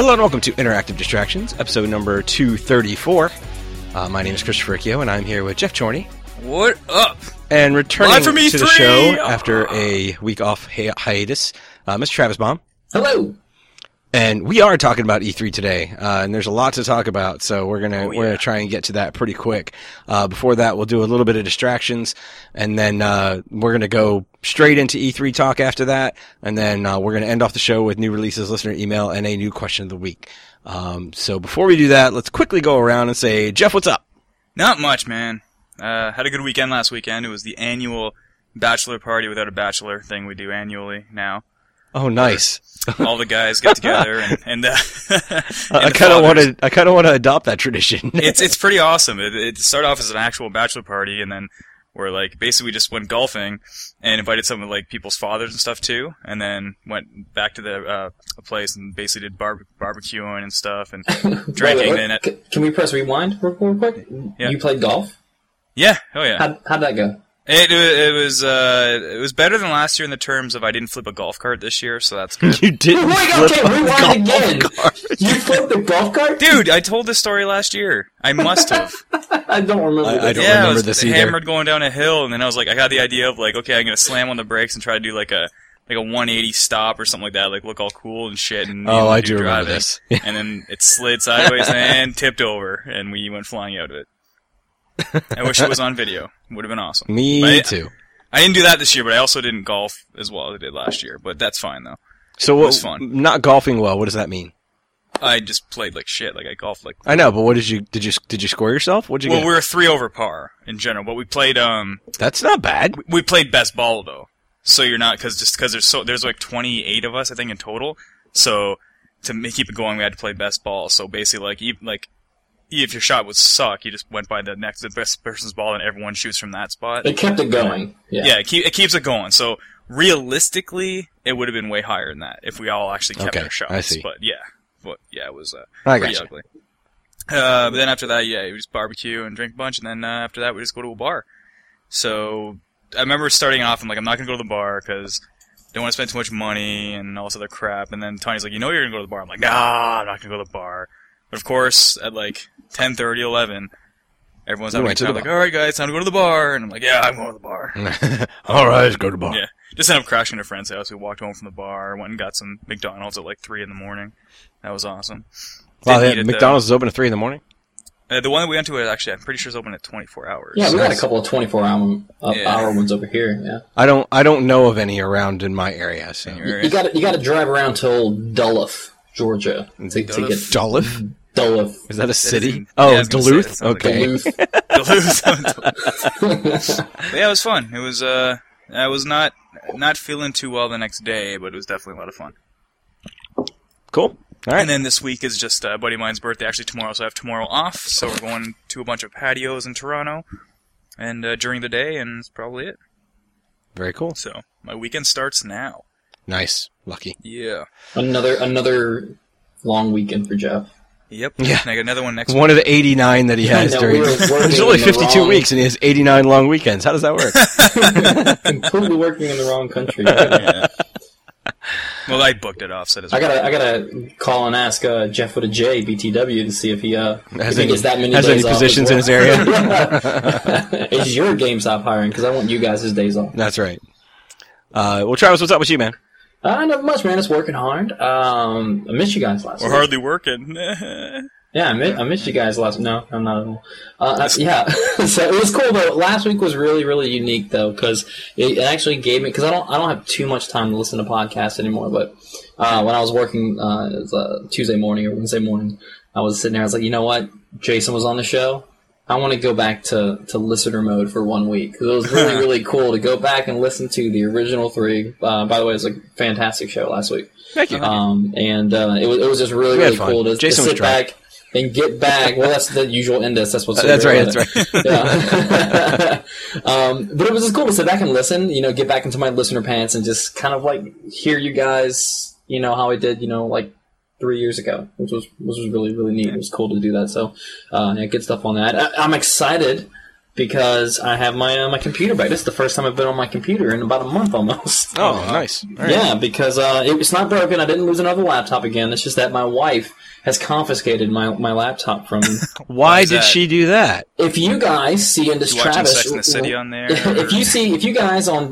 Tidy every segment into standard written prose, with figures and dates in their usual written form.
Hello and welcome to Interactive Distractions, episode number 234. My name is Christopher Riccio, and I'm here with Jeff Chorney. What up? And returning from to the E3! show after a week off hiatus, Mr. Travis Baum. Hello. And we are talking about E3 today, and there's a lot to talk about, so we're gonna try and get to that pretty quick. Before that, we'll do a little bit of distractions, and then we're gonna go straight into E3 talk after that, and then we're gonna end off the show with new releases, listener email, and a new question of the week. So before we do that, let's quickly go around and say, Jeff, what's up? Not much, man. Had a good weekend last weekend. It was the annual bachelor party without a bachelor thing we do annually now. Oh, nice. All the guys get together and I kind of want to adopt that tradition. It's pretty awesome. It started off as an actual bachelor party, and then we're like basically we just went golfing and invited some of like people's fathers and stuff too, and then went back to the place and basically did barbecuing and stuff and drinking. Can we press rewind real quick? Yeah. You played golf? Yeah. Oh yeah. How'd that go? It was better than last year in the terms of I didn't flip a golf cart this year, so that's good. You didn't rewind again. You flipped the golf cart? Dude, I told this story last year. I must have. I don't remember this. I don't remember this either. Hammered going down a hill, and then I was like, I got the idea of like, okay, I'm gonna slam on the brakes and try to do like a 180 stop or something like that, like look all cool and shit. And I do remember this. And then it slid sideways and tipped over, and we went flying out of it. I wish it was on video. Would have been awesome. Me too. I didn't do that this year, but I also didn't golf as well as I did last year. But that's fine though. So it was fun. Not golfing well. What does that mean? I just played like shit. Like I golfed like. I know, but what did you score yourself? What'd you get? Well, we were 3 over par in general, but we played. That's not bad. We played best ball though, so you're not because there's like 28 of us I think in total. So to keep it going, we had to play best ball. So basically, if your shot would suck, you just went by the best person's ball, and everyone shoots from that spot. It kept it going. Yeah, it keeps it going. So realistically, it would have been way higher than that if we all actually kept our shots. I see. But it was pretty ugly. But then after that, we just barbecue and drink a bunch, and then after that, we just go to a bar. So I remember starting off, I'm like, I'm not gonna go to the bar because I don't want to spend too much money and all this other crap. And then Tony's like, you're gonna go to the bar. I'm like, nah, I'm not gonna go to the bar. But of course, at like 10:30, 11, everyone's having a time. Like, all right, guys, time to go to the bar. And I'm like, yeah, I'm going to the bar. All right, let's go to the bar. Yeah, just ended up crashing at a friend's house. We walked home from the bar, went and got some McDonald's at like 3 in the morning. That was awesome. Wow, McDonald's is open at 3 in the morning? The one that we went to, actually, I'm pretty sure is open at 24 hours. Yeah, we got a couple of 24-hour ones over here. Yeah, I don't know of any around in my area. So. You got to drive around till Duluth, Georgia, to get Duluth. Duluth. Is that a city? Duluth. Okay. Duluth. Yeah, it was fun. It was. I was not feeling too well the next day, but it was definitely a lot of fun. Cool. All right. And then this week is just a buddy of mine's birthday, actually tomorrow, so I have tomorrow off. So we're going to a bunch of patios in Toronto, and during the day, and that's probably it. Very cool. So my weekend starts now. Nice. Lucky. Yeah. Another long weekend for Jeff. Yep. Yeah. And I got another one next One week. of the 89 that he has during. There's only 52 weeks, and he has 89 long weekends. How does that work? Completely working in the wrong country. Yeah. Well, I booked it off. So I gotta call and ask Jeff with a J, BTW, to see if he gets that many days any off positions well. in his area. Is your GameStop hiring? Because I want you guys' days off. That's right. Well, Travis, what's up with you, man? Not much, man. It's working hard. I missed you guys last week. We're hardly working. Yeah, I missed you guys last. No, I'm not at all. Yeah, so it was cool though. Last week was really, really unique though because it actually gave me because I don't have too much time to listen to podcasts anymore. But when I was working, it was Tuesday morning or Wednesday morning, I was sitting there. I was like, you know what? Jason was on the show. I want to go back to listener mode for 1 week. It was really, really cool to go back and listen to the original 3. By the way, it was a fantastic show last week. Thank you. And it was just really, really cool to sit back and get back. Well, that's the usual index. That's what's so that's great. That's right. Yeah. But it was just cool to sit back and listen. Get back into my listener pants and just kind of like hear you guys. How I did. Like 3 years ago, which was really, really neat. It was cool to do that. So, good stuff on that. I'm excited because I have my computer back. This is the first time I've been on my computer in about a month almost. Oh, nice. Right. Yeah, because it's not broken. I didn't lose another laptop again. It's just that my wife has confiscated my laptop from me. Why did she do that? If you guys see in this Travis, Sex and the City on there. if you guys on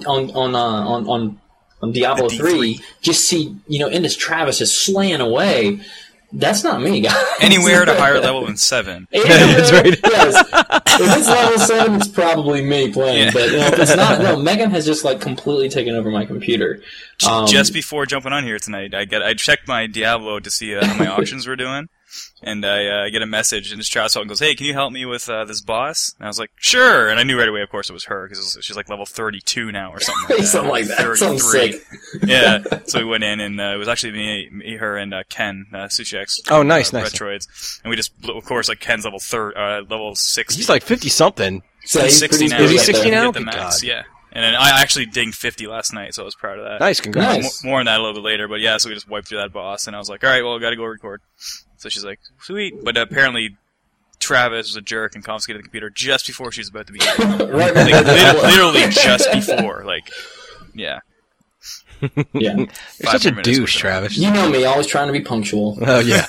Diablo 3 just see in this Travis is slaying away. That's not me, guys. Anywhere at a higher level than 7. That's right. Yes. If it's level 7, it's probably me playing. Yeah. But if it's not, no. Megan has just completely taken over my computer. Just before jumping on here tonight, I checked my Diablo to see how my auctions were doing. And I get a message, and this Travis goes, "Hey, can you help me with this boss?" And I was like, "Sure." And I knew right away, of course, it was her because she's level 32 now or something like that. Something like that. 33. Something sick. Yeah. So we went in, and it was actually me, her, and Ken Suchek's. Oh, nice. Retroids, and we just, of course, Ken's level 60. He's 50 something. So he's 60 now. Is he 60 now? The max, yeah. And then I actually dinged 50 last night, so I was proud of that. Nice, congrats. Nice. More on that a little bit later, but yeah, so we just wiped through that boss, and I was like, alright, well, I gotta go record. So she's like, sweet. But apparently, Travis was a jerk and confiscated the computer just before she was about to be literally just before. Yeah. Yeah. You're such a douche, Travis. You know me, always trying to be punctual. Oh, yeah.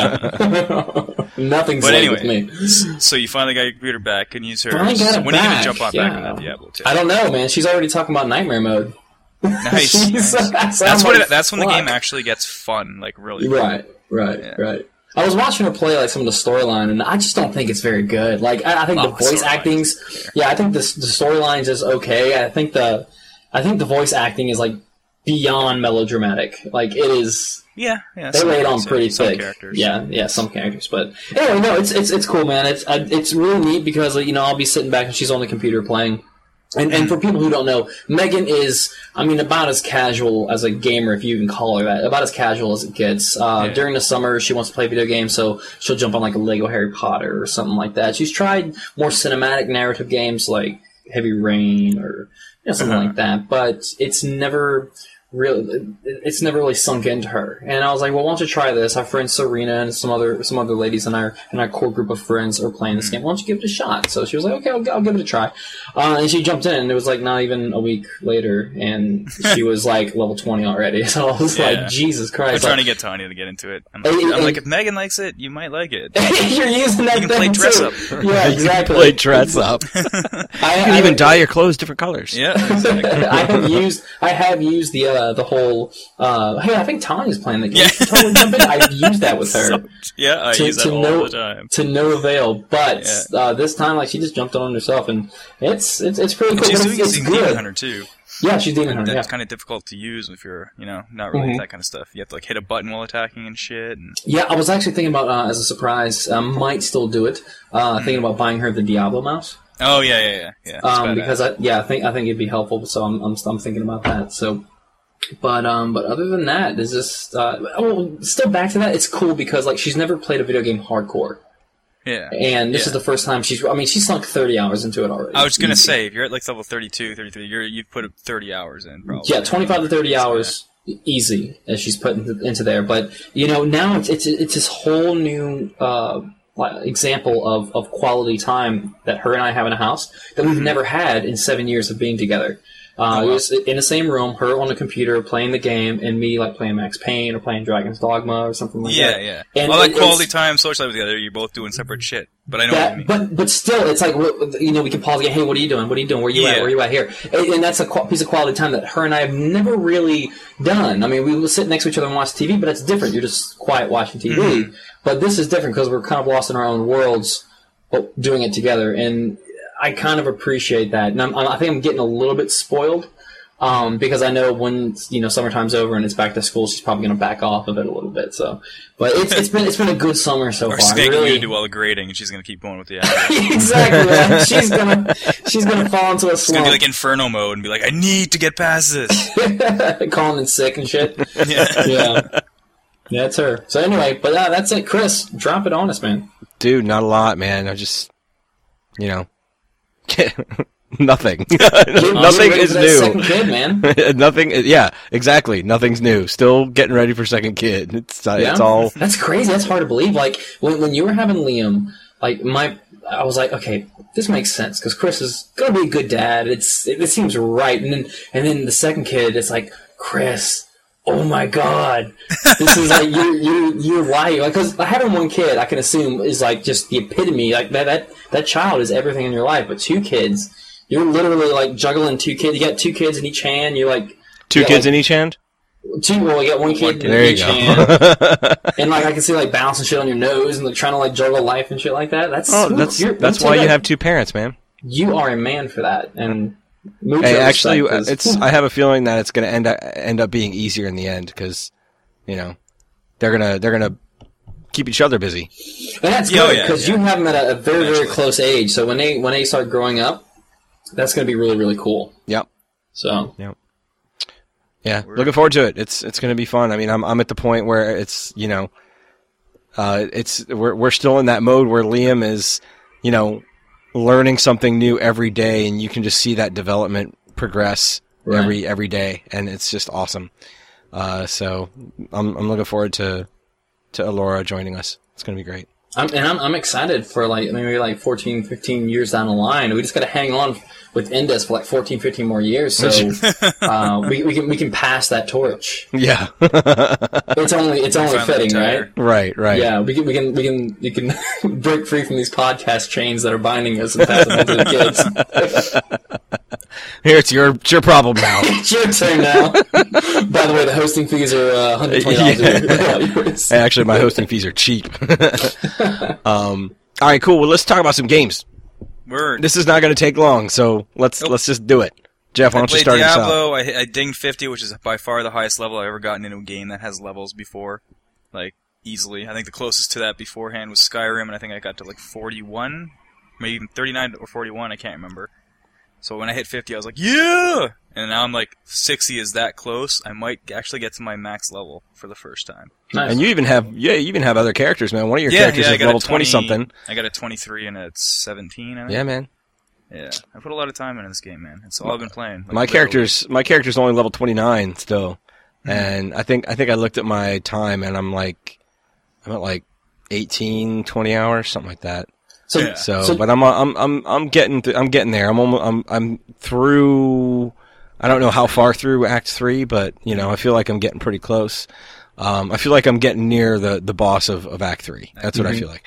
Yeah. Nothing's late with me. So you finally got your computer back and use her. When are you going to jump on back on that Diablo 2? I don't know, man. She's already talking about nightmare mode. Nice. That's when the game actually gets fun, really fun. Right. I was watching her play some of the storyline, and I just don't think it's very good. I think the voice acting's I think the storylines is okay. I think the voice acting is beyond melodramatic. It is. Yeah. They laid on pretty thick. Characters. Yeah, some characters. But anyway, no, it's cool, man. It's really neat because I'll be sitting back and she's on the computer playing. And for people who don't know, Megan is, about as casual as a gamer, if you can call her that. About as casual as it gets. During the summer, she wants to play video games, so she'll jump on a Lego Harry Potter or something like that. She's tried more cinematic narrative games like Heavy Rain or something like that, but it's never really sunk into her. And I was like, well, why don't you try this? Our friend Serena and some other ladies in our core group of friends are playing this game. Why don't you give it a shot? So she was like, okay, I'll give it a try. And she jumped in, and it was not even a week later, and she was level 20 already. So I was like, Jesus Christ. I'm trying to get Tanya to get into it. I'm like, if Megan likes it, you might like it. You're using that. You can play dress up. Yeah, exactly. Play dress up. You can even dye your clothes different colors. Yeah, exactly. I have used the whole. Hey, I think Tanya's playing the game. Yeah. Totally jump in. I've used that with her. I use that all the time. To no avail, but this time, she just jumped on herself, and it's pretty cool. She's doing it's Demon Hunter too. Yeah, she's Demon Hunter. That's kind of difficult to use if you're, not really into that kind of stuff. You have to hit a button while attacking and shit. Yeah, I was actually thinking about as a surprise. Might still do it. Thinking about buying her the Diablo mouse. Oh yeah. Because I think it'd be helpful. So I'm thinking about that. So. But other than that, there's just still back to that. It's cool because she's never played a video game hardcore. Yeah. And this is the first time she's sunk 30 hours into it already. I was gonna say, if you're at level 32, 33, you've put 30 hours in probably. Yeah, 25 to 30 hours easy as she's put into there. But now it's this whole new example of quality time that her and I have in a house that we've never had in 7 years of being together. It was in the same room, her on the computer playing the game, and me playing Max Payne or playing Dragon's Dogma or something like that. Yeah. And all that quality time socializing together, you're both doing separate shit. But I know what you mean. But still, it's we can pause again. Hey, what are you doing? What are you doing? Where you at? Where you at here? And that's a piece of quality time that her and I have never really done. We will sit next to each other and watch TV, but it's different. You're just quiet watching TV. Mm-hmm. But this is different because we're kind of lost in our own worlds, but doing it together. And I kind of appreciate that. And I think I'm getting a little bit spoiled because I know when summertime's over and it's back to school, she's probably going to back off of it a little bit. So, but it's been a good summer so far. She's going to do all the grading, and she's going to keep going with the average. Exactly. She's gonna fall into a slump. She's going to be Inferno mode and be like, I need to get past this. Calling in sick and shit. Yeah. Yeah, it's her. So anyway, but that's it. Chris, drop it on us, man. Dude, not a lot, man. I just, nothing. Nothing is new. Second kid, man. Nothing. Yeah, exactly. Nothing's new. Still getting ready for second kid. It's all. That's crazy. That's hard to believe. When you were having Liam, I was like, okay, this makes sense because Chris is gonna be a good dad. It seems right. And then the second kid, it's like, Chris, oh my God, this is like your life. Because having one kid, I can assume, is like just the epitome. Like that child is everything in your life. But 2 kids, you're literally like juggling 2 kids. You got 2 kids in each hand. You're like 2 kids in each hand. 2. Well, you got 1 kid in each hand, and like I can see like bouncing shit on your nose and like trying to like juggle life and shit like that. That's why you have 2 parents, man. You are a man for that, and. Hey, actually, I have a feeling that it's going to end up being easier in the end because, they're gonna keep each other busy. And that's good because you have them at a very very close age. So when they start growing up, that's going to be really really cool. Yep. So. Yep. Yeah, looking forward to it. It's going to be fun. I mean, I'm at the point where it's we're still in that mode where Liam is, learning something new every day, and you can just see that development progress every day, and it's just awesome. So I'm looking forward to Alora joining us. It's going to be great. I'm excited for maybe 14, 15 years down the line. We just got to hang on with Indes for 14, 15 more years, so we can pass that torch. Yeah, it's only fitting, right? Right. Yeah, we can break free from these podcast chains that are binding us and pass them on to the kids. Here, it's your problem now. It's your turn now. By the way, the hosting fees are $120. Actually, my hosting fees are cheap. All right, cool. Well, let's talk about some games. Word. This is not going to take long, so let's just do it. Jeff, why don't you start us out? Diablo, I dinged 50, which is by far the highest level I've ever gotten into a game that has levels before. Easily. I think the closest to that beforehand was Skyrim, and I think I got to 41, maybe even 39 or 41, I can't remember. So when I hit 50, I was like, yeah! And now I'm 60 is that close. I might actually get to my max level for the first time. Nice. And you even have other characters, man. One of your characters is level 20-something. I got a 23 and a 17, I think. Yeah, man. Yeah. I put a lot of time into this game, man. It's all I've been playing. My character's only level 29 still. Mm-hmm. And I think I looked at my time and I'm at 18, 20 hours, something like that. But I'm getting there. I'm through. I don't know how far through Act 3, but I feel like I'm getting pretty close. I feel like I'm getting near the boss of Act 3. That's what I feel like.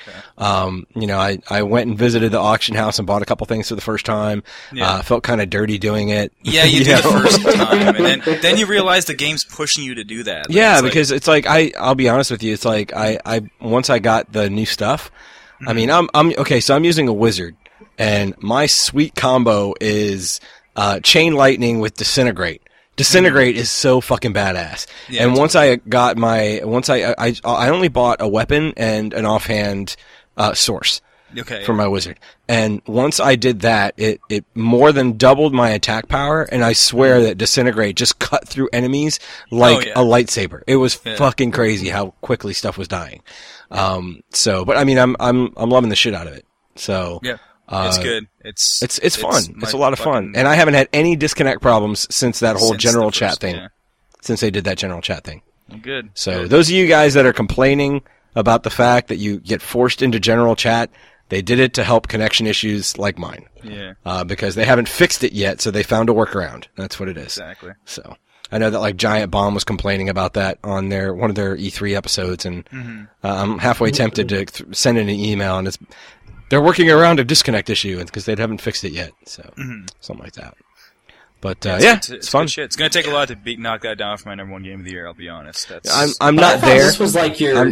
I went and visited the auction house and bought a couple things for the first time. Yeah. Felt kind of dirty doing it. Yeah, you do the first time, and then you realize the game's pushing you to do that. Because it's I'll be honest with you. It's I once I got the new stuff. I mean, I'm okay. So I'm using a wizard, and my sweet combo is Chain Lightning with Disintegrate. Disintegrate is so fucking badass. Yeah, and once I got I only bought a weapon and an offhand source for my wizard. And once I did that, it more than doubled my attack power, and I swear that Disintegrate just cut through enemies like a lightsaber. It was fucking crazy how quickly stuff was dying. But I mean, I'm loving the shit out of it. So yeah, it's good. It's fun. It's a lot of fun, and I haven't had any disconnect problems since that whole general chat thing. Yeah. Since they did that general chat thing. Good. So those of you guys that are complaining about the fact that you get forced into general chat, they did it to help connection issues like mine. Yeah. Because they haven't fixed it yet, so they found a workaround. That's what it is. Exactly. So I know that Giant Bomb was complaining about that on one of their E3 episodes, and I'm halfway tempted to send in an email, and they're working around a disconnect issue because they haven't fixed it yet. So something like that. But it's fun. Shit. It's going to take a lot to knock that down for my number one game of the year. I'll be honest. I'm not there. This was your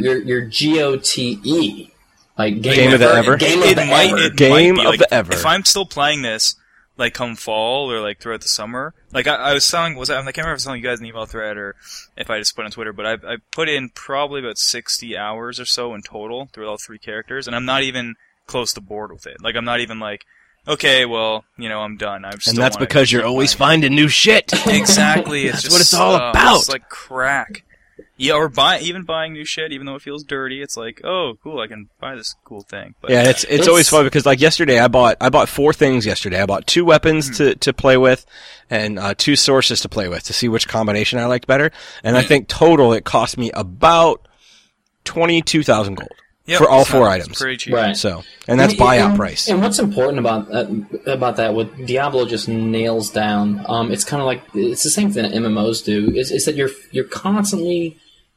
GOTE. Game of the ever. Game of the ever. If I'm still playing this, come fall or throughout the summer, I was telling, I can't remember if I was telling you guys an email thread or if I just put it on Twitter, but I put in probably about 60 hours or so in total through all 3 characters, and I'm not even close to bored with it. I'm not even okay, well, I'm done. And that's because you're always finding new shit. Exactly. That's what it's all about. It's like crack. Yeah, or even buying new shit, even though it feels dirty. It's oh, cool, I can buy this cool thing. But yeah, it's always fun because yesterday I bought 4 things yesterday. I bought 2 weapons to play with and 2 sources to play with to see which combination I liked better. And I think total it cost me about 22,000 gold. for all 4 items. Pretty cheap. Right. So, and that's buyout price. And what's important about that, what Diablo just nails down, it's kind of like it's the same thing that MMOs do. Is that you're constantly,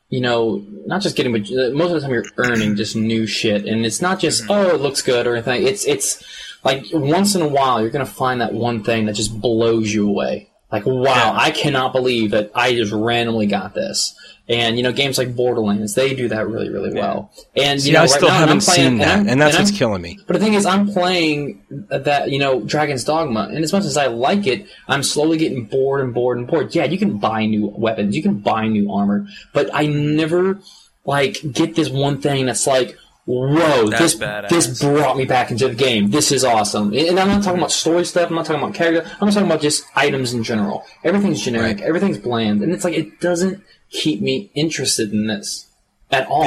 not just getting, but most of the time you're earning just new shit, and it's not just it looks good or anything. It's like once in a while you're gonna find that one thing that just blows you away. Like, wow, I cannot believe that I just randomly got this. And, games like Borderlands, they do that really, really well. And, I still haven't seen that, and that's what's killing me. But the thing is, I'm playing that, Dragon's Dogma, and as much as I like it, I'm slowly getting bored. Yeah, you can buy new weapons, you can buy new armor, but I never, get this one thing that's like, whoa, this brought me back into the game. This is awesome. And I'm not talking about story stuff. I'm not talking about character. I'm just talking about just items in general. Everything's generic. Right. Everything's bland. And it's like, it doesn't keep me interested in this at all.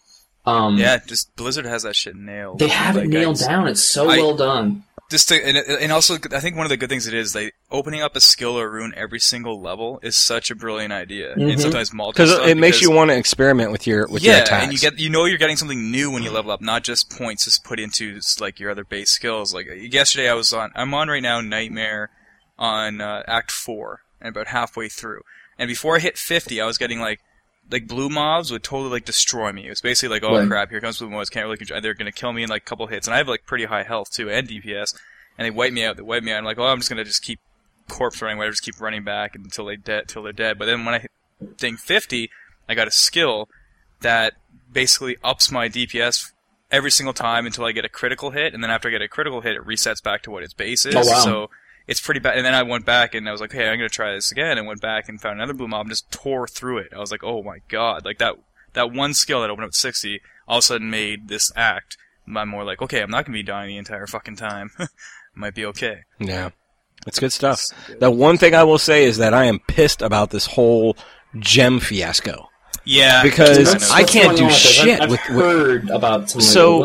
Yeah. Just Blizzard has that shit nailed. They have it nailed down. It's so well done. And also, I think one of the good things it is, opening up a skill or rune every single level is such a brilliant idea. And sometimes because it makes you want to experiment with your attacks. And you're getting something new when you level up, not just points just put into your other base skills. Like yesterday, I'm on right now Nightmare on Act 4, and about halfway through. And before I hit 50, I was getting like blue mobs would totally destroy me. It was basically like, crap, here comes blue mobs, can't really control. They're gonna kill me in a couple hits, and I have pretty high health too, and DPS, and they wipe me out. I'm like, I'm just gonna keep corpse running, whatever, just keep running back until they're dead. But then when I hit 50, I got a skill that basically ups my DPS every single time until I get a critical hit, and then after I get a critical hit, it resets back to what its base is. Oh, wow. So it's pretty bad. And then I went back and I was like, hey, I'm going to try this again. And went back and found another blue mob and just tore through it. I was like, oh my god. That one skill that opened up at 60 all of a sudden made this act. I'm more like, okay, I'm not going to be dying the entire fucking time. Might be okay. Yeah. It's good stuff. The one thing I will say is that I am pissed about this whole gem fiasco. Yeah, because I can't do shit I've heard about some. So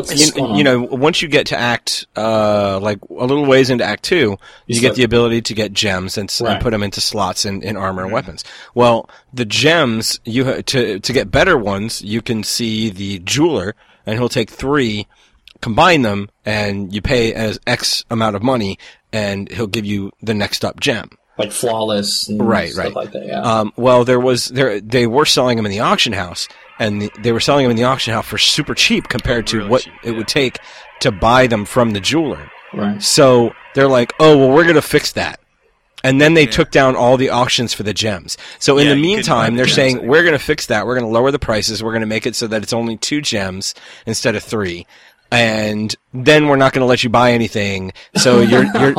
once you get to Act a little ways into Act 2, you get the ability to get gems and put them into slots in armor and weapons. Well, the gems to get better ones, you can see the jeweler, and he'll take 3, combine them, and you pay as X amount of money, and he'll give you the next up gem. Like flawless and stuff like that, yeah. Well, they were selling them in the auction house, and they were selling them in the auction house for super cheap compared to what it would take to buy them from the jeweler. Right. So they're like, oh, well, we're going to fix that. And then they took down all the auctions for the gems. So in the meantime, they're saying, we're going to fix that. We're going to lower the prices. We're going to make it so that it's only 2 gems instead of 3. And then we're not going to let you buy anything. So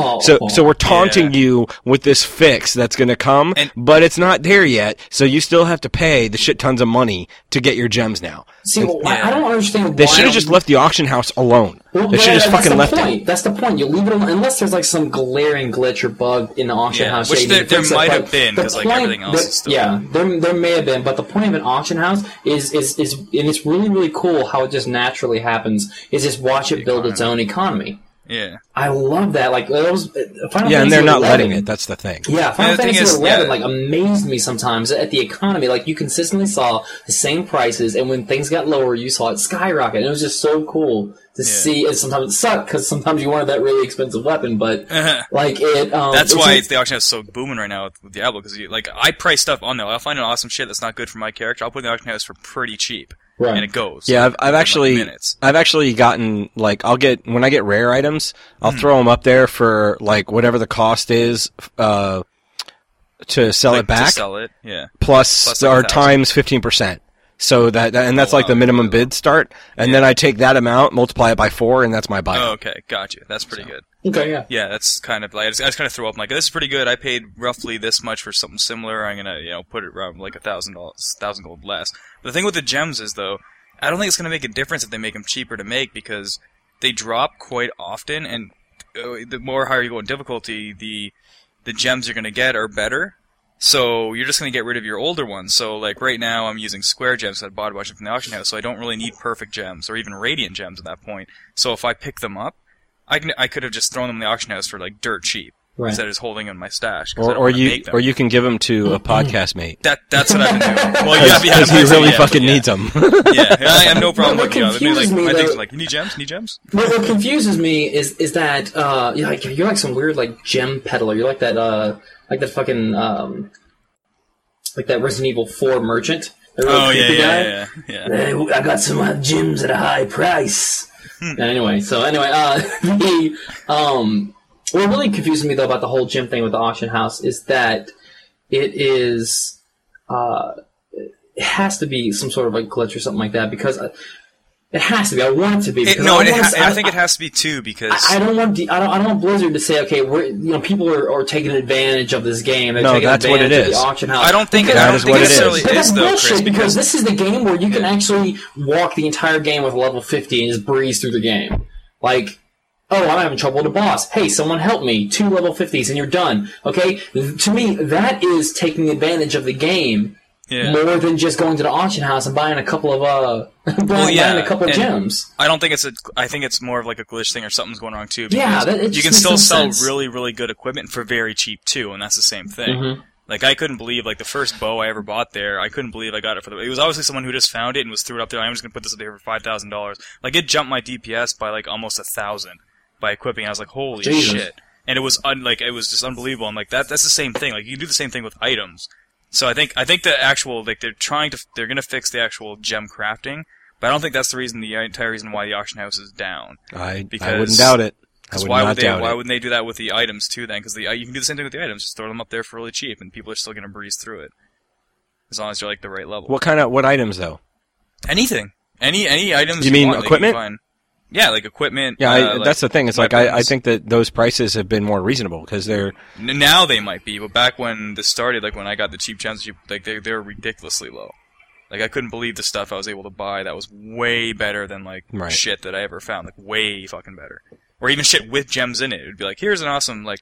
so we're taunting you with this fix that's going to come, but it's not there yet. So you still have to pay the shit tons of money to get your gems now. See, I don't understand why. They should have just left the auction house alone. Well, they should have just fucking left it. That's the point. You leave it alone, unless there's some glaring glitch or bug in the auction house. Which there might have been, because everything else is still... Yeah, there may have been, but the point of an auction house is and it's really, really cool how it just naturally happens, is just watch it build its own economy. Yeah. I love that. And they're not letting it. That's the thing. Yeah, Final Fantasy XI amazed me sometimes at the economy. You consistently saw the same prices, and when things got lower, you saw it skyrocket. And it was just so cool to see. And sometimes it sucked, because sometimes you wanted that really expensive weapon, but that's why the auction house is so booming right now with Diablo, because I price stuff on there. I'll find an awesome shit that's not good for my character. I'll put it in the auction house for pretty cheap. Right. And it goes. Yeah, I've actually gotten, when I get rare items, I'll throw them up there for, whatever the cost is, to sell it back. To sell it, yeah. Plus our times 15%. So that's the minimum bid start. And then I take that amount, multiply it by 4, and that's my buy. Oh, okay. Gotcha. That's pretty good. Okay, yeah. Yeah, that's kind of I just kind of throw up this is pretty good. I paid roughly this much for something similar. I'm gonna, put it around $1,000 gold less. But the thing with the gems is, though, I don't think it's gonna make a difference if they make them cheaper to make, because they drop quite often, and the more higher you go in difficulty, the gems you're gonna get are better. So you're just going to get rid of your older ones. So right now I'm using square gems that I bought a bunch from the auction house, so I don't really need perfect gems or even radiant gems at that point. So if I pick them up, I could have just thrown them in the auction house for dirt cheap. Right. Instead of just holding them in my stash. Or you can give them to a podcast mate. That's what I've been doing. Well, because he really fucking needs them. Yeah, I have no problem with I mean, my things are like, you need gems? Need gems? What confuses me is that you're like some weird like gem peddler. You're like that fucking like that Resident Evil 4 merchant. Yeah. I got some gems at a high price. Anyway, what really confuses me though about the whole gem thing with the auction house is that it is it has to be some sort of like glitch or something like that, because it has to be. I want it to be. I think it has to be too, because I don't want Blizzard to say, okay, people are taking advantage of this game. They're taking that's advantage what it of is. the auction house. I don't think that is what it is. But that's bullshit, because this is the game where you can actually walk the entire game with level 50 and just breeze through the game. Like, oh, I'm having trouble with a boss. Hey, someone help me. 2 level 50s and you're done. Okay? To me, that is taking advantage of the game. Yeah. More than just going to the auction house and buying a couple of gems. I don't think I think it's more of like a glitch thing, or something's going wrong too. Yeah, you can still sell really, really good equipment for very cheap too, and that's the same thing. Mm-hmm. Like, I couldn't believe, like, the first bow I ever bought there, I couldn't believe I got it it was obviously someone who just found it and was threw it up there. I'm just gonna put this up there for $5,000. Like, it jumped my DPS by like almost 1,000 by equipment. I was like, holy shit! And it was it was just unbelievable. I'm like, that's the same thing. Like, you can do the same thing with items. So I think the actual, like, they're gonna fix the actual gem crafting, but I don't think that's the entire reason why the auction house is down. I wouldn't doubt it. Why wouldn't they do that with the items too then? Because you can do the same thing with the items, just throw them up there for really cheap, and people are still gonna breeze through it. As long as they're like the right level. What items though? Anything. Any items you mean want, equipment? Like, yeah, like equipment. Yeah, that's the thing. It's weapons. Like I think that those prices have been more reasonable because they're now they might be, but back when this started, like when I got the cheap gems, like they were ridiculously low. Like, I couldn't believe the stuff I was able to buy that was way better than like shit that I ever found. Like, way fucking better, or even shit with gems in it. It would be like, here's an awesome like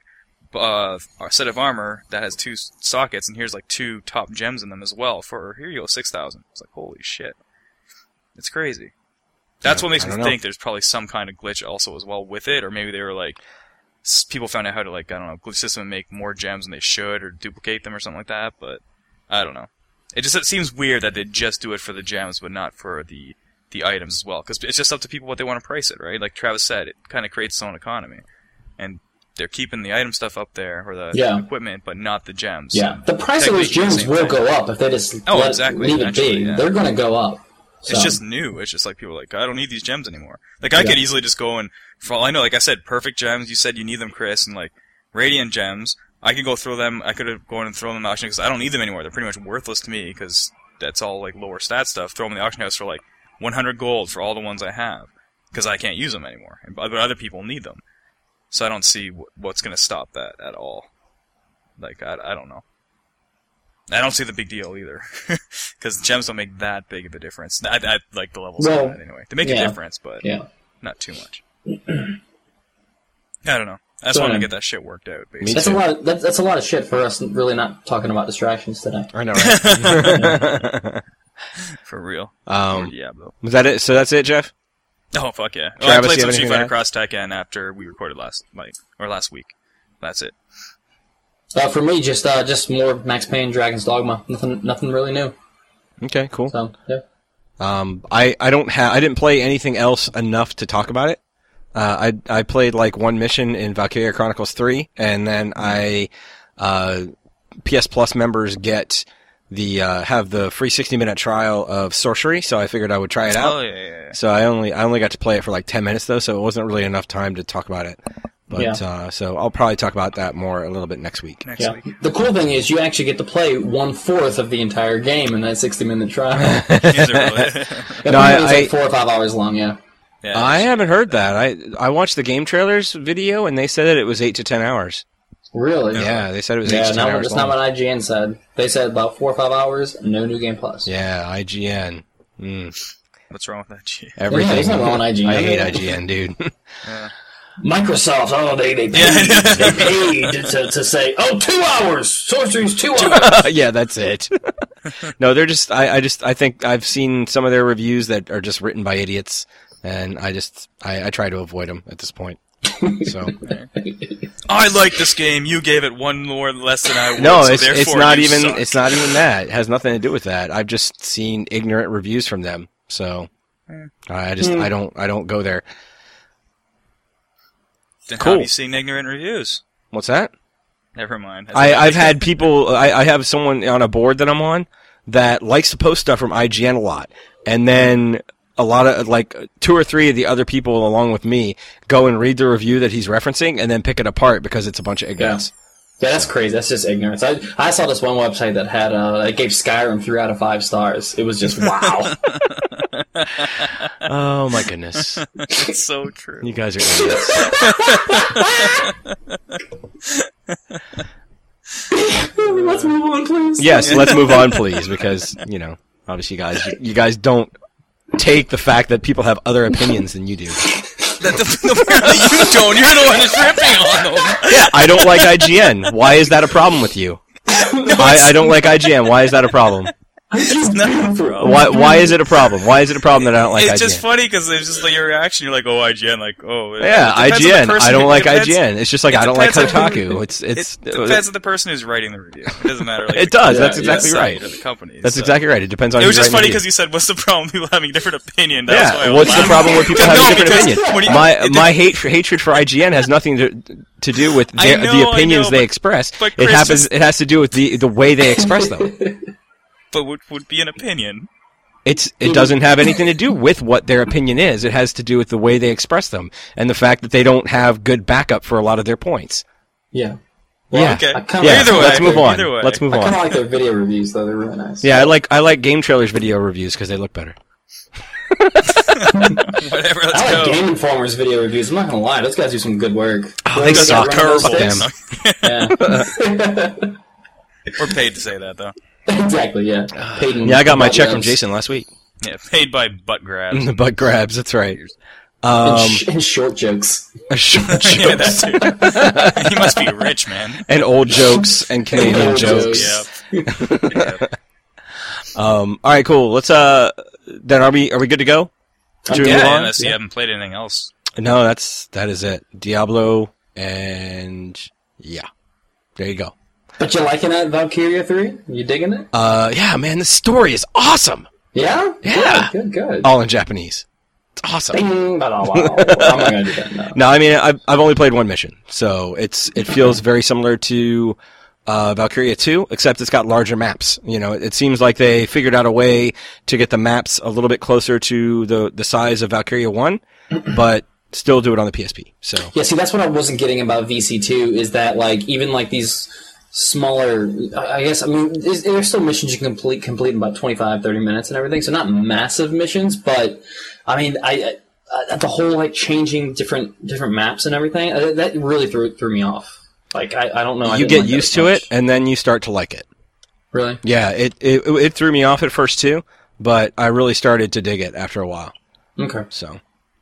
set of armor that has 2 sockets, and here's like 2 top gems in them as well. For here you go, 6,000. It's like, holy shit, it's crazy. That's what makes me think there's probably some kind of glitch also as well with it, or maybe they were like, people found out how to like, I don't know, glitch system and make more gems than they should, or duplicate them or something like that, but I don't know. It seems weird that they just do it for the gems, but not for the items as well, because it's just up to people what they want to price it, right? Like Travis said, it kind of creates its own economy, and they're keeping the item stuff up there, or the equipment, but not the gems. Yeah, the price of those gems will go up if they just leave it be. Yeah. They're going to go up. So. It's just new. It's just like people are like, I don't need these gems anymore. Like, I could easily just go and, for all I know, like I said, perfect gems. You said you need them, Chris, and like radiant gems. I could go throw them. I could have gone and thrown them in the auction because I don't need them anymore. They're pretty much worthless to me because that's all like lower stat stuff. Throw them in the auction house for like 100 gold for all the ones I have because I can't use them anymore. But other people need them, so I don't see what's going to stop that at all. Like, I don't know. I don't see the big deal either, because gems don't make that big of a difference. I like the levels of that anyway. They make a difference, but not too much. I don't know. I just want to get that shit worked out. Basically. That's a lot of shit for us. Really not talking about distractions today. I know, right? For real. Diablo. Was that it? So that's it, Jeff? Oh fuck yeah! Travis, I played some Street Fighter Cross Tekken after we recorded last week. That's it. For me, just more Max Payne, Dragon's Dogma. Nothing really new. Okay, cool. So yeah. I didn't play anything else enough to talk about it. I played like one mission in Valkyria Chronicles 3, and then PS Plus members get have the free 60-minute trial of Sorcery, so I figured I would try it out. Oh yeah. So I only got to play it for like 10 minutes though, so it wasn't really enough time to talk about it. But so I'll probably talk about that more a little bit next week. The cool thing is you actually get to play 1/4 of the entire game in that 60-minute trial. No, like 4 or 5 hours long. Yeah. I haven't heard that. I watched the game trailers video, and they said that it was 8 to 10 hours. Really? Yeah, they said it was 8 to 10 hours. That's not what IGN said. They said about 4 or 5 hours, no New Game Plus. Yeah, IGN. What's wrong with IGN? Everything. Yeah, there's nothing wrong with IGN. I hate IGN, dude. Yeah. Microsoft, they paid to say, 2 hours! Sorcery's 2 hours! Yeah, that's it. No, they're just, I think I've seen some of their reviews that are just written by idiots, and I try to avoid them at this point. So I like this game. You gave it one more less than I would. No, so it's not even suck. it's not even that. It has nothing to do with that. I've just seen ignorant reviews from them. So I don't go there. Then Cool. How have you seen ignorant reviews? What's that? Never mind. I've had people. I have someone on a board that I'm on that likes to post stuff from IGN a lot, and then a lot of like 2 or 3 of the other people along with me go and read the review that he's referencing, and then pick it apart because it's a bunch of ignorance. Yeah, that's crazy. That's just ignorance. I saw this one website that had it gave Skyrim 3 out of 5 stars. It was just wow. Oh my goodness! It's so true. You guys are idiots. Let's move on, please. Yes, let's move on, please, because obviously, you guys don't take the fact that people have other opinions than you do. Apparently you don't. You're the one who's ripping on them. Yeah, I don't like IGN. Why is that a problem with you? I don't like IGN. Why is that a problem? It's not a problem. Why is it a problem? Why is it a problem that I don't like IGN? It's just funny because it's just like your reaction. You're like, oh, IGN, like, oh. Yeah, IGN. I don't like IGN. It's just like I don't like Kotaku. It depends on the person who's writing the review. It doesn't matter. Like, it does. That's exactly right. The company. That's exactly right. It depends on. It was just funny because you said, "What's the problem with people having a different opinion?" Yeah. What's the problem with people having a different opinion? My hatred for IGN has nothing to do with the opinions they express. It has to do with the way they express them. But would be an opinion. It doesn't have anything to do with what their opinion is. It has to do with the way they express them and the fact that they don't have good backup for a lot of their points. Yeah. Well, yeah. Okay. Either way, let's move on. Let's move on. I kind of like their video reviews, though. They're really nice. Yeah, I like Game Trailers video reviews because they look better. Whatever. Let's I like go. Game Informer's video reviews. I'm not gonna lie; those guys do some good work. Oh, they suck. Terrible. Yeah. We're paid to say that, though. Exactly. Yeah. I got my check from Jason last week. Yeah, paid by butt grabs. The butt grabs. That's right. And short jokes. Short jokes. Yeah, that too. He must be rich, man. And old jokes and Canadian jokes. Yep. All right, cool. Let's then are we good to go? Unless you haven't played anything else. No, that is it. Diablo and yeah. There you go. But you liking that Valkyria 3? You digging it? Yeah, man, the story is awesome. Yeah? Yeah. Good. All in Japanese. It's awesome. I'm not gonna do that now. No, I mean I've only played one mission, so it feels very similar to Valkyria 2, except it's got larger maps. It seems like they figured out a way to get the maps a little bit closer to the size of Valkyria 1, but still do it on the PSP. So yeah, see, that's what I wasn't getting about VC2 is that even these smaller, I guess, there's still missions you can complete in about 25, 30 minutes and everything, so not massive missions, but, I the whole, changing different maps and everything, that really threw me off. I don't know. You get used to it, and then you start to like it. Really? Yeah, it threw me off at first, too, but I really started to dig it after a while. Okay. So.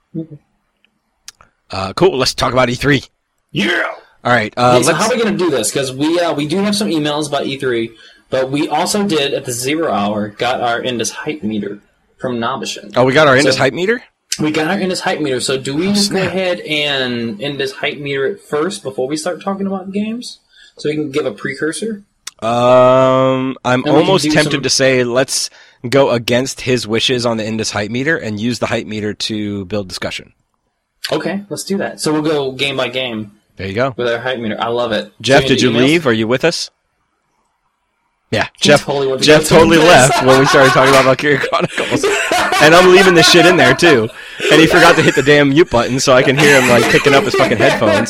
Cool, let's talk about E3. Yeah! All right. So how are we going to do this? Because we do have some emails about E3, but we also did, at the 0 hour, got our Indus Hype Meter from Nobishin. Oh, we got our Indus Hype Meter? We got our Indus Hype Meter, so do we just go ahead and Indus Hype Meter it first before we start talking about games? So we can give a precursor? I'm almost tempted to say let's go against his wishes on the Indus Hype Meter and use the Hype Meter to build discussion. Okay, let's do that. So we'll go game by game. There you go. With our Hype Meter. I love it. Jeff, did you leave? Are you with us? Yeah, Jeff totally totally left when we started talking about Valkyria Chronicles. And I'm leaving this shit in there, too. And he forgot to hit the damn mute button, so I can hear him, picking up his fucking headphones.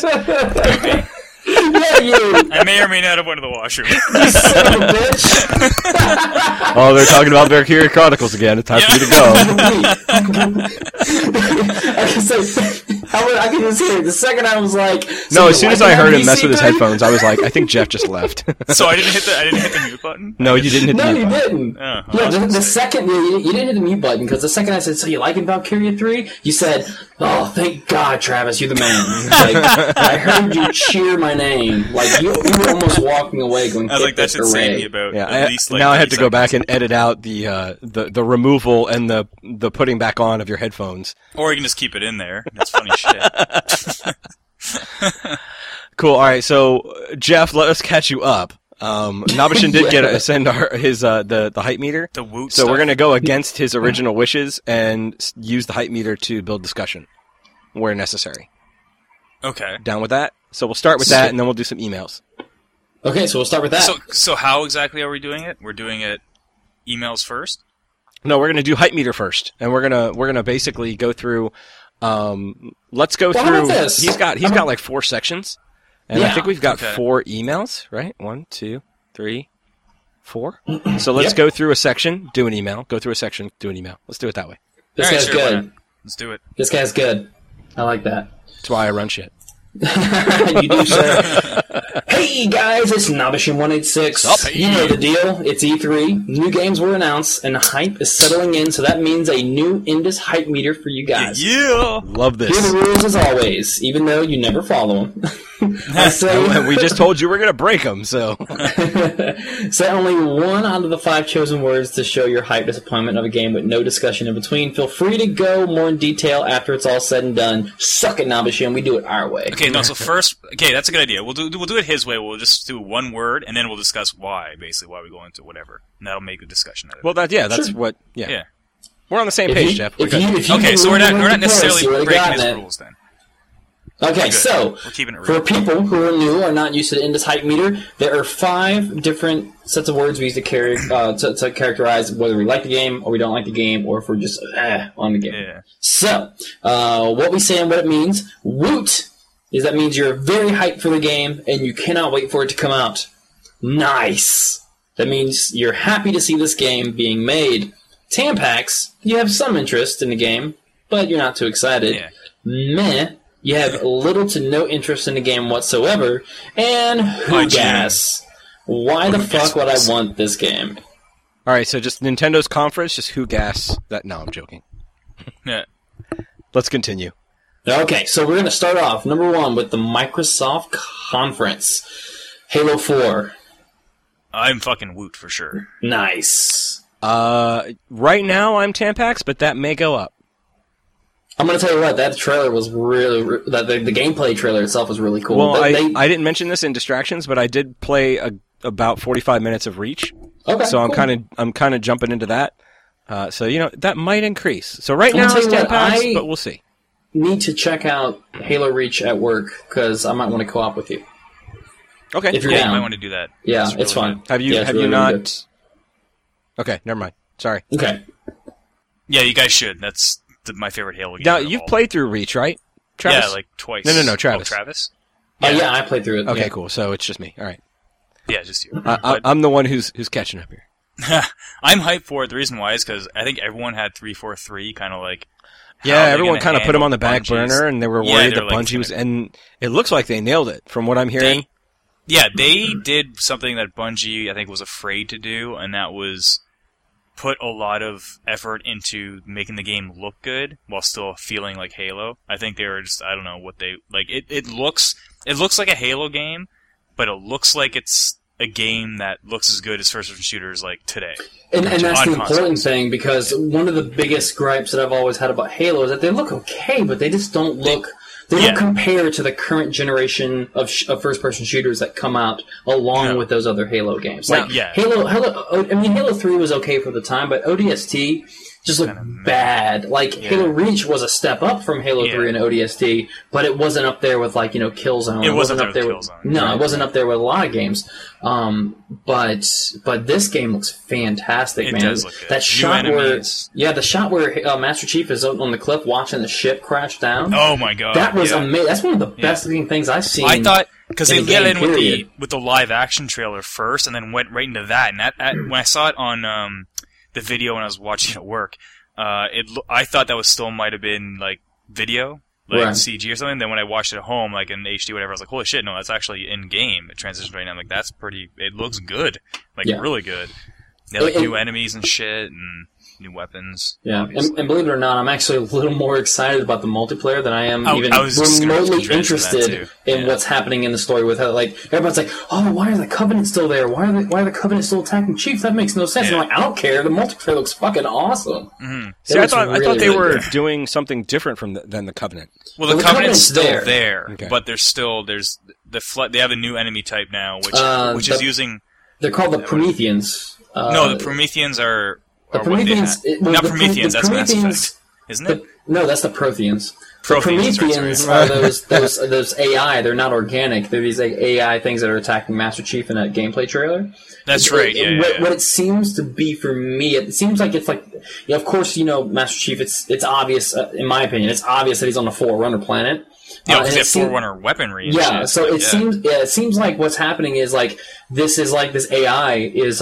I may or may not have went to the washroom. You son of a bitch! Oh, they're talking about Valkyria Chronicles again. It's time for you to go. I can just hear it. The second I was like... No, as soon as I heard him mess with his headphones, I was like, I think Jeff just left. So I didn't hit the mute button? No, you didn't hit the mute button. No, you didn't. The second... You didn't hit the mute button, because the second I said, so you liking Valkyria 3? You said, oh, thank God, Travis, you're the man. I heard you cheer my name. You were almost walking away going, I was like, that should say me about at least now I have to go back and edit out the removal and the putting back on of your headphones. Or you can just keep it in there. It's funny shit. cool. All right, so Jeff, let us catch you up. Nabashin did send his the hype meter. The Woot So stuff. we're gonna go against his original wishes and use the hype meter to build discussion where necessary. Okay. Down with that? So we'll start with that, and then we'll do some emails. Okay, so we'll start with that. So how exactly are we doing it? We're doing it emails first? No, we're gonna do hype meter first, and we're gonna basically go through. Let's go How through. about this? He's got like 4 sections, and I Yeah. think we've got Okay. 4 emails, right? 1, 2, 3, 4. So let's go through a section, do an email. Go through a section, do an email. Let's do it that way. This All right, guy's sure, why good. not? Let's do it. This guy's good. I like that. That's why I run shit. You do, sir. Hey guys, it's Nabashin186. Sup, hey. You know the deal. It's E3. New games were announced, and hype is settling in, so that means a new Indus hype meter for you guys. Yeah. Love Here are this. the rules as always, even though you never follow them. I say, We just told you we're gonna break them, so say only 1 out of the 5 chosen words to show your hype disappointment of a game with no discussion in between. Feel free to go more in detail after it's all said and done. Suck it, Nabashin. We do it our way. Okay, no, so first, that's a good idea. We'll do it his way. We'll just do one word, and then we'll discuss why, basically, why we go into whatever. And that'll make a discussion out of it. well, that's Sure. what. Yeah. Yeah. We're on the same If page, you- Jeff. if We're you- good. if you Okay, can so we're really not learn the necessarily course, you would've breaking gotten his it. rules then. Okay, Good. so We're keeping it for real. people who are new or not used to the Indus hype meter, there are 5 different sets of words we use to characterize whether we like the game or we don't like the game, or if we're just on the game. Yeah. So, what we say and what it means. Woot is that means you're very hyped for the game and you cannot wait for it to come out. Nice. That means you're happy to see this game being made. Tampax, you have some interest in the game, but you're not too excited. Yeah. Meh, you have little to no interest in the game whatsoever. And Hoogas, why the fuck would I want this game? All right, so just Nintendo's conference, just who gas that? No, I'm joking. Yeah. Let's continue. Okay, so we're going to start off, number 1, with the Microsoft Conference. Halo 4. I'm fucking Woot for sure. Nice. Right now I'm Tampax, but that may go up. I'm going to tell you what, that trailer was really... the gameplay trailer itself was really cool. Well, I didn't mention this in Distractions, but I did play about 45 minutes of Reach. Okay, so cool. I'm kind of jumping into that. So that might increase. So right I'm now gonna it's tell you what, Tampax, but we'll see. Need to check out Halo Reach at work, because I might want to co-op with you. Okay. If you're Yeah, down. you might want to do that. Yeah, That's it's really fun. good. Have you Yeah, it's have really, you really not? good. Okay, never mind. Sorry. Okay. Yeah, you guys should. That's my favorite Halo game. Now of you've all. played through Reach, right, Travis? Yeah, like twice. No, Travis. Oh, Travis? Yeah, I played through it. Okay, yeah. cool. So it's just me. All right. Yeah, just you. I'm the one who's catching up here. I'm hyped for it. The reason why is because I think everyone had 343 kind of like. Yeah, how they're everyone gonna kind of put him on the back handle Bungie's- burner, and they were Yeah, worried they that were like, Bungie was, and it looks like they nailed it from what I'm hearing. They did something that Bungie, I think, was afraid to do, and that was put a lot of effort into making the game look good while still feeling like Halo. I think they were just, I don't know what they, like, it looks like a Halo game, but it looks like it's a game that looks as good as first-person shooters like today. And that's On the important consoles. thing, because one of the biggest gripes that I've always had about Halo is that they look okay, but they just don't look... They don't compare to the current generation of first-person shooters that come out along with those other Halo games. Like Halo 3 was okay for the time, but ODST just looked bad. Like Halo Reach was a step up from Halo 3 and ODST, but it wasn't up there with Killzone. It wasn't up there with Killzone. No, it wasn't up there with a lot of games. But this game looks fantastic, man. It does look good. That New shot enemies. the shot where Master Chief is on the cliff watching the ship crash down. Oh my god. That was amazing. That's one of the best looking things I've seen. I thought because they in a get game, in with period. the live action trailer first, and then went right into that. And when I saw it on the video when I was watching at work, I thought that was still might have been like video, like Right. CG or something. Then when I watched it at home, like in HD, whatever, I was like, holy shit, no, that's actually in game. It transitions right now. I'm like, that's pretty. It looks good, like Yeah. really good. They have like And- new enemies and shit, and new weapons. Yeah, and believe it or not, I'm actually a little more excited about the multiplayer than I am even remotely interested in what's happening in the story with it. Like, everyone's like, oh, why are the Covenant still there? Why are the Covenant still attacking Chief? That makes no sense. And I'm like, I don't care. The multiplayer looks fucking awesing. Mm-hmm. See, I thought they were doing something different than the Covenant. Well, the Covenant's still there, okay. But they have a new enemy type now, which is using. They're called the Prometheans. No, the Prometheans are. The Prometheans. Not Prometheans. That's Mass Effect, isn't it? No, that's the Protheans. The Prometheans are those AI. They're not organic. They're these AI things that are attacking Master Chief in that gameplay trailer. That's right. What it seems to be for me, it seems like it's like, of course, Master Chief. It's obvious, in my opinion, it's obvious that he's on the Forerunner planet. Yeah, because they have Forerunner weaponry. And shit, so it seems like what's happening is like this AI is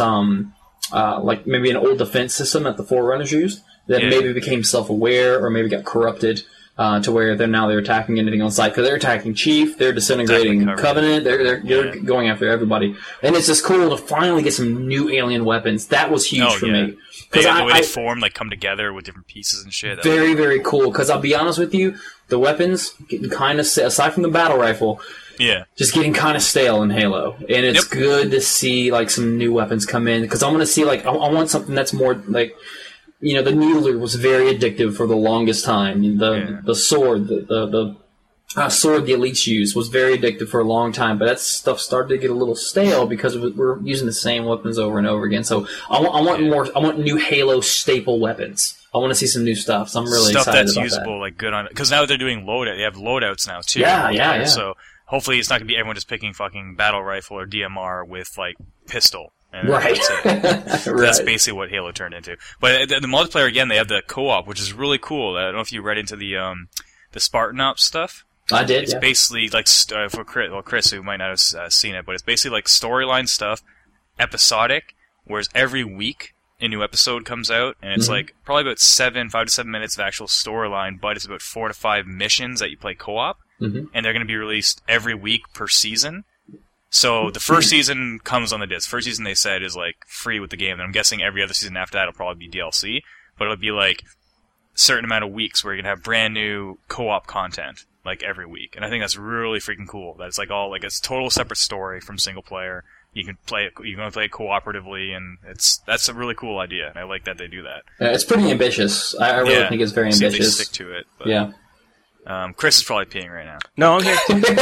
like maybe an old defense system that the Forerunners used that maybe became self-aware or maybe got corrupted to where they're attacking anything on sight, because they're attacking Chief, they're disintegrating Covenant, they're going after everybody, and it's just cool to finally get some new alien weapons. That was huge for me. The way they form, like, come together with different pieces and shit. Very, very cool. Because I'll be honest with you, the weapons getting kind of, aside from the battle rifle, just getting kind of stale in Halo, and it's good to see like some new weapons come in. Because I want to see I want something that's more like. The Needler was very addictive for the longest time. The sword, the sword the elites used was very addictive for a long time, but that stuff started to get a little stale because we're using the same weapons over and over again. So I want more. I want new Halo staple weapons. I want to see some new stuff. So I'm really excited about that. Stuff that's usable, like good on. Because now they're doing loadout. They have loadouts now too. Yeah. So hopefully it's not gonna be everyone just picking fucking battle rifle or DMR with like pistol. Right. That's basically what Halo turned into. But the multiplayer, again, they have the co-op, which is really cool. I don't know if you read into the Spartan Ops stuff. I did. It's basically like for Chris, who might not have seen it, but it's basically like storyline stuff, episodic. Whereas every week a new episode comes out, and it's like probably about 5 to 7 minutes of actual storyline, but it's about 4 to 5 missions that you play co-op, and they're going to be released every week per season. So the first season comes on the disc. First season, they said, is like free with the game. And I'm guessing every other season after that will probably be DLC. But it'll be like a certain amount of weeks where you're gonna have brand new co-op content like every week. And I think that's really freaking cool. That it's like all like it's a total separate story from single player. You can play it. You can play it cooperatively, and that's a really cool idea. And I like that they do that. Yeah, it's pretty ambitious. I really think it's very ambitious. See if they stick to it. But. Yeah. Chris is probably peeing right now. No, I'm here.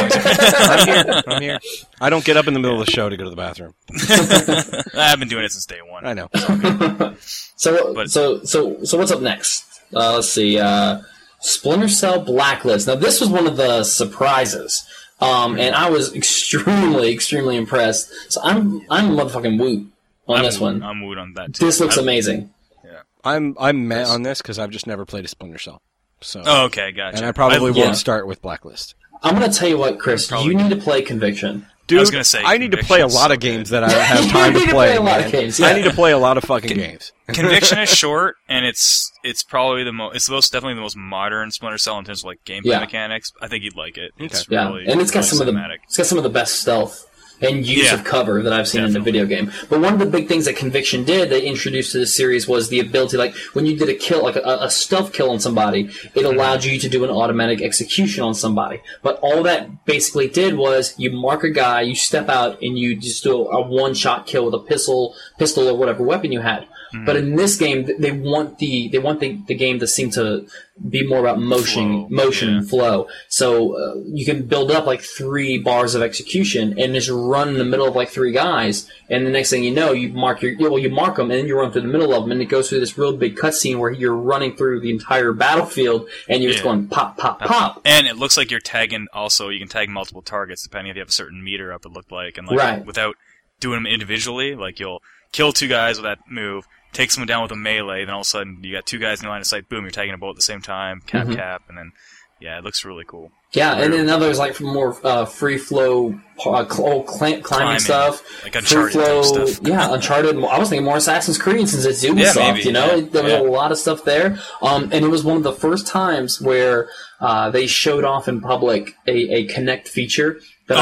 I'm here. I don't get up in the middle of the show to go to the bathroom. I've been doing it since day one. I know. So what's up next? Let's see. Splinter Cell Blacklist. Now, this was one of the surprises. And I was extremely, extremely impressed. So I'm a motherfucking woot on this one. I'm woot on that too. This looks amazing. Yeah. I'm meh on this because I've just never played a Splinter Cell. So, okay, gotcha. And I probably won't start with Blacklist. I'm going to tell you what, Chris. You need to play Conviction. Dude, I was gonna say, I need to play a lot of games that I have time to play. I need to play a lot of fucking games. Conviction is short, and it's probably definitely the most modern Splinter Cell in terms of like gameplay mechanics. I think you'd like it. It's really, and it's got some cinematic. It's got some of the best stealth and use of cover that I've seen in the video game. But one of the big things that Conviction did, they introduced to the series, was the ability, like, when you did a kill, like a stealth kill on somebody, it allowed you to do an automatic execution on somebody. But all that basically did was, you mark a guy, you step out, and you just do a one-shot kill with a pistol or whatever weapon you had. But in this game, they want the game to seem to be more about motion and flow. So you can build up like 3 bars of execution and just run in the middle of like 3 guys, and the next thing you know, you mark them, and then you run through the middle of them, and it goes through this real big cutscene where you're running through the entire battlefield, and you're just going pop, pop, pop. And it looks like you're tagging. Also, you can tag multiple targets depending if you have a certain meter up. It looked like, and like without doing them individually, like you'll kill 2 guys with that move. Take someone down with a melee, then all of a sudden you got 2 guys in line of sight, boom, you're tagging a bolt at the same time, cap, and then, it looks really cool. Yeah, and then others like more free flow, climbing stuff. Like Uncharted type stuff. Yeah, Uncharted. I was thinking more Assassin's Creed since it's Ubisoft, There was a lot of stuff there. And it was one of the first times where they showed off in public a Kinect feature. That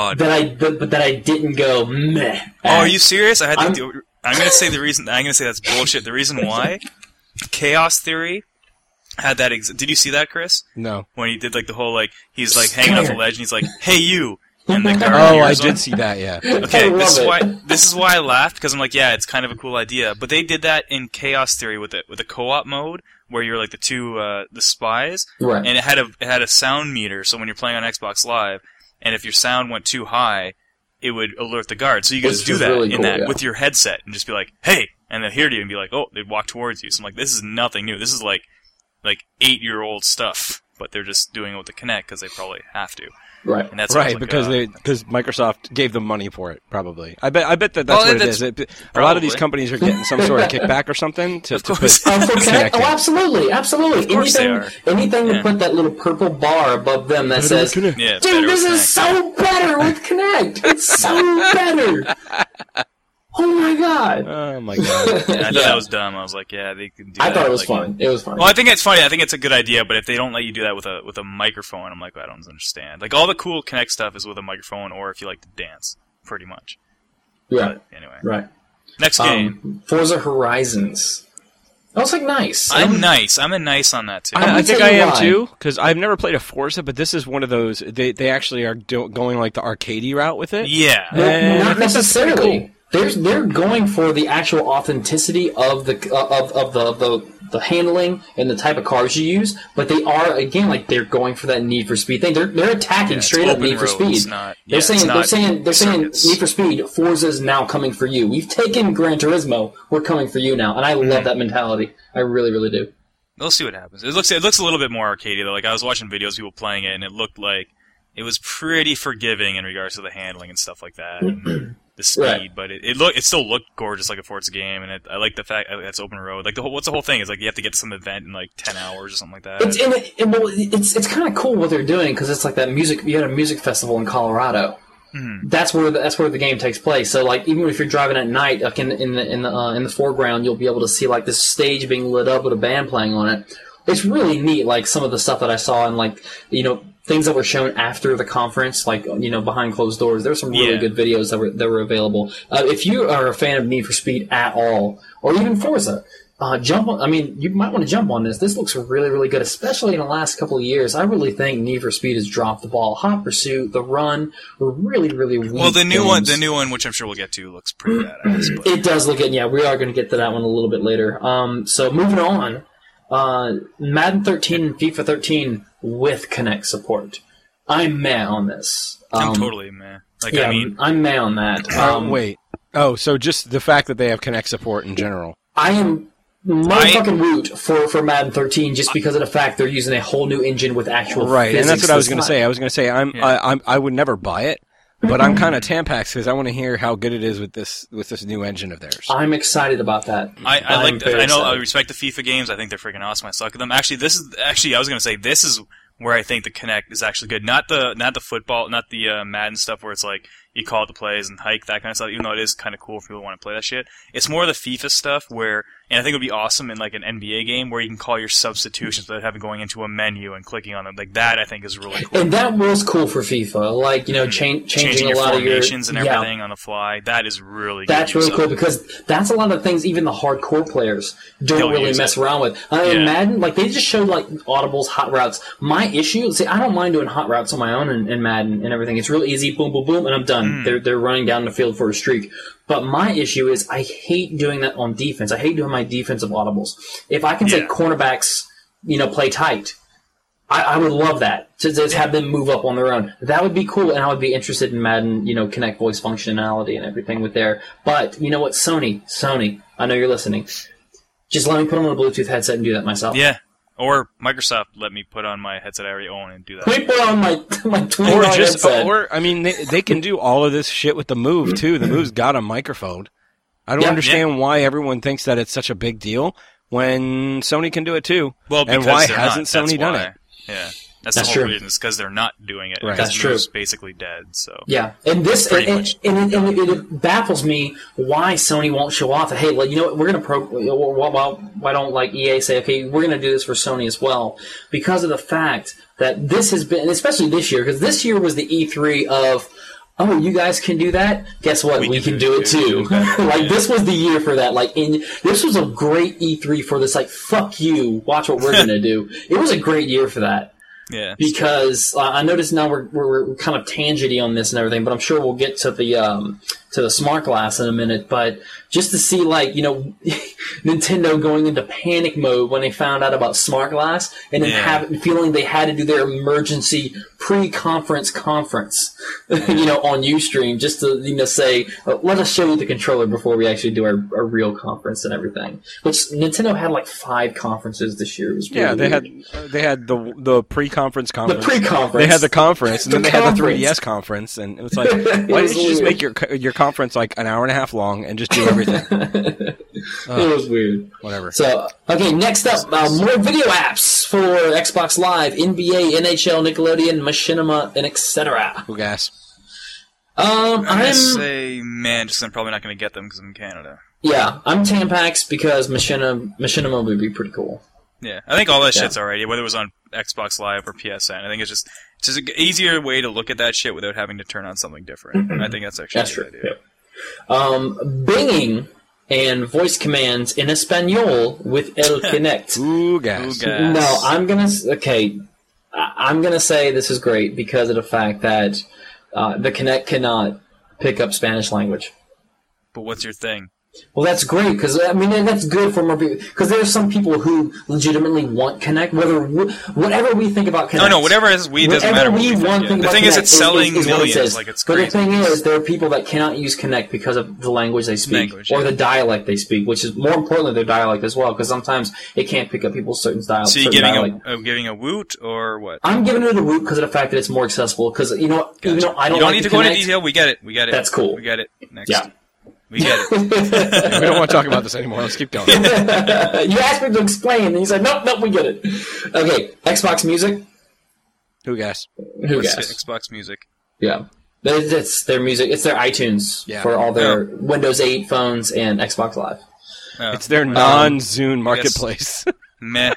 I didn't go, meh. Oh, are you serious? I'm going to say that's bullshit. The reason why Chaos Theory had that. Did you see that, Chris? No. When he did like the whole like he's like hanging off the ledge and he's like, "Hey you." And the I did see that. Yeah. Okay, this is why I laughed because I'm like, yeah, it's kind of a cool idea. But they did that in Chaos Theory with a co-op mode where you're like the spies, right? And it had a sound meter. So when you're playing on Xbox Live, and if your sound went too high, it would alert the guard. So you could just do that really cool, with your headset and just be like, "Hey," and they'll hear you and be like, "Oh," they'd walk towards you. So I'm like, this is nothing new. This is like 8-year-old stuff, but they're just doing it with the Kinect because they probably have to. Right, and that's right, because Microsoft gave them money for it. Probably, I bet that's what it is. A lot of these companies are getting some sort of kickback or something to put Kinect. Oh, absolutely. Of course anything to put that little purple bar above them that says, "Dude, this is so better with Kinect. It's so better." Oh my god! Oh my god! I thought that was dumb. I was like, yeah, they can do that. I thought it was fun. It was fun. Well, I think it's funny. I think it's a good idea, but if they don't let you do that with a microphone, I'm like, I don't understand. Like all the cool Kinect stuff is with a microphone, or if you like to dance, pretty much. Yeah. But anyway. Right. Next game. Forza Horizons. That was like nice. I'm nice. I'm a nice on that too. I think I am too, because I've never played a Forza, but this is one of those. They actually are going like the arcadey route with it. Yeah. Not necessarily. They're going for the actual authenticity of the handling and the type of cars you use, but they are again like they're going for that Need for Speed thing. They're attacking straight up Need for Speed. They're saying Need for Speed. Forza is now coming for you. We've taken Gran Turismo. We're coming for you now, and I love that mentality. I really, really do. We'll see what happens. It looks a little bit more arcadey though. Like I was watching videos of people playing it, and it looked like it was pretty forgiving in regards to the handling and stuff like that. And the speed, right. But it still looked gorgeous like a Forza game, and I like the fact that it's open road. Like what's the whole thing is like you have to get to some event in like 10 hours or something like that. It's kind of cool what they're doing because it's like that music. You had a music festival in Colorado. Mm-hmm. That's where the game takes place. So like even if you're driving at night, like in the foreground, you'll be able to see like this stage being lit up with a band playing on it. It's really neat. Like some of the stuff that I saw and like things that were shown after the conference, like behind closed doors. There were some really good videos that were available. If you are a fan of Need for Speed at all, or even Forza, jump on. I mean, you might want to jump on this. This looks really, really good, especially in the last couple of years. I really think Need for Speed has dropped the ball. Hot Pursuit, The Run were really, really weak Well, the new one, which I'm sure we'll get to, looks pretty badass. But. It does look good. Yeah, we are going to get to that one a little bit later. So moving on. Madden 13 and FIFA 13 with Kinect support. I'm meh on this. I'm totally meh. I'm meh on that. Wait. Oh, so just the fact that they have Kinect support in general. I am motherfucking root for Madden 13 just because of the fact they're using a whole new engine with actual right, physics. And that's what I was going to say. I was going to say I would never buy it. But I'm kind of Tampax because I want to hear how good it is with this new engine of theirs. I'm excited about that. I respect the FIFA games. I think they're freaking awesome. I suck at them. I was going to say this is where I think the Kinect is actually good. Not the football, not the Madden stuff where it's like you call it the plays and hike, that kind of stuff, even though it is kind of cool if people want to play that shit. It's more the FIFA stuff where, and I think it would be awesome in like an NBA game where you can call your substitutions without having going into a menu and clicking on them. Like that I think is really cool. And that was cool for FIFA. Like, changing a lot of your formations and everything on the fly. That is really good. That's really cool because that's a lot of things even the hardcore players don't really mess around with. In Madden, like they just showed like audibles, hot routes. My issue, I don't mind doing hot routes on my own in Madden and everything. It's really easy, boom, boom, boom, and I'm done. They're running down the field for a streak. But my issue is I hate doing that on defense. I hate doing my defensive audibles. If I can say cornerbacks, play tight, I would love that. To just have them move up on their own. That would be cool, and I would be interested in Madden, Kinect voice functionality and everything with there. But you know what, Sony, I know you're listening. Just let me put on a Bluetooth headset and do that myself. Yeah. Or Microsoft let me put on my headset I already own and do that. Let me put on my $20 headset. Or I mean, they can do all of this shit with the Move too. The Move's got a microphone. I don't understand why everyone thinks that it's such a big deal when Sony can do it too. Well, and why hasn't Sony done it? Yeah. That's the whole reason. It's because they're not doing it. Right. That's true. It's basically dead. So yeah, and this it baffles me why Sony won't show off. Hey, like we're gonna why don't like EA say, okay, we're gonna do this for Sony as well? Because of the fact that this has been, especially this year, because this year was the E3 of oh, you guys can do that? Guess what? We can do it too. Like, this was the year for that. Like, this was a great E3 for this, like, fuck you, watch what we're gonna do. It was a great year for that. Yeah. Because I notice now we're kind of tangenty on this and everything, but I'm sure we'll get to the smart glass in a minute. But just to see, like, Nintendo going into panic mode when they found out about smart glass, and then feeling they had to do their emergency pre-conference conference, on Ustream, just to say, let us show you the controller before we actually do our real conference and everything. Which Nintendo had like 5 conferences this year. It was really weird. They had the pre-conference conference. The pre-conference. They had the conference, and then they had the 3DS conference, and it was like, why didn't you just make your conference like an hour and a half long and just do everything? It was weird. Whatever. So, okay, next up, more video apps for Xbox Live, NBA, NHL, Nickelodeon, Machinima, and etc. Who gas? I'm gonna say, man, just I'm probably not gonna get them because I'm in Canada. Yeah, I'm Tampax because Machinima would be pretty cool. Yeah, I think all that shit's alright, whether it was on Xbox Live or PSN. I think it's just an easier way to look at that shit without having to turn on something different. I think that's actually a good idea. Yeah. Binging and voice commands in Espanol with El Kinect. Ooh, gas. No, I'm gonna say this is great because of the fact that the Kinect cannot pick up Spanish language. But what's your thing? Well, that's great, because, that's good for more people, because there are some people who legitimately want Kinect, whatever we think about Kinect. No, whatever it is, doesn't matter what we think. The thing is, it's selling millions, like it's crazy. But the thing is, there are people that cannot use Kinect because of the language they speak, or the dialect they speak, which is more importantly their dialect as well, because sometimes it can't pick up people's certain dialect. So you're giving a woot, or what? I'm giving it a woot because of the fact that it's more accessible, because, even though I don't You don't need to go into detail, we get it. That's cool. We get it. Next. Yeah. We get it. We don't want to talk about this anymore. Let's keep going. You asked me to explain, and you said, nope, we get it. Okay, Xbox Music. Who gas? Xbox Music. Yeah. It's their music. It's their iTunes for all their Windows 8 phones and Xbox Live. Oh. It's their non-Zune marketplace. Meh.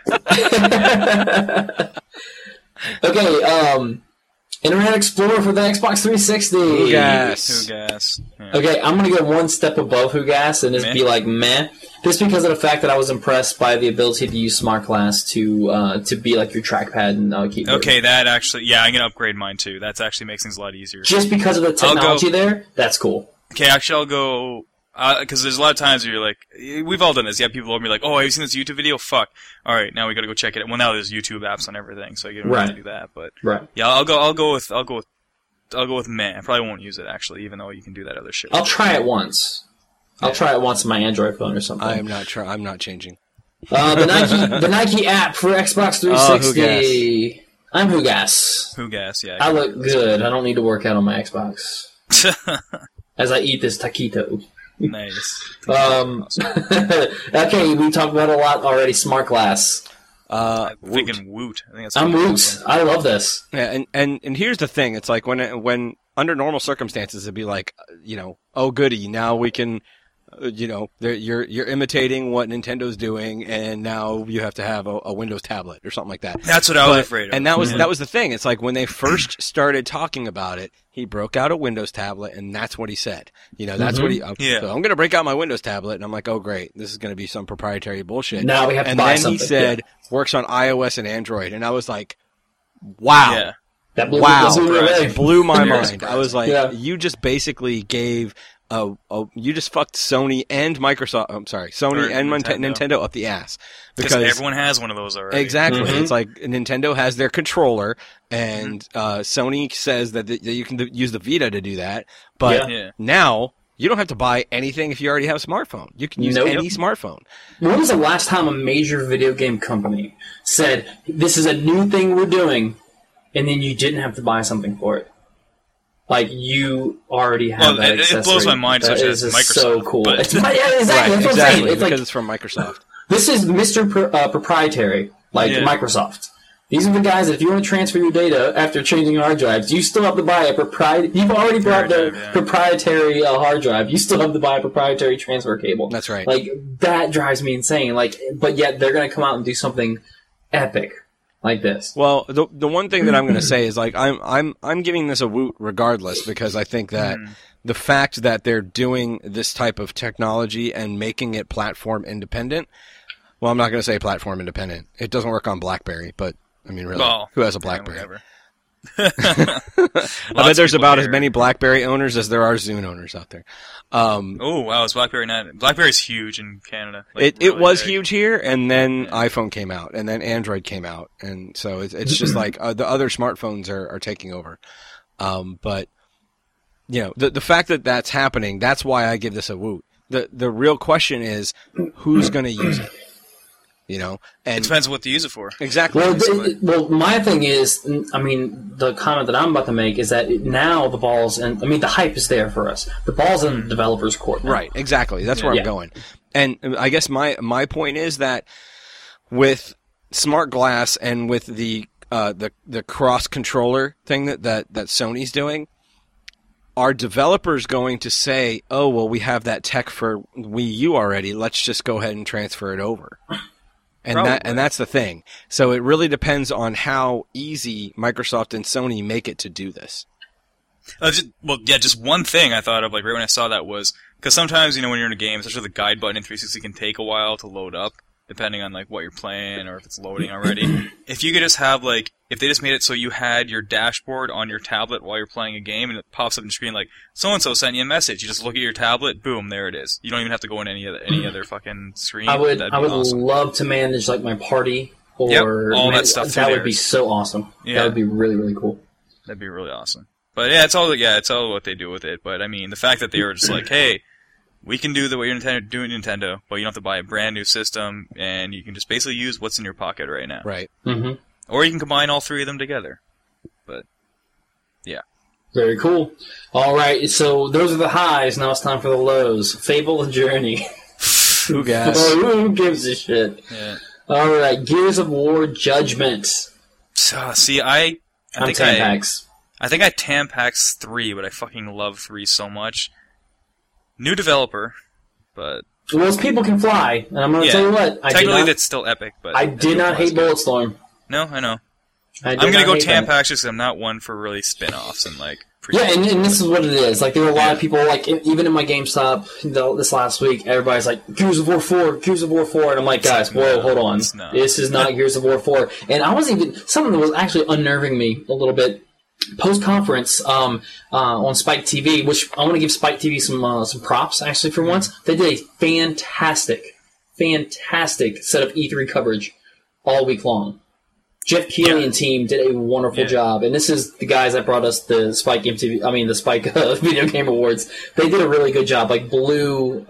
Okay, Internet Explorer for the Xbox 360. Who gas? Yeah. Okay, I'm going to go one step above Who gas and just be like, meh. Just because of the fact that I was impressed by the ability to use Smart Glass to be like your trackpad and keyboard. Okay, that actually, I'm going to upgrade mine too. That actually makes things a lot easier. Just because of the technology there, that's cool. Okay, actually I'll go... Because there's a lot of times where you're like, we've all done this. You have people over me like, oh, have you seen this YouTube video? Fuck. All right, now we got to go check it. Well, now there's YouTube apps on everything, so you don't have to do that. But yeah, I'll go with meh. I probably won't use it actually, even though you can do that other shit. I'll try it once. I'll try it once on my Android phone or something. I'm not changing. The Nike app for Xbox 360. I'm Who gas. Who gas? Yeah. I look good. I don't need to work out on my Xbox. As I eat this taquito. Nice. Okay, we talked about it a lot already. Smart Glass. I'm thinking Woot. I'm Woot. I love this. Yeah, and here's the thing. It's like when under normal circumstances, it'd be like, oh goody, now we can, you're imitating what Nintendo's doing, and now you have to have a Windows tablet or something like that. That's what I was afraid of. And that was the thing. It's like when they first started talking about it, he broke out a Windows tablet, and that's what he said. That's what he. So I'm going to break out my Windows tablet, and I'm like, oh great, this is going to be some proprietary bullshit. Now we have to buy something. And then he said works on iOS and Android, and I was like, wow. Yeah. That blew my mind. I was like, you just basically gave. You just fucked Sony and Microsoft. I'm sorry, Sony and Nintendo up the ass because everyone has one of those already. Exactly, It's like Nintendo has their controller, and Sony says that you can use the Vita to do that. But now you don't have to buy anything if you already have a smartphone. You can use any smartphone. When was the last time a major video game company said this is a new thing we're doing, and then you didn't have to buy something for it? Like, you already have that accessory. It blows my mind, such as Microsoft. So cool. Exactly. That's what I'm saying. It's because it's from Microsoft. This is Mr. Proprietary, Microsoft. These are the guys that if you want to transfer your data after changing hard drives, you still have to buy a proprietary... You've already bought the proprietary hard drive. You still have to buy a proprietary transfer cable. That's right. Like, that drives me insane. Like, but yet they're going to come out and do something epic. like this. Well, the one thing that I'm going to say is like I'm giving this a woot regardless, because I think that the fact that they're doing this type of technology and making it platform independent. Well, I'm not going to say platform independent. It doesn't work on BlackBerry, but I mean, really, who has a BlackBerry? I bet there's about as many BlackBerry owners as there are Zune owners out there. Oh wow, is BlackBerry not? BlackBerry's huge in Canada. Like, it was huge here, and then iPhone came out, and then Android came out, and so it's just like the other smartphones are taking over. But you know, the fact that that's happening, that's why I give this a woot. The real question is who's going to use it. You know, and it depends on what to use it for. Exactly. Well, my thing is, I mean, the comment that I'm about to make is that now the ball's, and I mean, the hype is there for us. The ball's in the developers' court now. Right. Exactly. That's where I'm going. And I guess my point is that with Smart Glass and with the cross controller thing that Sony's doing, are developers going to say, "Oh, well, we have that tech for Wii U already. Let's just go ahead and transfer it over." And that's the thing. So it really depends on how easy Microsoft and Sony make it to do this. Just one thing I thought of, like right when I saw that was, because sometimes, you know, when you're in a game, especially the guide button in 360 can take a while to load up, depending on like what you're playing or if it's loading already. If you could just have like, if they just made it so you had your dashboard on your tablet while you're playing a game and it pops up on the screen like, so-and-so sent you a message. You just look at your tablet, boom, there it is. You don't even have to go in any other fucking screen. I would awesome. Love to manage like my party or all that stuff. That would be so awesome. Yeah. That would be really, really cool. That'd be really awesome. But yeah, it's all what they do with it. But I mean, the fact that they were just like, hey, we can do what you're doing Nintendo, but you don't have to buy a brand new system, and you can just basically use what's in your pocket right now. Right. Mm-hmm. Or you can combine all three of them together. But, yeah. Very cool. All right, so those are the highs. Now it's time for the lows. Fable and Journey. Who gives a shit? Yeah. All right, Gears of War Judgment. See, I think Tampax. I think I Tampax 3, but I fucking love 3 so much. New developer, but... Well, people can fly, and I'm going to tell you what. Technically, that's still epic, but... I did not hate Bulletstorm. No, I know. I'm going to go Tampax just because I'm not one for really spin-offs and, like... Yeah, and this is what it is. Like, there were a lot of people, like, even in my GameStop this last week, everybody's like, Gears of War 4, Gears of War 4, and I'm like, guys, whoa, hold on. This is not Gears of War 4. And I was even... Something that was actually unnerving me a little bit post-conference on Spike TV, which I want to give Spike TV some props, actually, for once. They did a fantastic set of E3 coverage all week long. Jeff Keighley and team did a wonderful job, and this is the guys that brought us the Spike Video Game Awards. They did a really good job, like blew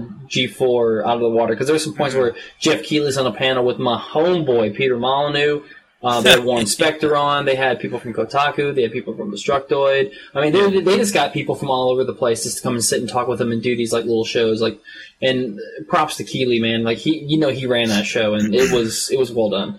G4 out of the water, because there's some points where Jeff Keighley's on a panel with my homeboy, Peter Molyneux. They had Warren Spector on. They had people from Kotaku. They had people from Destructoid. I mean, they just got people from all over the place just to come and sit and talk with them and do these like little shows. Like, and props to Keighley, man. Like he ran that show, and it was well done.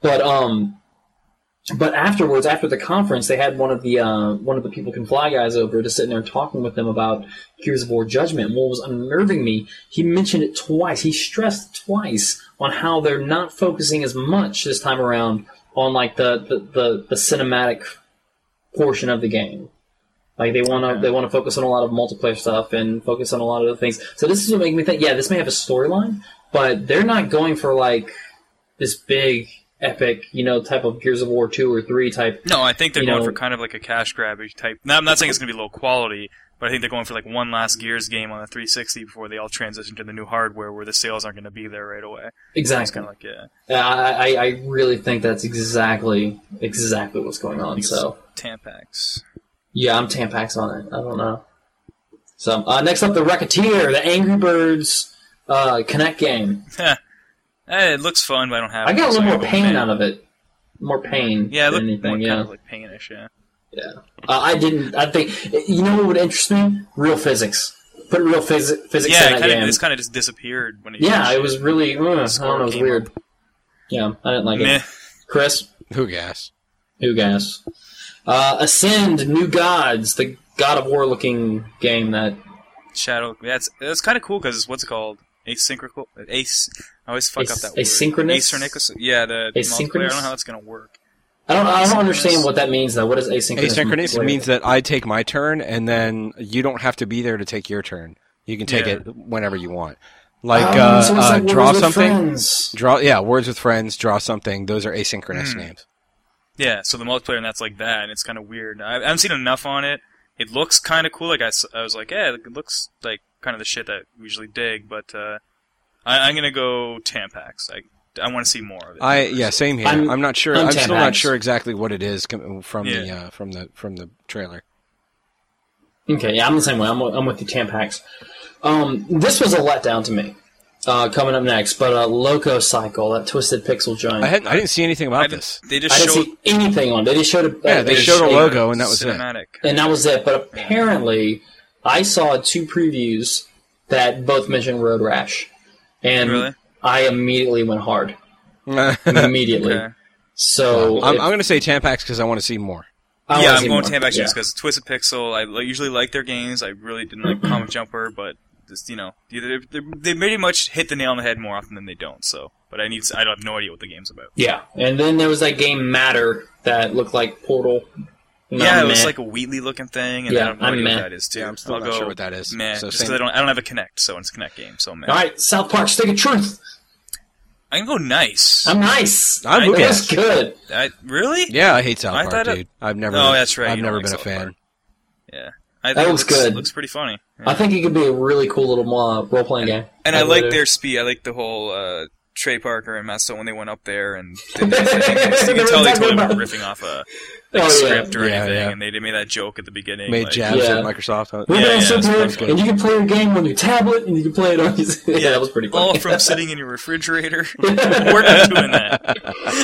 But afterwards, after the conference, they had one of the People Can Fly guys over to sit in there talking with them about Gears of War Judgment. And what was unnerving me, he mentioned it twice. He stressed twice on how they're not focusing as much this time around on like the cinematic portion of the game. Like they want to focus on a lot of multiplayer stuff and focus on a lot of other things. So this is what makes me think, this may have a storyline, but they're not going for like this big epic, type of Gears of War 2 or 3 type. No, I think they're going for kind of like a cash grabby type. Now, I'm not saying it's going to be low quality, but I think they're going for like one last Gears game on the 360 before they all transition to the new hardware where the sales aren't going to be there right away. Exactly. It's kind of like, I really think that's exactly what's going on. So Tampax. Yeah, I'm Tampax on it. I don't know. So next up, the Racketeer, the Angry Birds Connect game. It looks fun, but I don't have it. I got a little more pain out of it. More pain than anything, kind of like painish, yeah. Yeah. I think, what would interest me? Real physics. Put real physics in that game. It's kind of just disappeared when it it was really, I don't know, it was weird. Yeah, I didn't like it. Chris? Who gas? Ascend, New Gods, the God of War looking game that... Shadow, that's kind of cool because what's it called? asynchronous. I always fuck up that word. Asynchronous? Asynchronous. Yeah, the multiplayer. I don't know how that's gonna work. I don't understand what that means though. What is asynchronous? Asynchronous means that I take my turn, and then you don't have to be there to take your turn. You can take it whenever you want. Like, draw something. Words with friends. Draw something. Those are asynchronous names. Yeah, so the multiplayer and that's like that, and it's kind of weird. I haven't seen enough on it. It looks kind of cool. Like I was like, yeah, it looks like kind of the shit that we usually dig. But I'm gonna go Tampax. I want to see more of it. Same here. I'm not sure. I'm still not sure exactly what it is from the trailer. Okay, yeah, I'm the same way. I'm with the Tampax. This was a letdown to me. Coming up next, but Loco Cycle, that Twisted Pixel joint. I didn't see anything about this. I didn't see anything on it. They just showed they showed a logo, and that was cinematic. And that was it. But apparently, I saw 2 previews that both mentioned Road Rash. And really? I immediately went hard. Immediately. Okay. So I'm going to say Tampax because I want to see more. I'm going Tampax just because Twisted Pixel, I usually like their games. I really didn't like Comic Jumper, but just, they pretty much hit the nail on the head more often than they don't. So, but I have no idea what the game's about. Yeah, and then there was that game Matter that looked like Portal. It was like a Wheatley looking thing, and I don't know what that is too. Yeah, I'm still not sure what that is. Meh, so just because I don't have a Kinect, so it's a Kinect game. So meh. All right, South Park: Stick of Truth. I can go nice. I'm nice. That's good. Really? Yeah, I hate South Park, dude. I've never. Oh, that's right. I've never been a fan. Yeah. That looks good. Looks pretty funny. Yeah. I think it could be a really cool little role-playing game. And I like their speed. I like the whole Trey Parker and Matt Stone when they went up there and did their thing. You can tell they totally were riffing off a script or anything, and they made that joke at the beginning. Made jabs at Microsoft. And you can play your game on your tablet, and you can play it on your... that was pretty funny. All from sitting in your refrigerator. We're not doing that.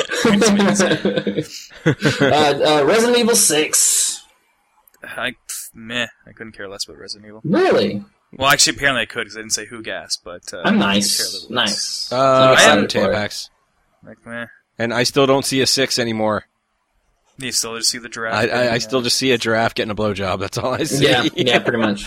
Resident Evil 6. I couldn't care less about Resident Evil. Really? Well, actually, apparently I could because I didn't say who gassed, but I'm nice. Nice. I'm Tampax. Like, meh. And I still don't see a 6 anymore. You still just see the giraffe. I still just see a giraffe getting a blowjob. That's all I see. Yeah, pretty much.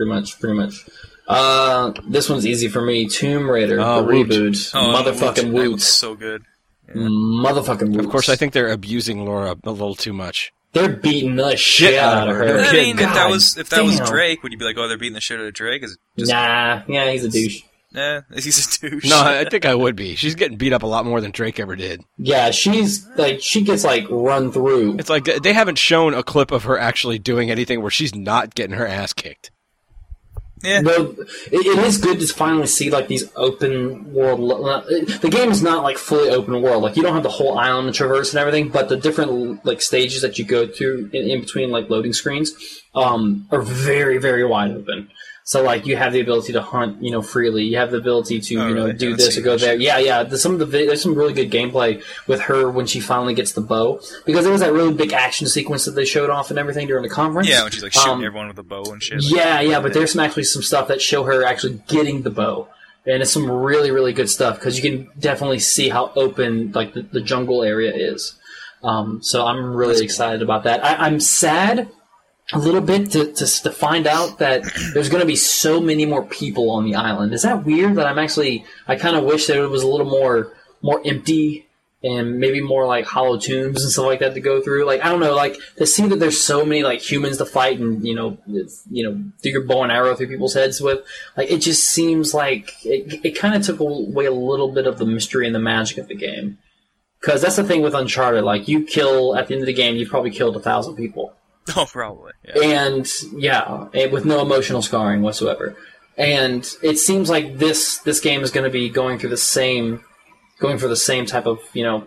This one's easy for me. Tomb Raider, the reboot. Motherfucking Woot. That so good. Yeah. Motherfucking Woot. Of course, I think they're abusing Laura a little too much. They're beating the shit out of her. I mean, if that was Drake, would you be like, oh, they're beating the shit out of Drake? Is it just... Nah, yeah, he's a douche. He's a douche. No, I think I would be. She's getting beat up a lot more than Drake ever did. Yeah, she gets run through. It's like they haven't shown a clip of her actually doing anything where she's not getting her ass kicked. Yeah, it is good to finally see these open world. The game is not fully open world. You don't have the whole island to traverse and everything, but the different stages that you go through in between loading screens are very, very wide open. So you have the ability to hunt, freely. You have the ability to do this or go there. Yeah. There's some really good gameplay with her when she finally gets the bow, because there was that really big action sequence that they showed off and everything during the conference. Yeah, when she's shooting everyone with a bow and shit. But there's some stuff that show her actually getting the bow, and it's some really, really good stuff because you can definitely see how open the jungle area is. So I'm really excited about that. I'm sad a little bit to find out that there's going to be so many more people on the island. Is that weird? That I kind of wish that it was a little more empty and maybe more hollow tombs and stuff like that to go through. I don't know, to see that there's so many humans to fight and do your bow and arrow through people's heads with. It just seems like it kind of took away a little bit of the mystery and the magic of the game. Because that's the thing with Uncharted. You kill at the end of the game, you've probably killed 1,000 people. Oh, probably. Yeah. And with no emotional scarring whatsoever. And it seems like this game is going to be going for the same type of,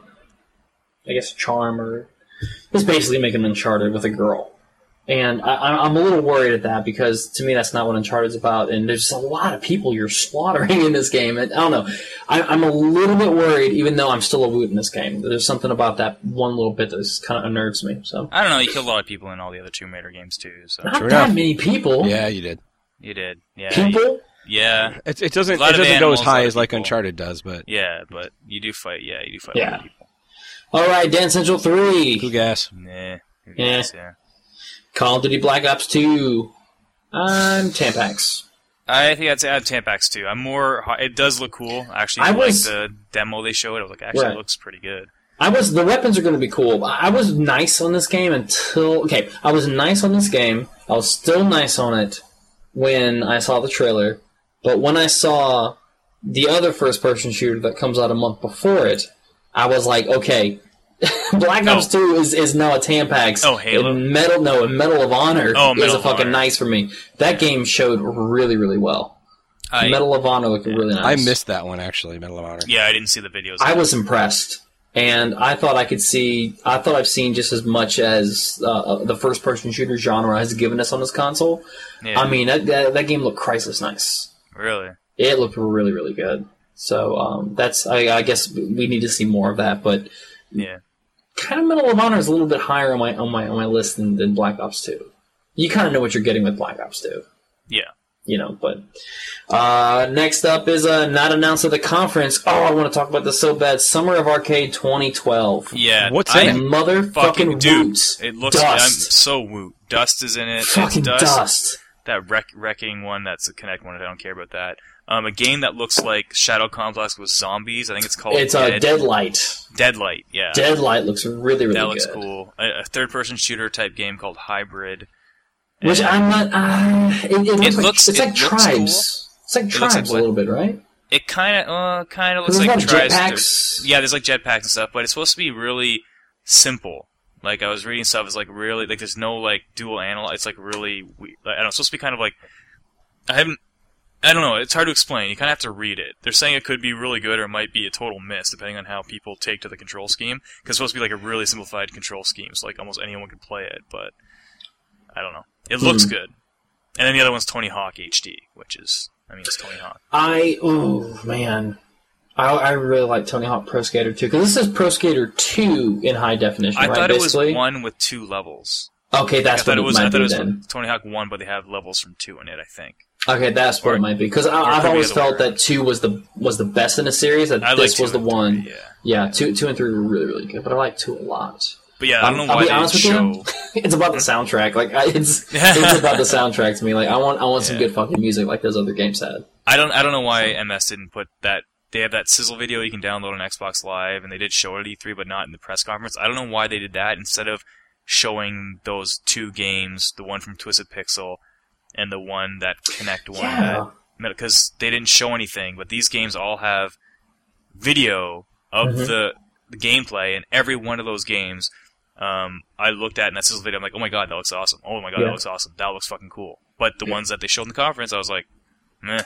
I guess charm, or it's basically making Uncharted with a girl. And I'm a little worried at that, because to me that's not what Uncharted's about, and there's just a lot of people you're slaughtering in this game, and I don't know. I'm a little bit worried, even though I'm still a Woot in this game. There's something about that one little bit that just kind of unnerves me. So I don't know, you killed a lot of people in all the other Tomb Raider games too. So. Not that many people. Yeah, you did. You did. Yeah. People? Yeah. It doesn't go as high as Uncharted does, but... Yeah, but you do fight a lot of people. Alright, Dance Central 3. Who gas? Nah. Who gas, yeah. Call of Duty Black Ops 2. I'm Tampax. I think I'd say Tampax too. It does look cool. Actually, like the demo they showed, I was like, actually, it looks pretty good. The weapons are going to be cool. I was nice on this game I was nice on this game. I was still nice on it when I saw the trailer. But when I saw the other first-person shooter that comes out a month before it, I was like, okay, Black Ops 2 is now a Tampax. Oh, Halo? And Medal of Honor is a fucking nice for me. That game showed really, really well. Medal of Honor looked really nice. I missed that one, actually, Medal of Honor. Yeah, I didn't see the videos. I was impressed. And I thought I've seen just as much as the first-person shooter genre has given us on this console. Yeah. I mean, that game looked Christless nice. Really? It looked really, really good. So I guess we need to see more of that. But yeah, kind of Medal of Honor is a little bit higher on my list than Black Ops 2. You kind of know what you're getting with Black Ops 2. Yeah. But next up is not announced at the conference. Oh, I want to talk about this so bad. Summer of Arcade 2012. Yeah, what's in it? Motherfucking Woot. It looks. Dust. I'm so Woot. Dust is in it. Fucking it's Dust. That wrecking one. That's a Kinect one. I don't care about that. A game that looks like Shadow Complex with zombies. I think it's called. It's Deadlight. Deadlight. Yeah. Deadlight looks really, really good. That looks cool. A third-person shooter type game called Hybrid. Which I'm not. It looks like Tribes. Cool. It's like Tribes a little bit, right? It kind of looks like Tribes. Jetpacks. Yeah, there's like jetpacks and stuff, but it's supposed to be really simple. Like I was reading stuff, it's like really like there's no like dual analog. It's like really weird. I don't know. It's supposed to be kind of like I don't know. It's hard to explain. You kind of have to read it. They're saying it could be really good or it might be a total miss, depending on how people take to the control scheme. Because it's supposed to be like a really simplified control scheme, so like almost anyone could play it. But I don't know. It looks good. And then the other one's Tony Hawk HD, which is, it's Tony Hawk. I really like Tony Hawk Pro Skater 2, because this is Pro Skater 2 in high definition, right? I thought basically? It was one with 2 levels. Okay, that's what it might be then. Tony Hawk 1, but they have levels from 2 in it, I think. Okay, that's what it might be. Because I've always felt that 2 was the best in the series, that this was the one. 3, yeah, 2 and 3 were really, really good, but I like 2 a lot. But yeah, I don't know why they didn't show... It's about the soundtrack. Like it's about the soundtrack to me. Like I want some good fucking music like those other games had. I don't know why MS didn't put that. They have that sizzle video you can download on Xbox Live, and they did show it at E3, but not in the press conference. I don't know why they did that instead of showing those 2 games, the one from Twisted Pixel and the one that Kinect one. Yeah. Because they didn't show anything, but these games all have video of the gameplay, and every one of those games. I looked at in that sizzle video, I'm like, oh my god, that looks awesome. Oh my god, that looks awesome. That looks fucking cool. But the ones that they showed in the conference, I was like, meh.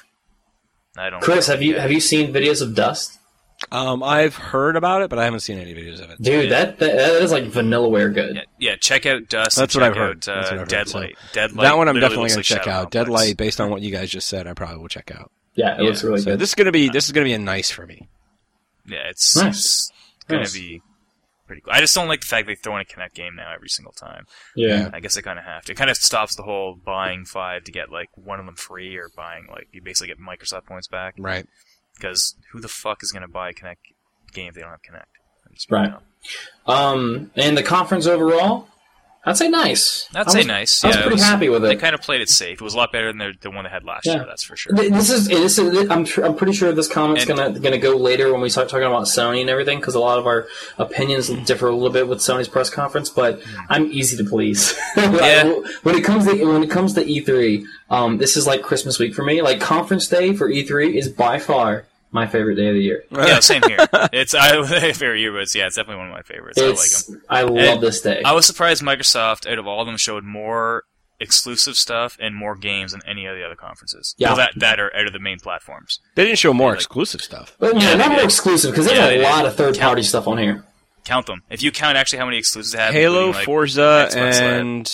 I don't. Chris, have you seen videos of Dust? I've heard about it, but I haven't seen any videos of it. Dude, that is like Vanillaware good. Yeah, check out Dust. That's what I've heard. Deadlight. Deadlight. That one I'm definitely going to check out. Complex. Deadlight, based on what you guys just said, I probably will check out. Yeah, it looks really good. This is going to be a nice for me. Yeah, it's going to be pretty cool. I just don't like the fact they throw in a Kinect game now every single time. Yeah. I guess they kind of have to. It kind of stops the whole buying 5 to get like one of them free, or buying like you basically get Microsoft points back. Right. Because who the fuck is going to buy a Kinect game if they don't have Kinect? Right. And the conference overall, I'd say nice. I'd say nice. I was pretty happy with it. They kind of played it safe. It was a lot better than the one they had last year. That's for sure. I'm pretty sure this comment's gonna go later when we start talking about Sony and everything, because a lot of our opinions differ a little bit with Sony's press conference. But I'm easy to please. When it comes to E3, this is like Christmas week for me. Like conference day for E3 is by far my favorite day of the year. Yeah, same here. It's favorite year, but it's definitely one of my favorites. I like them. I love this day. I was surprised Microsoft, out of all of them, showed more exclusive stuff and more games than any of the other conferences. Yeah. Well, that are out of the main platforms. They didn't show more exclusive stuff. But not more exclusive, because there's a lot of third-party stuff on here. Count them. If you count actually how many exclusives they have. Halo, Forza, and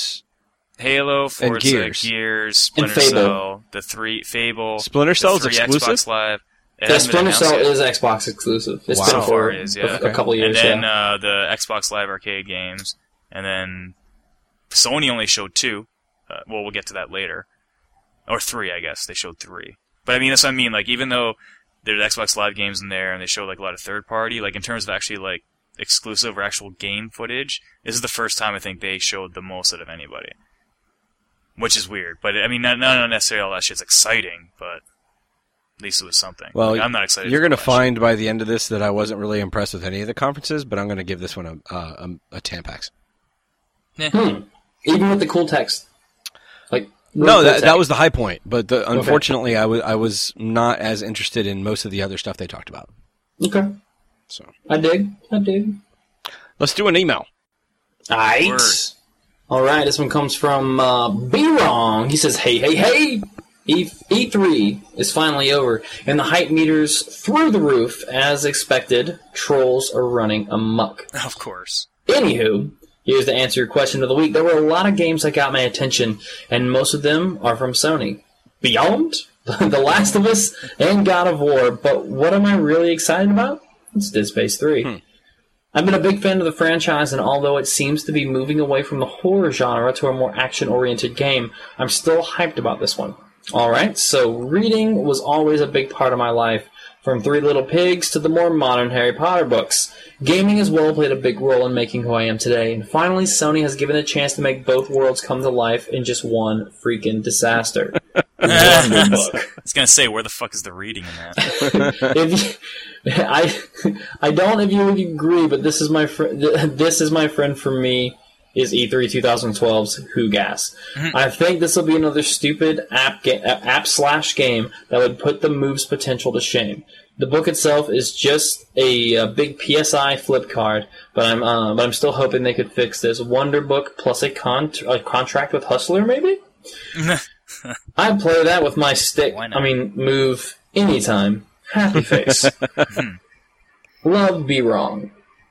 Gears, Splinter Cell, the 3 Fable. Splinter Cell is exclusive? Xbox Live. The Splinter Cell is Xbox exclusive. It's been for a couple of years. And then the Xbox Live Arcade games. And then Sony only showed 2. We'll get to that later. Or 3, I guess. They showed 3. But that's what I mean. Like, even though there's Xbox Live games in there and they show like a lot of third party, like in terms of actually like exclusive or actual game footage, this is the first time I think they showed the most out of anybody. which is weird. But I mean, not necessarily all that shit's exciting, but at least it was something. Well, I'm not excited. You're going to find by the end of this that I wasn't really impressed with any of the conferences, but I'm going to give this one a Tampax. Yeah. Even with the cool text, no, that was the high point. But unfortunately, I was not as interested in most of the other stuff they talked about. Okay. So I dig. Let's do an email. Alright. Alright, this one comes from Be Wrong. He says, hey. E3 is finally over, and the hype meter's through the roof. As expected, trolls are running amok. Of course. Anywho, here's to answer your question of the week. There were a lot of games that got my attention, and most of them are from Sony. Beyond, The Last of Us, and God of War. But what am I really excited about? It's Dead Space 3. I've been a big fan of the franchise, and although it seems to be moving away from the horror genre to a more action-oriented game, I'm still hyped about this one. Alright, so reading was always a big part of my life, from Three Little Pigs to the more modern Harry Potter books. Gaming as well played a big role in making who I am today, and finally Sony has given a chance to make both worlds come to life in just one freaking disaster. I was going to say, where the fuck is the reading in that? I don't if you would agree, but this is my friend for me is E3 2012's Who Gas. I think this will be another stupid app/game that would put the move's potential to shame. The book itself is just a big PSI flip card, but I'm still hoping they could fix this. Wonder Book plus a contract with Hustler, maybe? I'd play that with my stick. Move anytime. Happy face. Love Be Wrong.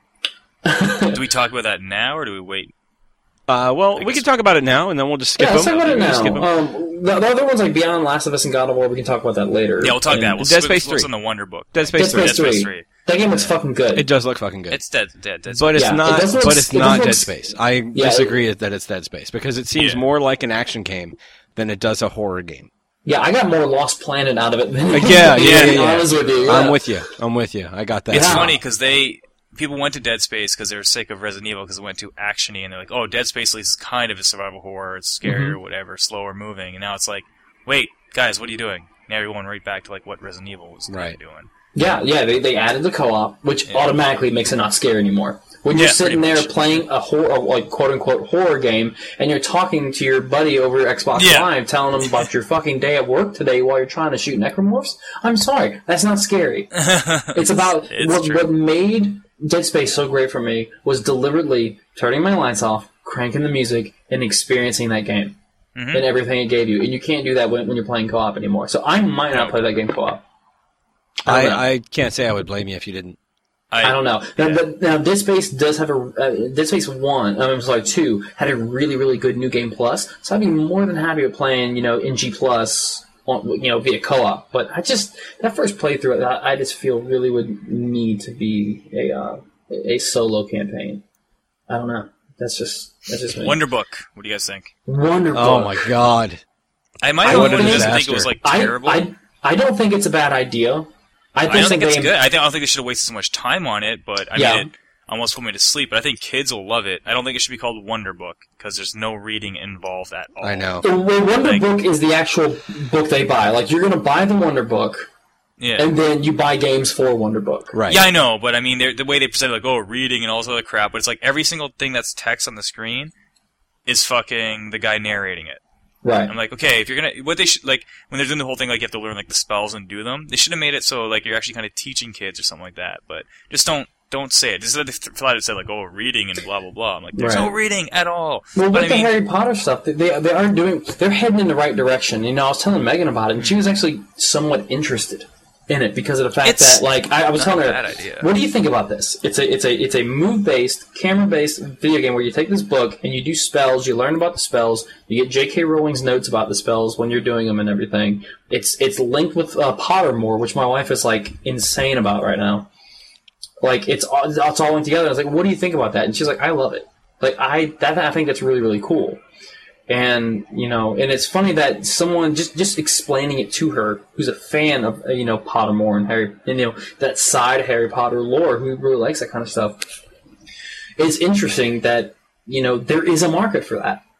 Do we talk about that now, or do we wait? We can talk about it now, and then we'll just skip them. Let's talk about it now. The other ones like Beyond, Last of Us, and God of War, we can talk about that later. Yeah, we'll talk that. We'll Dead Space 3. What's on the Wonder Book? Dead Space 3. That game looks fucking good. It does look fucking good. It's Dead Space. But it's not Dead Space. I disagree that it's Dead Space, because it seems more like an action game than it does a horror game. Yeah, I got more Lost Planet out of it than yeah. Honest with you. I'm with you. I got that. It's funny because people went to Dead Space because they were sick of Resident Evil because it went too actiony, and they're like, "Oh, Dead Space is kind of a survival horror. It's scary or whatever, slower moving." And now it's like, "Wait, guys, what are you doing?" Now you're going right back to like what Resident Evil was doing. Yeah. They added the co-op, which automatically makes it not scary anymore. When you're sitting there playing a horror, like quote-unquote horror game, and you're talking to your buddy over Xbox Live, telling him about your fucking day at work today while you're trying to shoot necromorphs, I'm sorry, that's not scary. It's about what made Dead Space so great for me was deliberately turning my lights off, cranking the music, and experiencing that game and everything it gave you. And you can't do that when you're playing co-op anymore. So I might not play that game co-op. I can't say I would blame you if you didn't. I don't know. Now, Dead Space does have Dead Space 2 had a really, really good New Game Plus, so I'd be more than happy with playing, NG Plus, via co-op. But that first playthrough, I just feel really would need to be a solo campaign. I don't know. That's just me. Wonder Book. What do you guys think? Wonder Book. Oh my god. I think it was terrible. I don't think it's a bad idea. I don't think it's good. I don't think they should have wasted so much time on it, but it almost put me to sleep. But I think kids will love it. I don't think it should be called Wonder Book, because there's no reading involved at all. I know. Well, Wonder Book is the actual book they buy. Like, you're going to buy the Wonder Book, and then you buy games for Wonder Book. Right. Yeah, I know, but the way they present it, like, reading and all this other crap, but it's like every single thing that's text on the screen is fucking the guy narrating it. Right. I'm like, okay, if you're gonna, what they should, like, when they're doing the whole thing, like, you have to learn, like, the spells and do them, they should have made it so, like, you're actually kind of teaching kids or something like that, but just don't say it. Just flat out say, like, reading and blah, blah, blah. I'm like, there's no reading at all. Well, with the Harry Potter stuff, they're heading in the right direction. I was telling Megan about it, and she was actually somewhat interested in it because of the fact that, like, I was telling her, what do you think about this? It's a move-based, camera-based video game where you take this book and you do spells, you learn about the spells, you get J.K. Rowling's notes about the spells when you're doing them and everything. It's linked with Pottermore, which my wife is, like, insane about right now. Like, it's all linked together. I was like, what do you think about that? And she's like, I love it. Like, I think that's really, really cool. And, and it's funny that someone just explaining it to her, who's a fan of, Pottermore and Harry, and, that side of Harry Potter lore, who really likes that kind of stuff. It's interesting that, there is a market for that.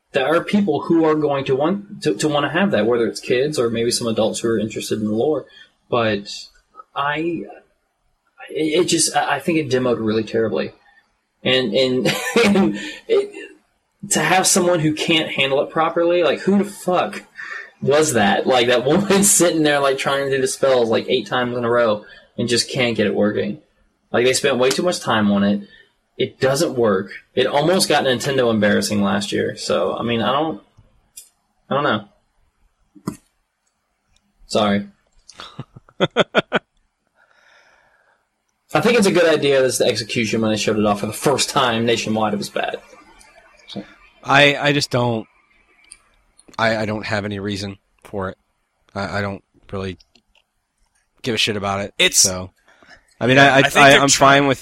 there are people who are going to want to have that, whether it's kids or maybe some adults who are interested in the lore. But I think it demoed really terribly, and to have someone who can't handle it properly, like who the fuck was that? Like that woman sitting there like trying to do the spells like 8 times in a row and just can't get it working. Like they spent way too much time on it. It doesn't work. It almost got Nintendo embarrassing last year. So I mean, I don't know. Sorry. I think it's a good idea. This is the execution when they showed it off for the first time nationwide. It was bad. So. I just don't. I don't have any reason for it. I don't really give a shit about it. So, I mean, I'm fine with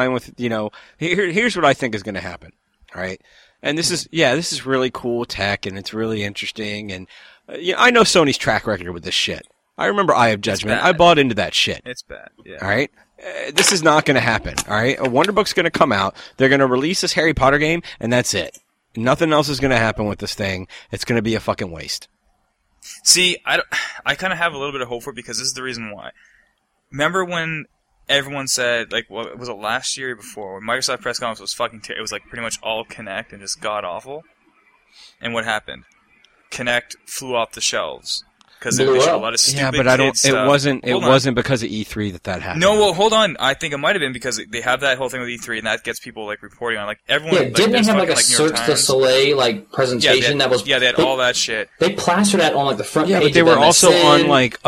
here's what I think is going to happen. All right, and this is really cool tech and it's really interesting and I know Sony's track record with this shit. I remember Eye of Judgment. I bought into that shit. It's bad. Yeah. All right. This is not going to happen. All right. A Wonder Book's going to come out. They're going to release this Harry Potter game, and that's it. Nothing else is going to happen with this thing. It's going to be a fucking waste. See, I kind of have a little bit of hope for it because this is the reason why. Remember when everyone said, like, what was it last year or before? When Microsoft press conference was fucking it was like pretty much all Kinect and just god awful. And what happened? Kinect flew off the shelves. Because they showed a lot of stupid but I don't. It wasn't because of E3 that happened. No, well, hold on. I think it might have been because they have that whole thing with E3, and that gets people like reporting on. Like everyone. Yeah, didn't they have like a Cirque du Soleil like presentation that was? Yeah, they had all that shit. They plastered that on like the front page. Yeah, but they were also on like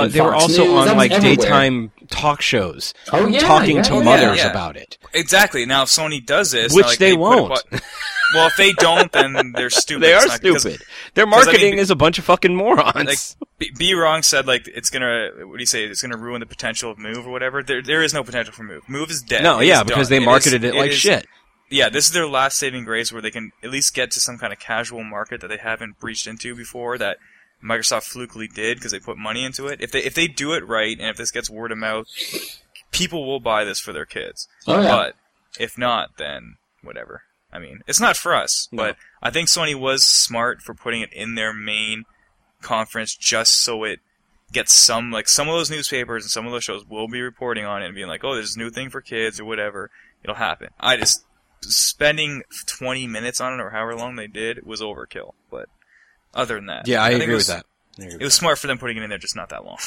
daytime talk shows. Oh yeah, talking to mothers about it. Exactly. Now if Sony does this, which they won't. Well, if they don't, then they're stupid. They are stupid. Their marketing is a bunch of fucking morons. Like, B. Wrong said, like, it's gonna, what do you say, it's gonna ruin the potential of Move or whatever. There is no potential for Move. Move is dead. No, because they marketed it like shit. Yeah, this is their last saving grace where they can at least get to some kind of casual market that they haven't breached into before that Microsoft flukily did because they put money into it. If they do it right and if this gets word of mouth, people will buy this for their kids. Oh, yeah. But if not, then whatever. I mean, it's not for us, but I think Sony was smart for putting it in their main conference just so it gets some of those newspapers and some of those shows will be reporting on it and being like, oh, there's a new thing for kids or whatever. It'll happen. Spending 20 minutes on it or however long they did was overkill. But other than that. Yeah, I agree with that. It was smart for them putting it in there, just not that long.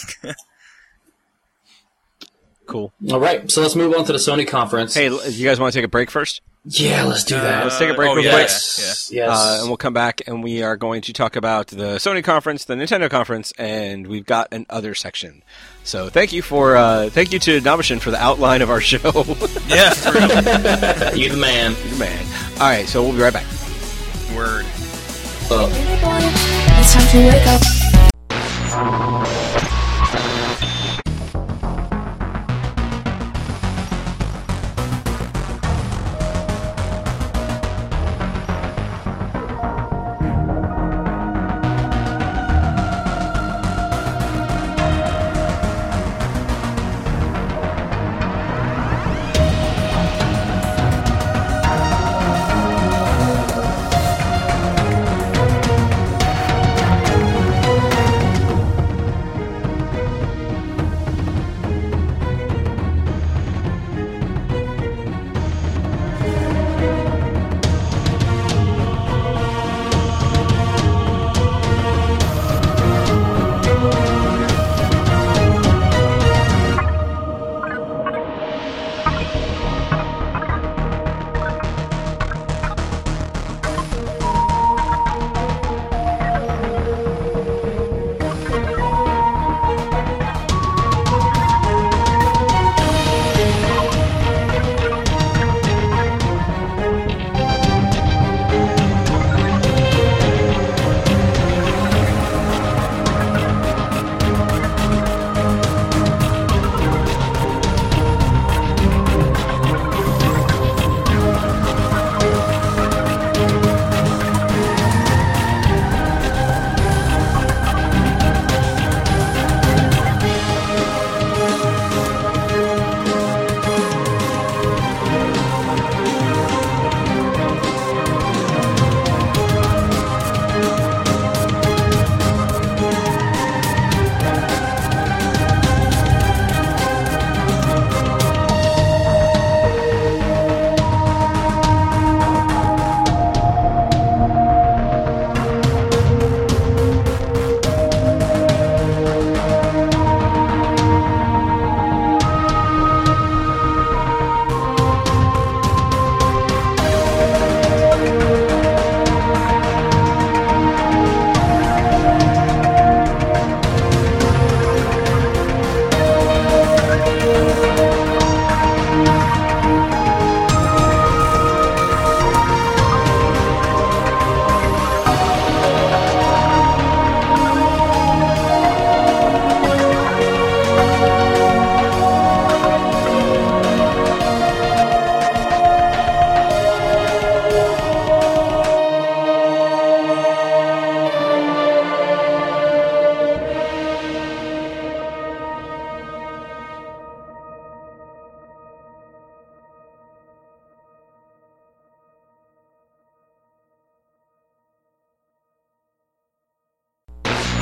Cool. All right, so let's move on to the Sony conference. Hey, you guys want to take a break first? Yeah, let's do that. Let's take a break real quick. Yes. And we'll come back and we are going to talk about the Sony conference, the Nintendo conference, and we've got an other section. So thank you to Nabashin for the outline of our show. Yeah, for real. You're the man. You're the man. All right, so we'll be right back. Word. It's time to wake up.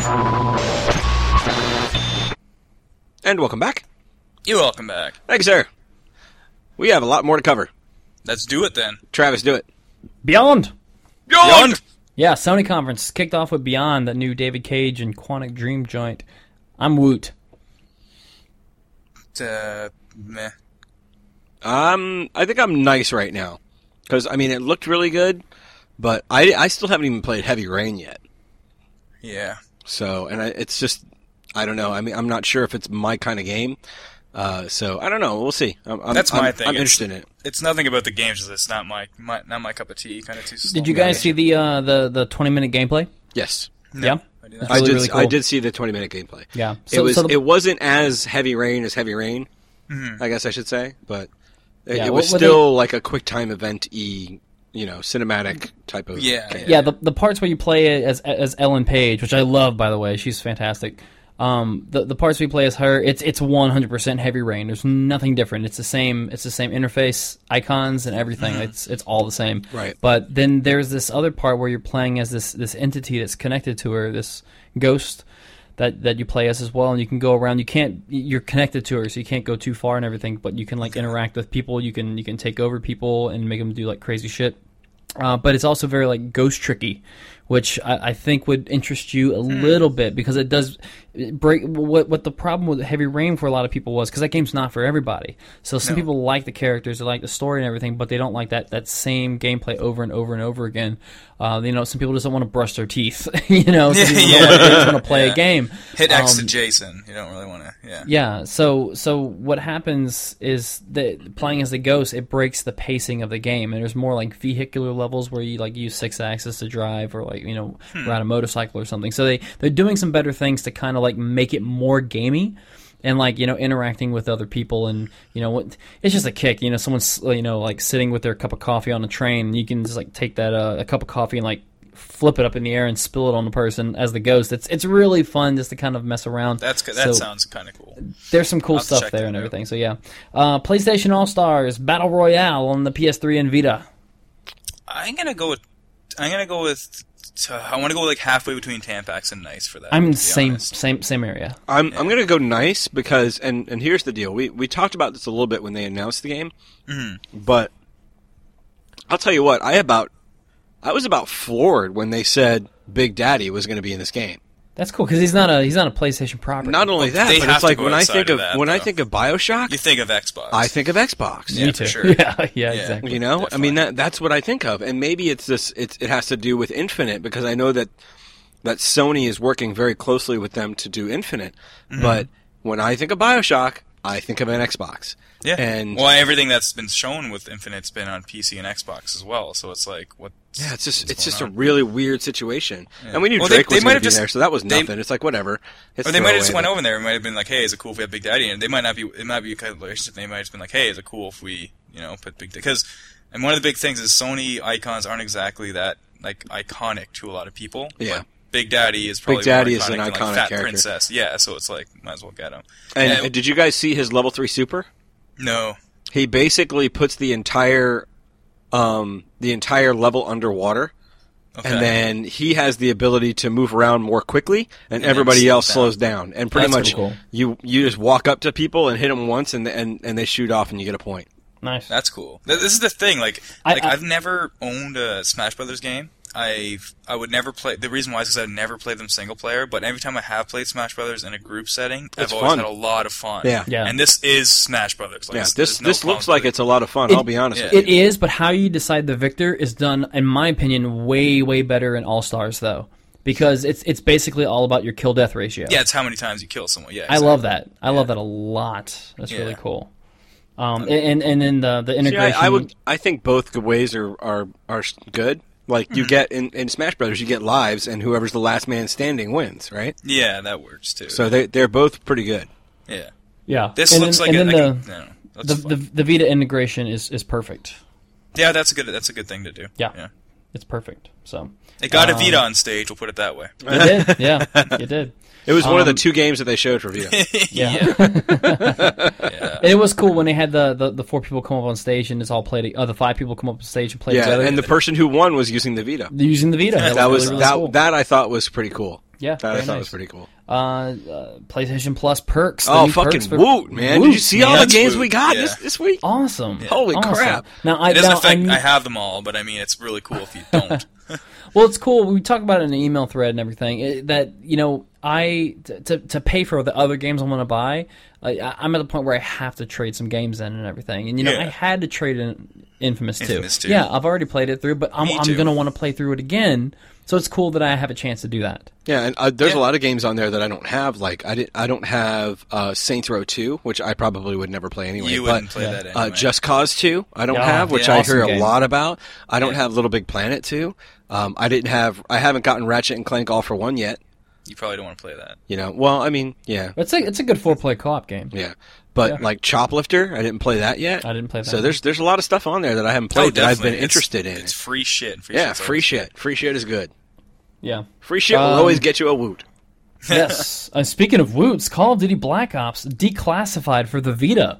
And welcome back. You're welcome back. Thank you, sir. We have a lot more to cover. Let's do it then. Travis, do it. Beyond! Beyond! Yeah, Sony conference kicked off with Beyond, that new David Cage and Quantic Dream joint. I'm woot. Meh. I think I'm nice right now. Because, I mean, it looked really good, but I still haven't even played Heavy Rain yet. Yeah. So, and it's just, I don't know. I mean, I'm not sure if it's my kind of game. So, I don't know. We'll see. That's my thing. I'm interested in it. It's nothing about the games. It's not my cup of tea. Kind of too slow. Did you guys see the 20-minute gameplay? Yes. No, Yeah? I did. Really cool. I did see the 20-minute gameplay. Yeah. It wasn't as Heavy Rain as Heavy Rain, Mm-hmm. I guess I should say, but Yeah, it was still like a quick time event-y, cinematic type of game. Yeah, the parts where you play as Ellen Page, which I love, by the way, she's fantastic. The parts we play as her, it's 100% Heavy Rain. There's nothing different. It's the same interface, icons, and everything. Mm-hmm. It's all the same. Right. But then there's this other part where you're playing as this entity that's connected to her, this ghost that you play as well, and you can go around. You're connected to her, so you can't go too far and everything. But you can interact with people. You can take over people and make them do crazy shit. But it's also very ghost tricky, which I think would interest you a little bit, because it does break what the problem with Heavy Rain for a lot of people was, because that game's not for everybody. So some people like the characters, they like the story and everything, but they don't like that same gameplay over and over and over again. Some people just don't want to brush their teeth. Some people they just want to play a game. Hit X to Jason. You don't really want to. Yeah. Yeah. So what happens is that playing as the ghost, it breaks the pacing of the game, and there's more vehicular levels where you use 6-axis to drive, or ride a motorcycle or something. So they're doing some better things to kind of make it more gamey, and interacting with other people, and it's just a kick. Someone's sitting with their cup of coffee on a train, and you can just take that a cup of coffee and flip it up in the air and spill it on the person as the ghost. It's really fun just to kind of mess around. That sounds kind of cool. There's some cool stuff there and everything. So yeah, PlayStation All Stars Battle Royale on the PS3 and Vita. I want to go halfway between Tampax and Nice for that. I'm in the same area. I'm gonna go Nice because and here's the deal. We talked about this a little bit when they announced the game, but I'll tell you what, I was about floored when they said Big Daddy was going to be in this game. That's cool, because he's not a PlayStation property. Not only that, but it's when I think of BioShock, you think of Xbox. I think of Xbox. Yeah, for sure. Yeah, exactly. Definitely. I mean that's what I think of, and maybe it's this. It has to do with Infinite, because I know that Sony is working very closely with them to do Infinite. But when I think of BioShock, I think of an Xbox. Yeah. And everything that's been shown with Infinite's been on PC and Xbox as well. So it's what? Yeah, it's just a really weird situation. Yeah. And we knew Drake was going to be there, so that was nothing. It's whatever. Or they might have just went over there and might have been hey, is it cool if we have Big Daddy? And they might not be. It might be a kind of relationship. They might have just been hey, is it cool if we put Big Daddy? Because one of the big things is Sony icons aren't exactly that iconic to a lot of people. Yeah. But Big Daddy is probably Big Daddy is an iconic Fat character. Princess. Yeah, so it's might as well get him. And did you guys see his level 3 super? No. He basically puts the entire level underwater, and then he has the ability to move around more quickly, and everybody else slows down. And pretty much cool. you just walk up to people and hit them once, and they shoot off, and you get a point. Nice. That's cool. This is the thing. I've never owned a Smash Brothers game. I would never play. The reason why is because I've never played them single player. But every time I have played Smash Brothers in a group setting, I've always had a lot of fun. Yeah. And this is Smash Brothers. This looks like it's a lot of fun. I'll be honest with you. It is, but how you decide the victor is done, in my opinion, way, way better in All Stars, though. Because it's basically all about your kill-death ratio. Yeah, it's how many times you kill someone. Yeah, exactly. I love that. I love that a lot. That's really cool. And then the integration. I think both ways are good. You get in Smash Brothers, you get lives, and whoever's the last man standing wins, right? Yeah, that works too. So they're both pretty good. Yeah. Yeah. This looks like the Vita integration is perfect. Yeah, that's a good thing to do. Yeah. It's perfect. So it got a Vita on stage. We'll put it that way. It did. Yeah, it did. It was one of the 2 games that they showed for Vita. Yeah. It was cool when they had the 4 people come up on stage and it's all played. The 5 people come up on stage and play together. And the person who won was using the Vita. Using the Vita. That I thought was pretty cool. Yeah, that I thought was pretty cool. PlayStation Plus perks. Oh, fucking Woot, man! Did you see all the games we got this week? Awesome! Yeah. Holy crap! Now, it doesn't affect. I have them all, but I mean, it's really cool if you don't. Well, it's cool. We talk about it in the email thread and everything. That to pay for the other games I want to buy. I'm at the point where I have to trade some games in and everything. And I had to trade in Infamous 2. Yeah, I've already played it through, but I'm going to want to play through it again. So it's cool that I have a chance to do that. Yeah, and there's a lot of games on there that I don't have. Like I don't have Saints Row 2, which I probably would never play anyway. You wouldn't play that anyway. Just Cause 2, I don't have, which I hear a lot about. I don't have Little Big Planet 2. I haven't gotten Ratchet and Clank All for One yet. You probably don't want to play that. Well, I mean, yeah. It's a good 4-player co-op game. Yeah. But like Choplifter, I didn't play that yet. I didn't play that. So there's a lot of stuff on there that I haven't played that I've been interested in. It's free shit. Free shit. Free shit is good. Yeah. Free shit will always get you a Woot. Yes. Speaking of Woots, Call of Duty Black Ops declassified for the Vita.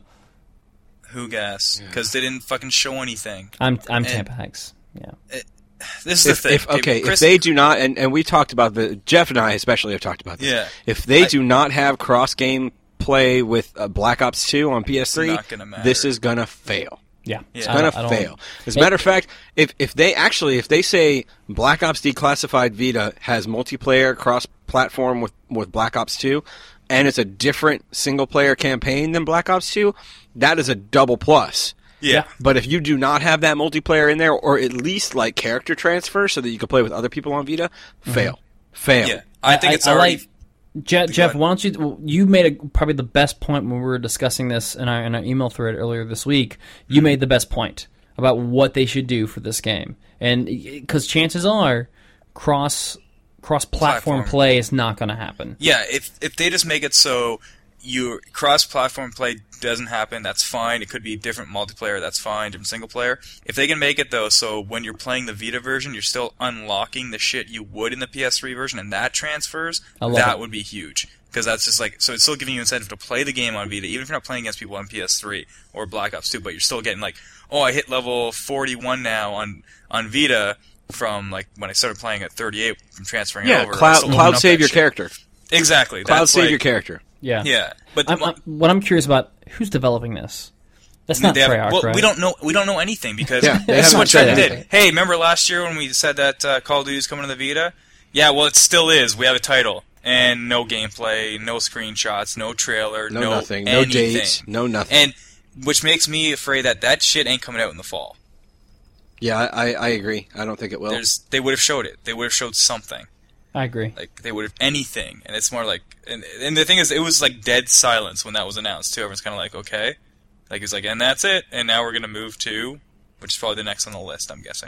Who gas? Because they didn't fucking show anything. I'm Tampa Hex. Yeah. This is the thing. If they do not, and we talked about Jeff and I especially have talked about this. Yeah. If they do not have cross-game play with Black Ops 2 on PS3, this is going to fail. Yeah. It's going to fail. As a matter of fact, if they say Black Ops Declassified Vita has multiplayer cross-platform with Black Ops 2, and it's a different single-player campaign than Black Ops 2, that is a double plus. Yeah. But if you do not have that multiplayer in there, or at least like character transfer so that you can play with other people on Vita, fail. Yeah. I think it's already... Jeff, why don't you made probably the best point when we were discussing this in our email thread earlier this week. You made the best point about what they should do for this game. And because chances are cross-platform play is not going to happen. Yeah, if they just make it so your cross-platform play doesn't happen, that's fine. It could be different multiplayer, that's fine, different single player. If they can make it, though, so when you're playing the Vita version, you're still unlocking the shit you would in the PS3 version, and that transfers, that would be huge. Because that's just like, so it's still giving you incentive to play the game on Vita, even if you're not playing against people on PS3 or Black Ops 2, but you're still getting like, I hit level 41 now on Vita from like when I started playing at 38 from transferring over. Yeah, cloud save your character. Exactly. Cloud save your character. Yeah. Yeah. But what I'm curious about, who's developing this? That's not Treyarch, right? We don't know anything because that's what Trent did. Hey, remember last year when we said that Call of Duty is coming to the Vita? Yeah, well, it still is. We have a title and no gameplay, no screenshots, no trailer, no nothing, anything. No dates, no nothing. And which makes me afraid that shit ain't coming out in the fall. Yeah, I agree. I don't think it will. They would have showed it. They would have showed something. I agree. Like, they would have anything. And it's more like... And the thing is, it was like dead silence when that was announced, too. Everyone's kind of like, okay. Like, it's like, and that's it. And now we're going to move to... Which is probably the next on the list, I'm guessing.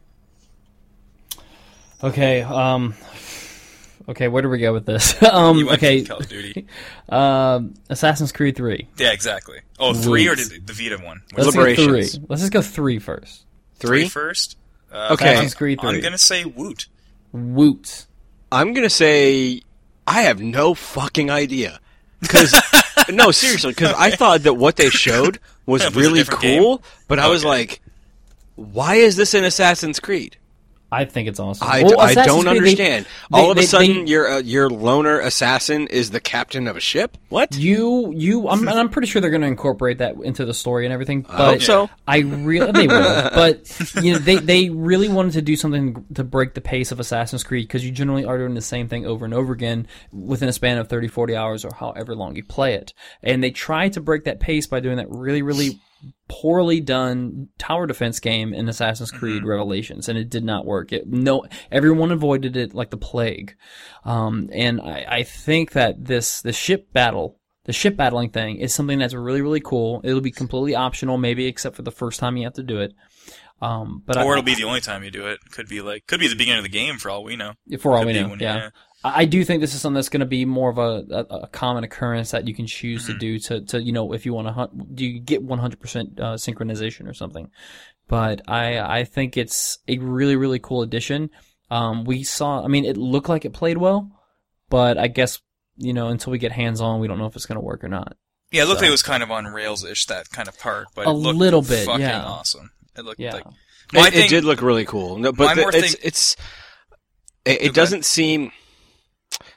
Okay, okay, where do we go with this? Okay. Call of Duty. Assassin's Creed 3. Yeah, exactly. Oh, 3 or the Vita one? Let's go 3. Let's just go 3 first. 3 first? Okay. Assassin's Creed 3. I'm going to say Woot. Woot. I'm going to say I have no fucking idea. No, seriously, because I thought that what they showed was really cool, game? But I was like, why is this in Assassin's Creed? I think it's awesome. I don't understand. All of a sudden, your loner assassin is the captain of a ship? What? I'm pretty sure they're going to incorporate that into the story and everything. But I hope so. They will. But they really wanted to do something to break the pace of Assassin's Creed because you generally are doing the same thing over and over again within a span of 30, 40 hours or however long you play it. And they tried to break that pace by doing that really, really poorly done tower defense game in Assassin's Creed Revelations, and it did not work. Everyone avoided it like the plague. And I think that the ship battling thing is something that's really, really cool. It'll be completely optional, maybe except for the first time you have to do it. It'll be the only time you do it. Could be the beginning of the game for all we know. For all we know, yeah. I do think this is something that's going to be more of a common occurrence that you can choose to do to if you want to hunt, do you get 100% synchronization or something. But I think it's a really, really cool addition. It looked like it played well, but I guess, until we get hands on, we don't know if it's going to work or not. Yeah, it looked like it was kind of on rails-ish, that kind of part, but it looked little bit, fucking awesome. It looked like... It did look really cool. No, but it doesn't seem...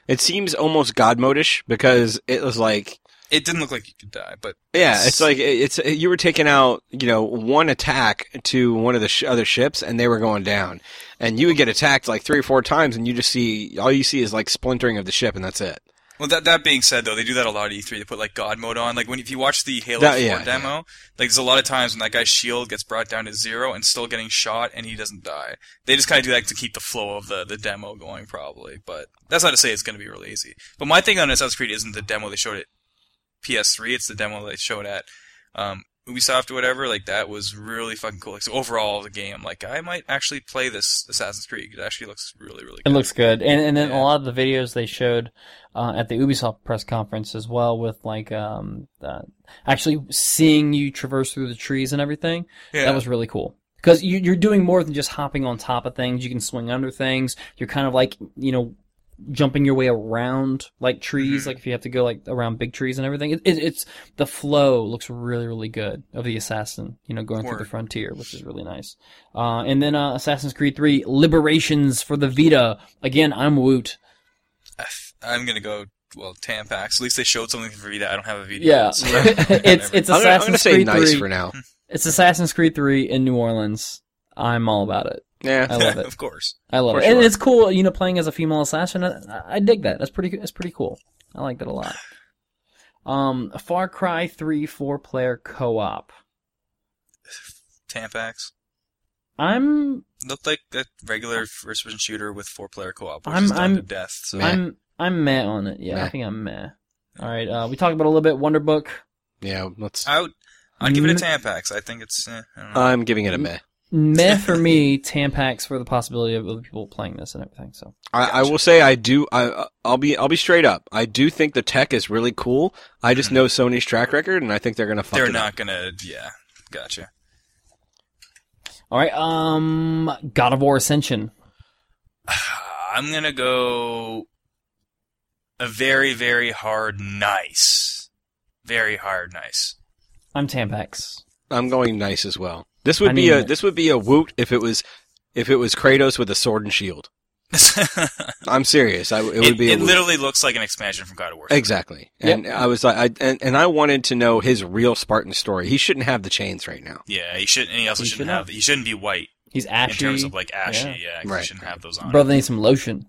It seems almost God mode-ish because it was like... It didn't look like you could die, but... Yeah, it's like, you were taking out, one attack to one of the other ships, and they were going down. And you would get attacked like 3 or 4 times, and all you see is like splintering of the ship, and that's it. Well, that being said, though, they do that a lot at E3. They put like God mode on. Like if you watch the Halo 4 demo, like there's a lot of times when that guy's shield gets brought down to 0 and still getting shot, and he doesn't die. They just kind of do that to keep the flow of the demo going, probably. But that's not to say it's going to be really easy. But my thing on Assassin's Creed isn't the demo they showed at PS3. It's the demo they showed at Ubisoft or whatever. Like that was really fucking cool. Like, so overall, the game, like I might actually play this Assassin's Creed. It actually looks really, really good. It looks good, and then a lot of the videos they showed at the Ubisoft press conference as well, with like actually seeing you traverse through the trees and everything. Yeah. That was really cool. Because you're doing more than just hopping on top of things. You can swing under things. You're kind of like, jumping your way around like trees, like if you have to go like around big trees and everything. It's the flow looks really, really good of the assassin, going through the frontier, which is really nice. And then Assassin's Creed 3 Liberations for the Vita. Again, I'm Woot. I'm gonna go. Well, Tampax. At least they showed something for Vita. I don't have a Vita. Yeah, so it's Assassin's I'm gonna say Creed nice 3. For now. It's Assassin's Creed 3 in New Orleans. I'm all about it. Yeah, I love it. Of course, I love it, and it's cool. Playing as a female assassin. I dig that. That's pretty cool. I like that a lot. Far Cry 3 4-player co-op. Tampax. Looked like a regular first-person shooter with 4-player co-op, which is done to death. So. I'm meh on it. Yeah, meh. I think I'm meh. All right, we talked about a little bit Wonder Book. Yeah, let's. I'd give it a Tampax. I think it's. I don't know. I'm giving it a meh. Meh for me, Tampax for the possibility of other people playing this and everything. So I will say I do. I'll be straight up. I do think the tech is really cool. I just know Sony's track record, and I think they're gonna fuck it up. They're not gonna. Yeah, gotcha. All right. God of War Ascension. I'm gonna go a very, very hard nice. Very hard nice. I'm Tampax. I'm going nice as well. This would be a Woot if it was Kratos with a sword and shield. I'm serious. It would be. It literally looks like an expansion from God of War. Exactly. And I was like, I wanted to know his real Spartan story. He shouldn't have the chains right now. Yeah, he shouldn't. And he also shouldn't have. He shouldn't be white. He's ashy. In terms of like ashy. Yeah, right. He shouldn't have those on. Brother needs some lotion.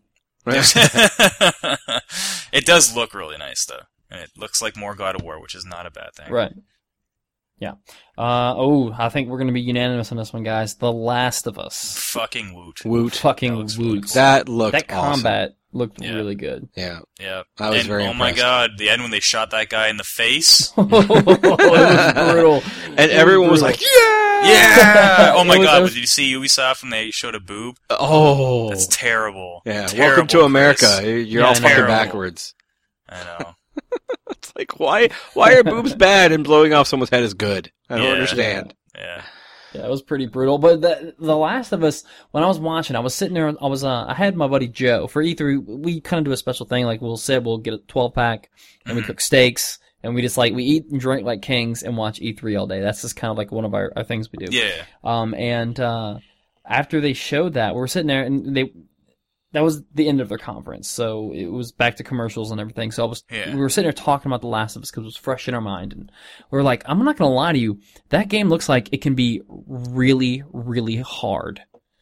It does look really nice though, and it looks like more God of War, which is not a bad thing. Right. Yeah. I think we're going to be unanimous on this one, guys. The Last of Us. Fucking Woot. Woot. Fucking Woot. Really cool. That looked That combat awesome. looked really good. Yeah. Yeah. I was very impressed. Oh my god, the end when they shot that guy in the face. It was brutal. And everyone was like, yeah! Yeah! Oh my god, did you see Ubisoft when they showed a boob? Oh. That's terrible. Yeah. Terrible, Welcome to America. Chris. You're all fucking backwards. I know. It's like, why are boobs bad and blowing off someone's head is good? I don't understand. Yeah. Yeah, it was pretty brutal. But the Last of Us, when I was watching, I was sitting there, I had my buddy Joe. For E3, we kind of do a special thing, like we'll get a 12-pack, and we cook steaks, and we just we eat and drink like kings and watch E3 all day. That's just kind of like one of our things we do. Yeah. And after they showed that, we were sitting there, and that was the end of their conference, so it was back to commercials and everything. So we were sitting there talking about The Last of Us because it was fresh in our mind, and we were like, I'm not going to lie to you, that game looks like it can be really, really hard.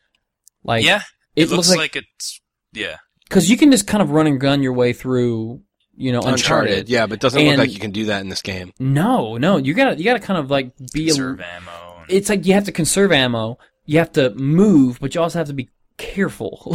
It looks like it's because you can just kind of run and gun your way through, Uncharted. Yeah, but it doesn't look like you can do that in this game. No, you gotta kind of be conserve ammo. It's like you have to conserve ammo, you have to move, but you also have to be careful.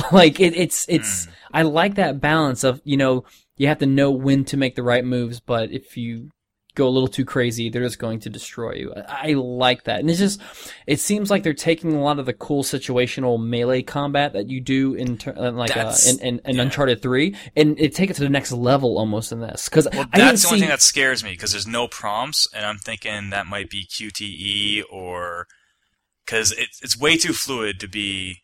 I like that balance of, you have to know when to make the right moves, but if you go a little too crazy, they're just going to destroy you. I like that. And it seems like they're taking a lot of the cool situational melee combat that you do in Uncharted 3, and it take it to the next level almost in this. Cause that's the only thing that scares me, because there's no prompts, and I'm thinking that might be QTE or, because it's way too fluid to be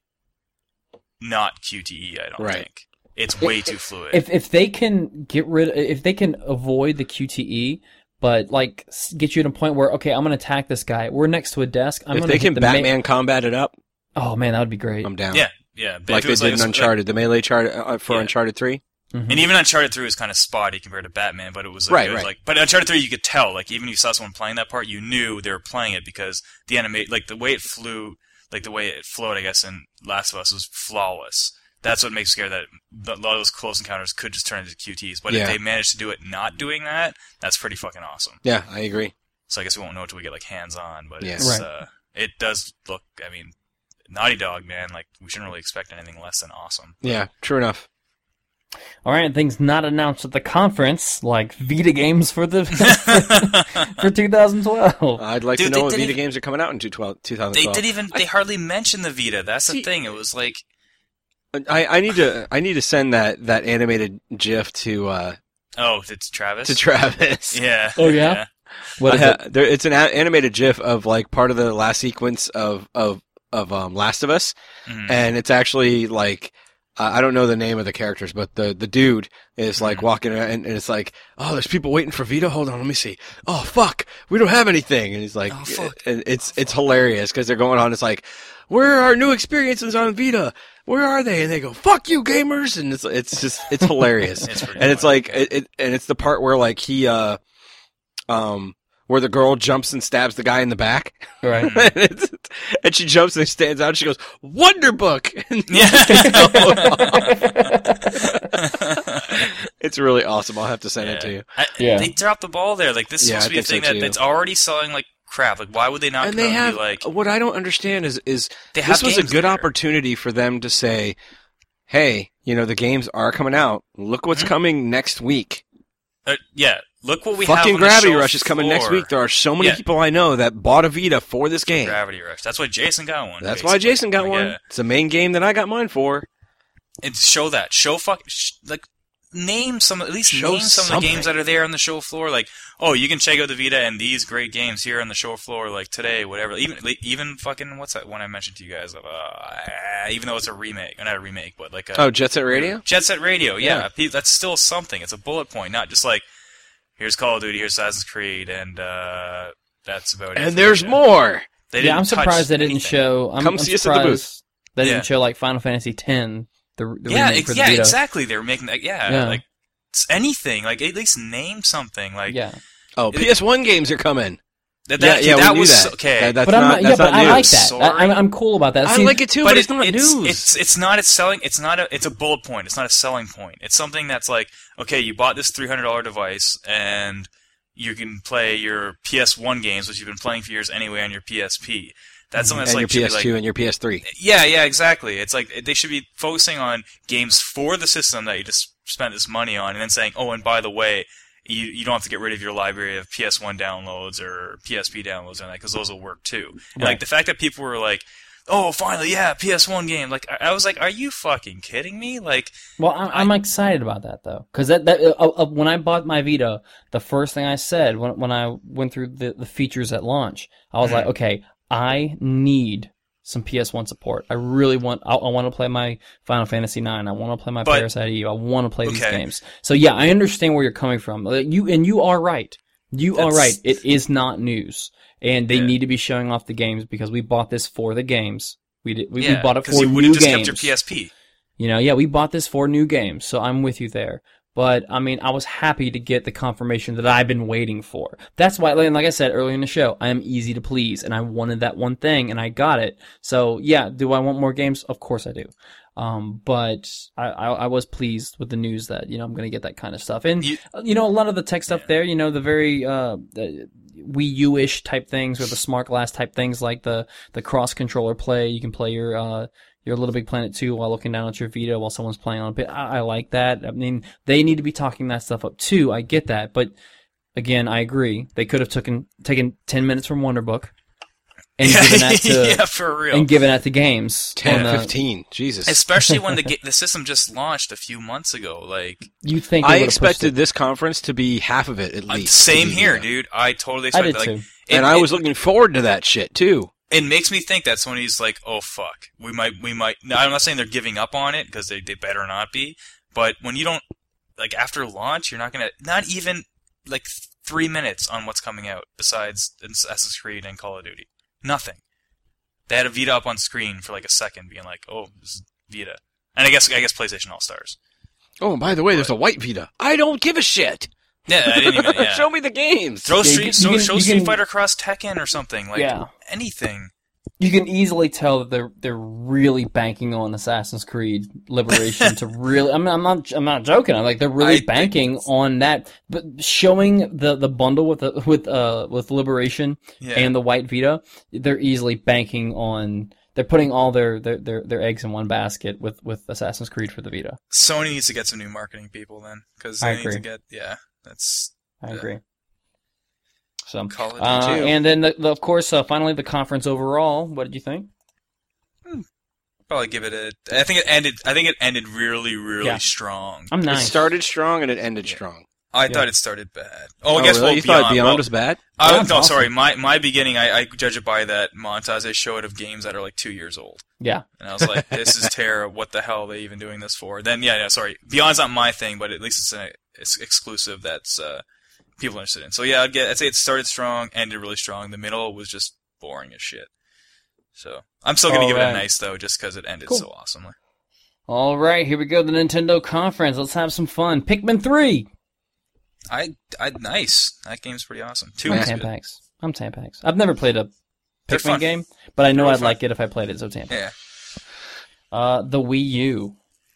not QTE, I don't think. It's way too fluid. If they can if they can avoid the QTE, but get you to a point where, okay, I'm going to attack this guy. We're next to a desk. If they can Batman combat it up. Oh man, that would be great. I'm down. Yeah. Like they did in Uncharted, the melee chart for Uncharted 3. And even Uncharted 3 was kind of spotty compared to Batman, but it was like, right. But Uncharted 3, you could tell, like, even if you saw someone playing that part, you knew they were playing it because the the way it flew, like the way it flowed, I guess, in Last of Us was flawless. That's what makes me scared that a lot of those close encounters could just turn into QTs. But if they manage to do it not doing that, that's pretty fucking awesome. Yeah, I agree. So I guess we won't know until we get like hands-on, but it does look, I mean, Naughty Dog, man, like we shouldn't really expect anything less than awesome. Yeah, true enough. All right, things not announced at the conference, like Vita games for the for 2012. I'd like to know what Vita games are coming out in 2012. They hardly mentioned the Vita. That's the thing. It was like I need to send that animated GIF to it's Travis. To Travis. Yeah. Oh yeah. What is it? It's an animated GIF of like part of the last sequence of Last of Us, and it's actually like. I don't know the name of the characters, but the dude is like walking around and it's like, oh, there's people waiting for Vita. Hold on, let me see. Oh, fuck, we don't have anything. And he's like, and it's hilarious because they're going on. It's like, where are our new experiences on Vita? Where are they? And they go, fuck you, gamers. And it's hilarious. It's like, and it's the part where like he, where the girl jumps and stabs the guy in the back. Right. And she jumps and stands out and she goes, Wonder Book! It's really awesome. I'll have to send it to you. They dropped the ball there. Like, this is supposed to be a thing that's already selling like crap. Like, why would they not come out and be like... What I don't understand is this was a good opportunity for them to say, hey, the games are coming out. Look what's coming next week. Look what we have fucking on Gravity the Rush is coming next week. There are so many people I know that bought a Vita for this game. Gravity Rush. That's why Jason got one. That's why Jason got one. Yeah. It's the main game that I got mine for. And show that. Name some of the games that are there on the show floor. Like, oh, you can check out the Vita and these great games here on the show floor, like today, whatever. Even fucking, what's that one I mentioned to you guys? Even though it's a remake, not a remake, but like Jet Set Radio? Jet Set Radio, yeah. That's still something. It's a bullet point, not just like, here's Call of Duty, here's Assassin's Creed, and that's about it. And there's more! I'm surprised they didn't show... Come see us at the booth. They didn't show, like, Final Fantasy X, the remake for the Vita. Exactly. They were making that, like, anything. Like, at least name something. Like, Oh, PS1 games are coming. That was okay. That's but not news. I like that. I'm cool about that. I like it too, but it's not news. It's not. It's selling. It's a bullet point. It's not a selling point. It's something that's like, okay, you bought this $300 device and you can play your PS1 games, which you've been playing for years anyway, on your PSP. That's something that's and like your PS2 and your PS3. Yeah, exactly. It's like they should be focusing on games for the system that you just spent this money on, and then saying, oh, and by the way, you don't have to get rid of your library of PS1 downloads or PSP downloads and that, because those will work too. And like the fact that people were like, oh, finally, PS1 game. Like, I was like, are you fucking kidding me? Like, well, I'm excited about that though, because when I bought my Vita, the first thing I said when I went through the features at launch, I was like, okay, I need some PS1 support. I really want to play my Final Fantasy IX. I want to play my Parasite Eve. I want to play these games. So yeah, I understand where you're coming from. You are right. You are right. It is not news. And they need to be showing off the games because we bought this for the games. We bought it for new games. Because you would have just kept your PSP. We bought this for new games. So I'm with you there. But, I mean, I was happy to get the confirmation that I've been waiting for. That's why, like I said earlier in the show, I am easy to please, and I wanted that one thing, and I got it. So, yeah, do I want more games? Of course I do. But I was pleased with the news that, I'm going to get that kind of stuff. And, a lot of the tech stuff there, the very, the Wii U-ish type things, or the smart glass type things, like the cross-controller play. You can play your Little Big Planet 2 while looking down at your Vita while someone's playing on it. I like that. I mean, they need to be talking that stuff up too. I get that. But again, I agree. They could have taken 10 minutes from Wonderbook and given that to for real. And given that to games. 10, 15. Jesus. Especially when the system just launched a few months ago. Like, you think I expected this conference to be half of it at least. Same here, dude. I totally expected I did too. And I was looking forward to that shit too. It makes me think that Sony's like, oh fuck, we might. No, I'm not saying they're giving up on it, because they better not be. But when you don't, like, after launch, you're not gonna, not even like 3 minutes on what's coming out besides Assassin's Creed and Call of Duty. Nothing. They had a Vita up on screen for like a second, being like, oh, this is Vita, and I guess PlayStation All Stars. Oh, and by the way, there's a white Vita. I don't give a shit. Yeah, I didn't even. Yeah. Show me the games. Show Street Fighter Cross Tekken or something. Like anything. You can easily tell that they're really banking on Assassin's Creed Liberation to really. I'm not joking. I'm like they're really banking on that, but showing the bundle with Liberation and the white Vita, they're easily banking on. They're putting all their eggs in one basket with Assassin's Creed for the Vita. Sony needs to get some new marketing people then, because they need to get I agree. So, and then of course, finally the conference overall. What did you think? Probably give it I think it ended really, really strong. I'm nice. It started strong and it ended strong. I thought it started bad. Oh, I guess really? You thought Beyond was bad? No, awesome. Sorry. My beginning, I judge it by that montage they showed of games that are like 2 years old. Yeah. And I was like, this is terrible. What the hell are they even doing this for? Then, sorry. Beyond's not my thing, but at least it's exclusive that's people are interested in. So yeah, I'd say it started strong, ended really strong. The middle was just boring as shit. So I'm still going to give it a nice, though, just because it ended so awesomely. All right, here we go, the Nintendo conference. Let's have some fun. Pikmin 3. Nice. That game's pretty awesome. I'm Tampax. I've never played a Pikmin game, but I know I'd like it if I played it, so Tampax. Yeah. The Wii U.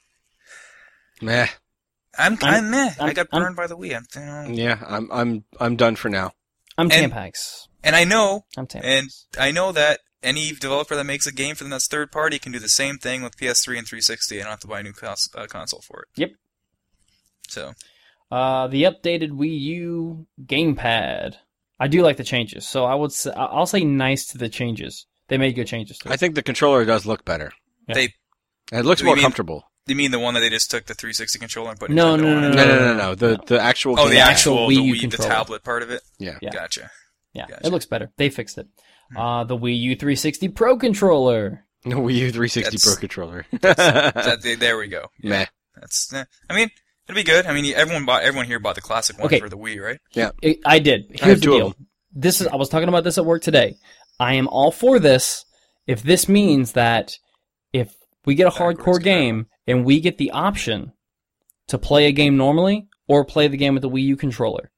Meh. I'm meh. I got burned by the Wii. I'm done for now. I'm Tampax. And I know, I'm Tampax. And I know that any developer that makes a game for them that's third party can do the same thing with PS3 and 360 and not have to buy a new console for it. Yep. So. The updated Wii U gamepad. I do like the changes, so I'll say nice to the changes. They made good changes to it. I think the controller does look better. Yeah. It looks more comfortable. You mean the one that they just took the 360 controller and put No. The actual. Oh, the actual Wii U the controller. tablet part of it. Yeah. Gotcha. Yeah, it looks better. They fixed it. The Wii U 360 Pro controller. No, Wii U 360 Pro controller. There we go. Yeah. Meh. That's. I mean, it'd be good. I mean, everyone here bought the classic one for the Wii, right? Yeah, I did. Here's the deal. I was talking about this at work today. I am all for this if this means that if we get a hardcore game and we get the option to play a game normally or play the game with the Wii U controller.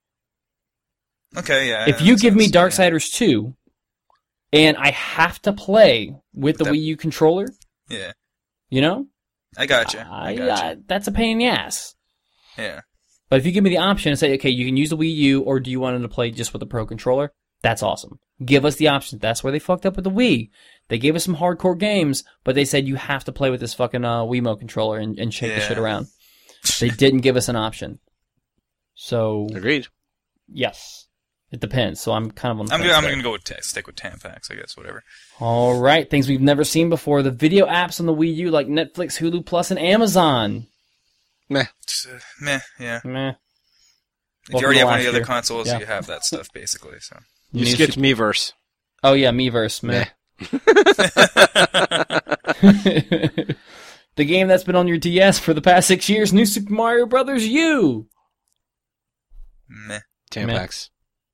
Okay, yeah. If you give me Darksiders 2 and I have to play with the Wii U controller, you know? I gotcha. That's a pain in the ass. Yeah. But if you give me the option and say, okay, you can use the Wii U, or do you want to play just with the Pro controller? That's awesome. Give us the option. That's where they fucked up with the Wii. They gave us some hardcore games, but they said you have to play with this fucking Wiimote controller and shake the shit around. They didn't give us an option. So agreed. Yes. It depends. So I'm kind of on the I'm going to go stick with Tampax, I guess, whatever. All right. Things we've never seen before. The video apps on the Wii U like Netflix, Hulu Plus, and Amazon. Meh. Meh, yeah. Meh. If you already have one of the other consoles, you have that stuff, basically. So you skipped Miiverse. Oh, yeah, Miiverse. Meh. The game that's been on your DS for the past 6 years, New Super Mario Bros. U. Meh. Tampax.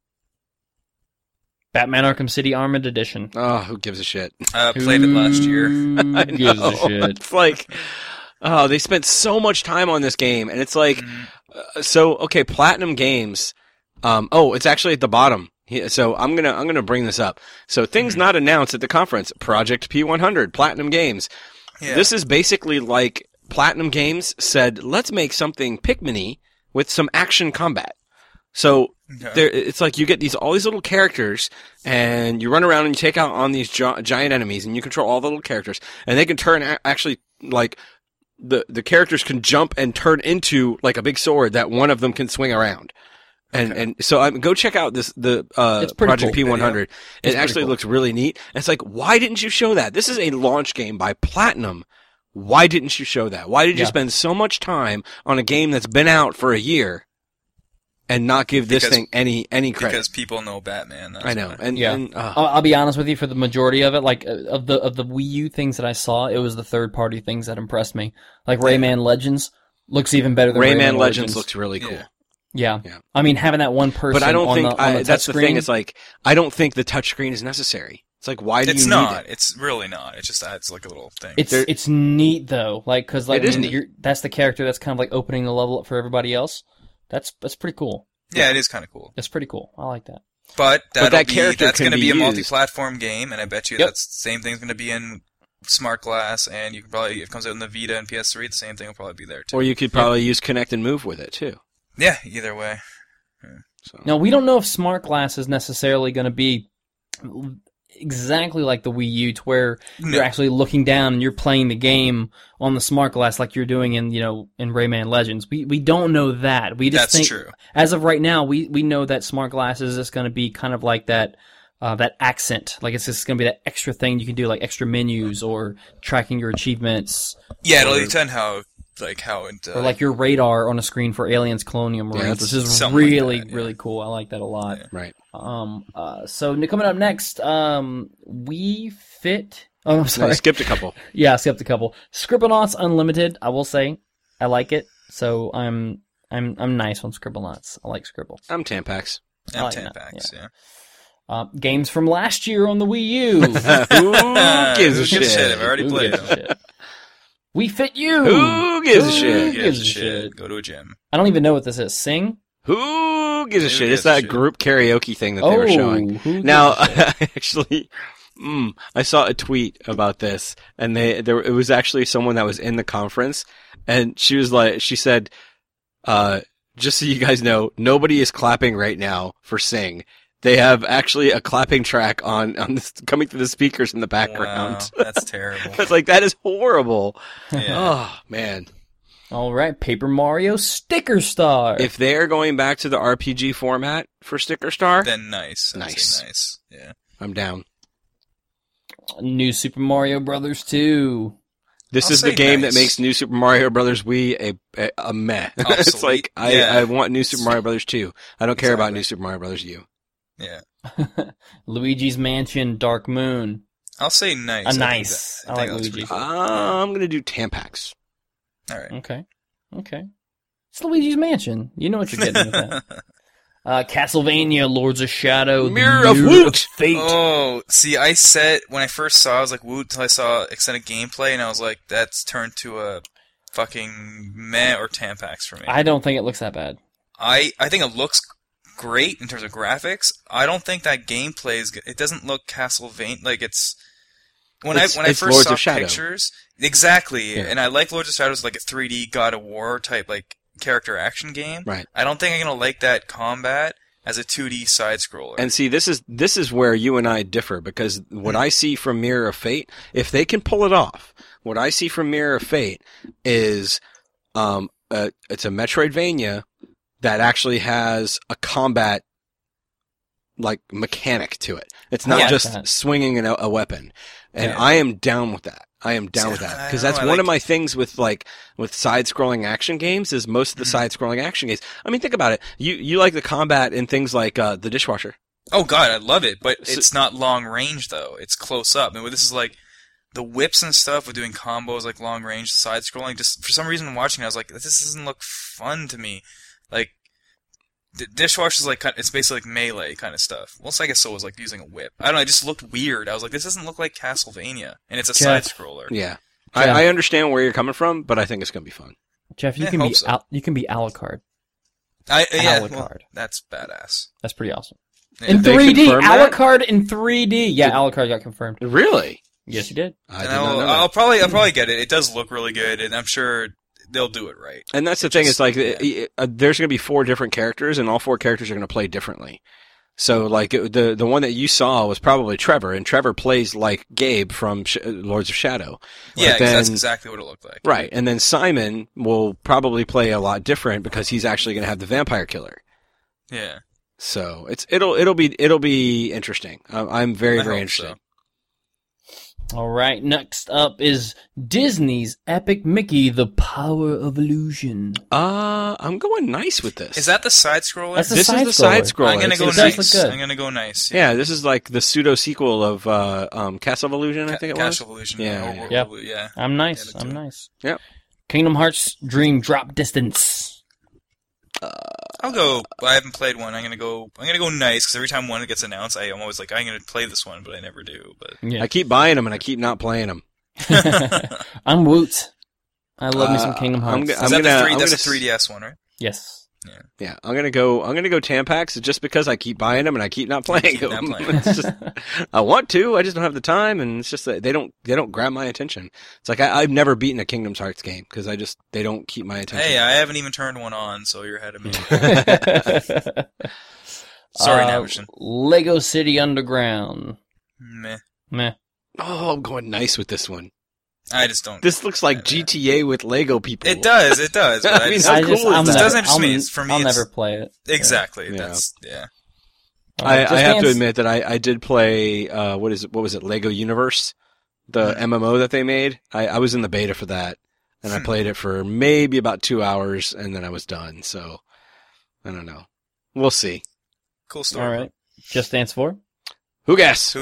Batman Arkham City Armored Edition. Oh, who gives a shit? Played it last year. I gives a shit? It's like, they spent so much time on this game, and it's like, Platinum Games. It's actually at the bottom. So I'm gonna bring this up. So things not announced at the conference: Project P100, Platinum Games. Yeah. This is basically like Platinum Games said, let's make something Pikmin-y with some action combat. So it's like you get all these little characters, and you run around and you take out on these giant enemies, and you control all the little characters, and they can turn actually like the characters can jump and turn into like a big sword that one of them can swing around. And so go check out the Project cool P100. video. It actually looks really neat. And it's like, why didn't you show that? This is a launch game by Platinum. Why didn't you show that? Why did you spend so much time on a game that's been out for a year and not give this thing any credit? Because people know Batman. I know. I'll be honest with you, for the majority of it, like of the Wii U things that I saw, it was the third party things that impressed me. Like Rayman Legends looks even better than Rayman Legends looks really cool. Yeah. I mean, having that one person. But I don't think on the that's the screen, thing. It's like I don't think the touchscreen is necessary. It's like, why do you It's need not. it? It's really not. It just adds like a little thing. It's neat though, like because like It is neat. that's the character that's kind of like opening the level up for everybody else. That's pretty cool. Yeah, it is kind of cool. That's pretty cool. I like that. But that character that's can going to be be a used. multi-platform game, and I bet you Yep. that's the same thing's going to be in Smart Glass, and you can probably, if it comes out in the Vita and PS3, the same thing will probably be there too. Or you could probably use Connect and Move with it too. Yeah, either way. So. Now we don't know if Smart Glass is necessarily going to be exactly like the Wii U, to where you're actually looking down and you're playing the game on the Smart Glass like you're doing in Rayman Legends. We don't know that. We just think, true. as of right now, we know that Smart Glass is just going to be kind of like that accent. Like it's just going to be that extra thing you can do, like extra menus or tracking your achievements. Yeah, it'll depend how or like your radar on a screen for Aliens Colonium Marines, which is really, really cool. I like that a lot. Yeah. Right. So coming up next, Wii Fit. Oh, I'm sorry. No, I skipped a couple. Yeah, I skipped a couple. Scribblenauts Unlimited. I will say, I like it. So I'm nice on Scribblenauts. I like Scribble. I'm Tampax. And like Tampax, that, yeah. Games from last year on the Wii U. Who gives a shit? I've already Who played gives a them. shit? Wii Fit You. Who gives a shit? Who gives a shit? Go to a gym. I don't even know what this is. Sing? Who gives a shit? gives It's a that shit? group karaoke thing that they were showing. Who gives Now, a shit? actually, I saw a tweet about this, and it was actually someone that was in the conference, and she said, just so you guys know, nobody is clapping right now for Sing. They have actually a clapping track on this, coming through the speakers in the background. Wow, that's terrible. I was like, that is horrible. Yeah. Oh, man. All right, Paper Mario Sticker Star. If they are going back to the RPG format for Sticker Star, Then nice. I'd Nice. say nice. Yeah. I'm down. New Super Mario Brothers 2. This I'll is the say game nice. that makes New Super Mario Brothers Wii a meh. It's Obsolete. like, Yeah. I want New Super Mario Brothers 2. I don't care about Exactly. New Super Mario Brothers U. Yeah. Luigi's Mansion Dark Moon. I'll say nice. A I think nice. that- I I think like that's Luigi. pretty cool. I'm going to do Tampax. All right. Okay. It's Luigi's Mansion. You know what you're getting with that. Castlevania Lords of Shadow. Mirror of Woot. Fate. Oh, see, when I first saw it, I was like, woo, until I saw extended gameplay, and I was like, that's turned to a fucking meh or Tampax for me. I don't think it looks that bad. I think it looks great in terms of graphics. I don't think that gameplay is good. It doesn't look Castlevania, like it's... When I It's first Lords saw of Shadow. pictures... Exactly, Yeah. and I like Lords of Shadow as like a 3D God of War type, like, character action game. Right. I don't think I'm gonna like that combat as a 2D side-scroller. And see, this is where you and I differ, because what I see from Mirror of Fate, if they can pull it off, what I see from Mirror of Fate is, it's a Metroidvania that actually has a combat, like, mechanic to it. It's not like just that. swinging a weapon. And Yeah. I am down with that. I am down See, with that. I Because don't that's know, I one of like- my things with side-scrolling action games is most of the side-scrolling action games. I mean, think about it. You like the combat in things like, The Dishwasher. Oh god, I love it, but So- it's not long range though. It's close up. And this is like the whips and stuff with doing combos like long range, side scrolling. Just for some reason watching it, I was like, this doesn't look fun to me. Like Dishwasher's like it's basically like melee kind of stuff. Well, I guess so was like using a whip. I don't know. It just looked weird. I was like, this doesn't look like Castlevania, and it's a Jeff. side scroller. Yeah. Yeah. I understand where you're coming from, but I think it's going to be fun. Jeff, you Yeah, can hope be so. you can be Alucard. Yeah, Alucard. well, that's badass. That's pretty awesome. Yeah. In They 3D, confirmed that? Alucard in 3D. Yeah, Alucard got confirmed. Really? Yes, you did. I And did not know that. I'll probably get it. It does look really good, and I'm sure they'll do it right. And that's the thing. just- It's like yeah. there's going to be 4 different characters, and all 4 characters are going to play differently. So, like the one that you saw was probably Trevor, and Trevor plays like Gabe from Lords of Shadow. Yeah, But 'cause that's then- exactly what it looked like. Right, and then Simon will probably play a lot different because he's actually going to have the vampire killer. Yeah. So it'll be interesting. I'm very I very hope interested. so. All right. Next up is Disney's Epic Mickey: The Power of Illusion. I'm going nice with this. Is that the side scroller? That's the This side is the side scroller. scroller. I'm gonna It's go a- It does nice. look good. I'm gonna go nice. Yeah, this is like the pseudo sequel of Castle of Illusion. I think it was. Castle Illusion. Yeah, yeah. yeah. I'm nice. Yeah, I'm do it. nice. Yep. Kingdom Hearts Dream Drop Distance. I'll go. I haven't played one. I'm gonna go nice because every time one gets announced, I'm always like, I'm gonna play this one, but I never do. But yeah. I keep buying them and I keep not playing them. I'm Woot. I love me some Kingdom Hearts. That's a 3DS one, right? Yes. Yeah. I'm gonna go Tampax just because I keep buying them and I keep not playing them. It's just, I want to, I just don't have the time, and it's just that they don't grab my attention. It's like I've never beaten a Kingdom Hearts game because they don't keep my attention. Hey, I haven't even turned one on, so you're ahead of me. Sorry, Navishon. Lego City Underground. Meh. Oh, I'm going nice with this one. I just don't. This looks like GTA with Lego people. It does. But I mean, how cool is that? It doesn't interest me. For me, I'll never play it. Exactly. Yeah. Yeah. I have to admit that I did play, what was it, Lego Universe? The MMO that they made. I was in the beta for that, and I played it for maybe about 2 hours, and then I was done, so, I don't know. We'll see. Cool story. Alright. Just Dance 4? Who guess?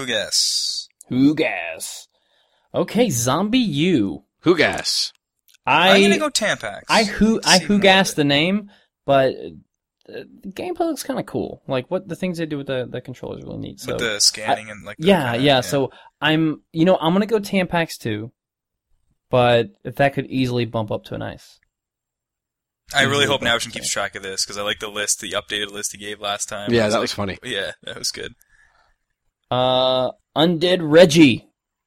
Okay, Zombie U. Who guess? I'm gonna go Tampax. I who guessed the name, but the gameplay looks kind of cool. Like what the things they do with the controllers is really neat. So with the scanning and like yeah. So I'm gonna go Tampax too, but if that could easily bump up to an ice. I really hope Navishon keeps track of this because I like the updated list he gave last time. Yeah, that was funny. Yeah, that was good. Undead Reggie.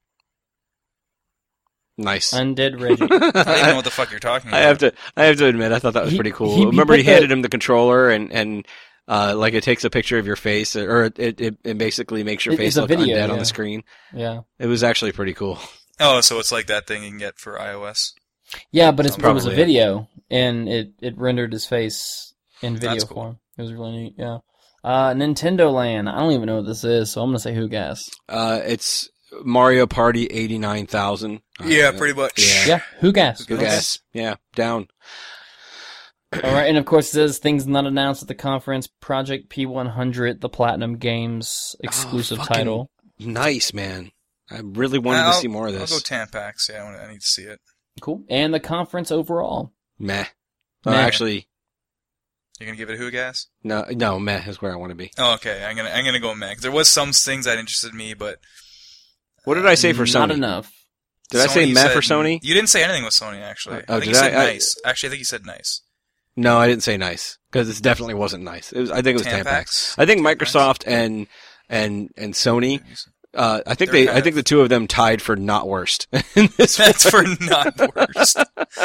Nice. Undead Reggie. I don't even know what the fuck you're talking about. I have to admit, I thought that was pretty cool. Remember, he handed him the controller and like it takes a picture of your face, or it basically makes your face look undead on the screen. Yeah. It was actually pretty cool. Oh, so it's like that thing you can get for iOS. Yeah, but it was a video, and it rendered his face in video form. It was really neat. Yeah. Nintendo Land. I don't even know what this is, so I'm gonna say who guess. It's Mario Party 89,000. Yeah, pretty much. Yeah, who guessed? Who guessed? Yeah, down. All right, and of course, it says things not announced at the conference. Project P100, the Platinum Games exclusive title. Nice, man. I really wanted to see more of this. I'll go Tampax. Yeah, I need to see it. Cool. And the conference overall. Meh. Actually, you're gonna give it a who gas? No, meh is where I want to be. Oh, okay. I'm gonna go meh. 'Cause there was some things that interested me, but what did I say for Sony? Not enough. Did I say meh for Sony? You didn't say anything with Sony, actually. I think you said nice. Actually, I think you said nice. No, I didn't say nice because it definitely wasn't nice. I think it was Tampax. I think Microsoft and Sony. I think the two of them tied for not worst. That's for not worst.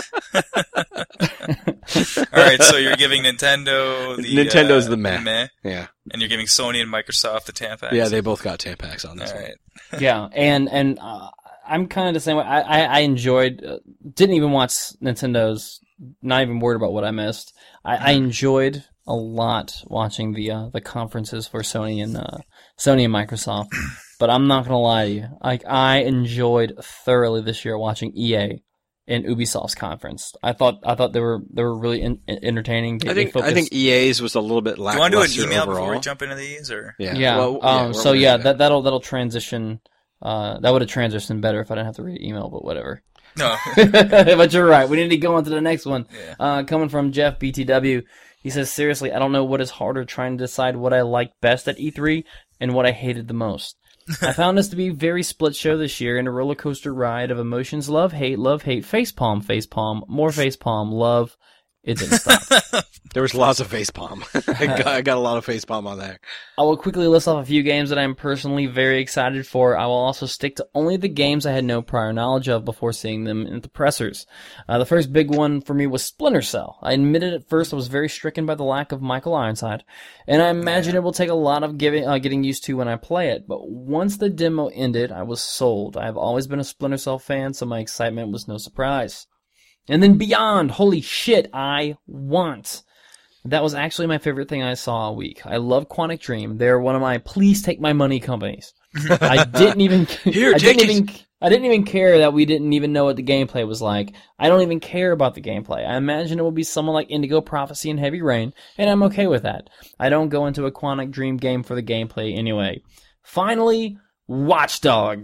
All right, so you're giving Nintendo Nintendo's the meh. Yeah. And you're giving Sony and Microsoft the Tampax. Yeah, they both got Tampax on this one. Right. Yeah, and I'm kind of the same way. I enjoyed. Didn't even watch Nintendo's. Not even worried about what I missed. I enjoyed a lot watching the conferences for Sony and Microsoft. But I'm not gonna lie to you. I enjoyed thoroughly this year watching EA and Ubisoft's conference. I thought they were really entertaining. I think EA's was a little bit lackluster. You want to do an email overall before we jump into these, or yeah? Well, that'll transition. That would have transitioned better if I didn't have to read email, but whatever. No, but you're right. We need to go on to the next one. Yeah. Coming from Jeff BTW, he says, "Seriously, I don't know what is harder, trying to decide what I liked best at E3 and what I hated the most. I found this to be a very split show this year and a roller coaster ride of emotions: love, hate, facepalm, more facepalm, love." It didn't stop. There was lots of facepalm. I got a lot of facepalm on there. I will quickly list off a few games that I'm personally very excited for. I will also stick to only the games I had no prior knowledge of before seeing them in the pressers. The first big one for me was Splinter Cell. I admitted at first I was very stricken by the lack of Michael Ironside, and I imagine it will take a lot of getting used to when I play it. But once the demo ended, I was sold. I have always been a Splinter Cell fan, so my excitement was no surprise. And then Beyond, holy shit, I want. That was actually my favorite thing I saw all week. I love Quantic Dream. They're one of my please take my money companies. I didn't even I didn't even care that we didn't even know what the gameplay was like. I don't even care about the gameplay. I imagine it will be someone like Indigo Prophecy and Heavy Rain, and I'm okay with that. I don't go into a Quantic Dream game for the gameplay anyway. Finally, Watch Dogs.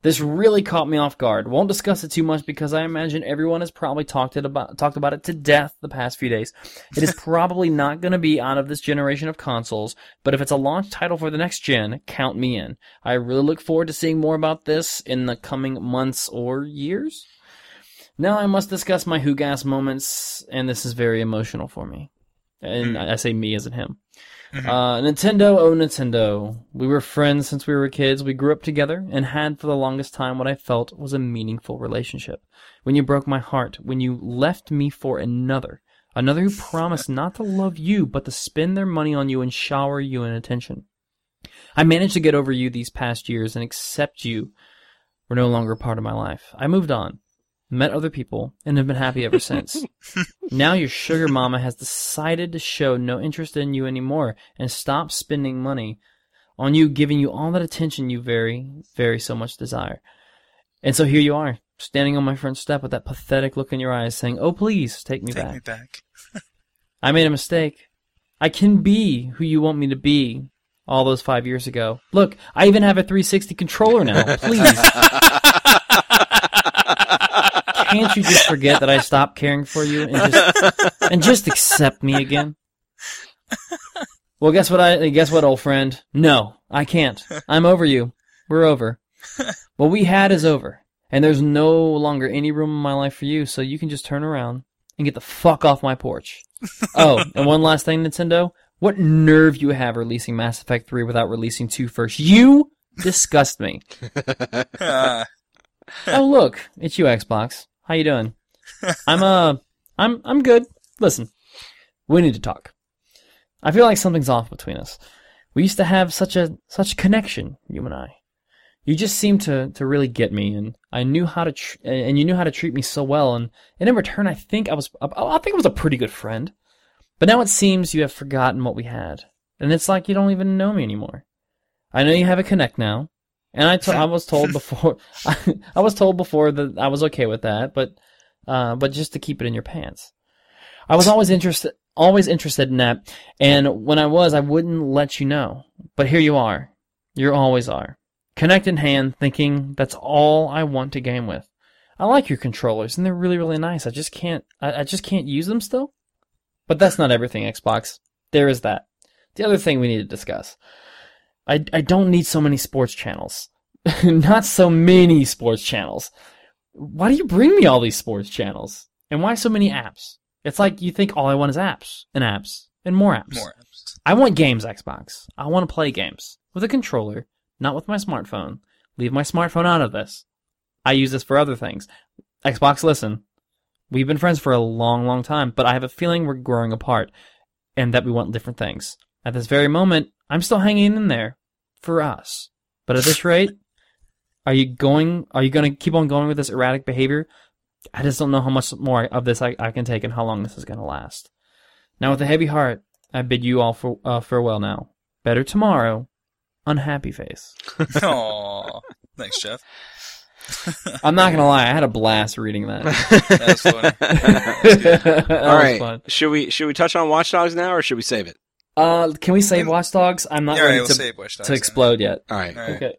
This really caught me off guard. Won't discuss it too much because I imagine everyone has probably talked about it to death the past few days. It is probably not going to be out of this generation of consoles, but if it's a launch title for the next gen, count me in. I really look forward to seeing more about this in the coming months or years. Now I must discuss my Hoogas moments, and this is very emotional for me. And I say me as in him. Nintendo, oh Nintendo. We were friends since we were kids. We grew up together and had for the longest time what I felt was a meaningful relationship. When you broke my heart, when you left me for another who promised not to love you but to spend their money on you and shower you in attention. I managed to get over you these past years and accept you were no longer a part of my life. I moved on. Met other people, and have been happy ever since. Now your sugar mama has decided to show no interest in you anymore and stop spending money on you, giving you all that attention you very, very so much desire. And so here you are, standing on my front step with that pathetic look in your eyes saying, oh, please, take me back. I made a mistake. I can be who you want me to be all those 5 years ago. Look, I even have a 360 controller now. Please. Can't you just forget that I stopped caring for you and just accept me again? Well, guess what, old friend? No, I can't. I'm over you. We're over. What we had is over, and there's no longer any room in my life for you, so you can just turn around and get the fuck off my porch. Oh, and one last thing, Nintendo. What nerve you have releasing Mass Effect 3 without releasing 2 first? You disgust me. Oh, look, it's you, Xbox. How you doing? I'm good. Listen, we need to talk. I feel like something's off between us. We used to have such a connection, you and I. You just seemed to really get me, and I knew how to and you knew how to treat me so well, and in return, I think I was a pretty good friend. But now it seems you have forgotten what we had, and it's like you don't even know me anymore. I know you have a Kinect now. And I was told before I was told before that I was okay with that, but just to keep it in your pants. I was always interested in that, and when I wouldn't let you know. But here you are. You always are. Kinect in hand, thinking that's all I want to game with. I like your controllers, and they're really, really nice. I just can't use them still. But that's not everything, Xbox. There is that. The other thing we need to discuss. I don't need so many sports channels. Not so many sports channels. Why do you bring me all these sports channels? And why so many apps? It's like you think all I want is apps, and more apps. More apps. I want games, Xbox. I want to play games. With a controller, not with my smartphone. Leave my smartphone out of this. I use this for other things. Xbox, listen. We've been friends for a long, long time, but I have a feeling we're growing apart, and that we want different things. At this very moment, I'm still hanging in there. For us. But at this rate, are you going to keep on going with this erratic behavior? I just don't know how much more of this I can take and how long this is going to last. Now with a heavy heart, I bid you all farewell now. Better tomorrow. Unhappy face. Aww. Thanks, Jeff. I'm not going to lie, I had a blast reading that. That was funny. All right. Fun. Should we touch on Watch Dogs now, or should we save it? Can we save Watch Dogs? I'm not ready to explode yet. All right. Okay.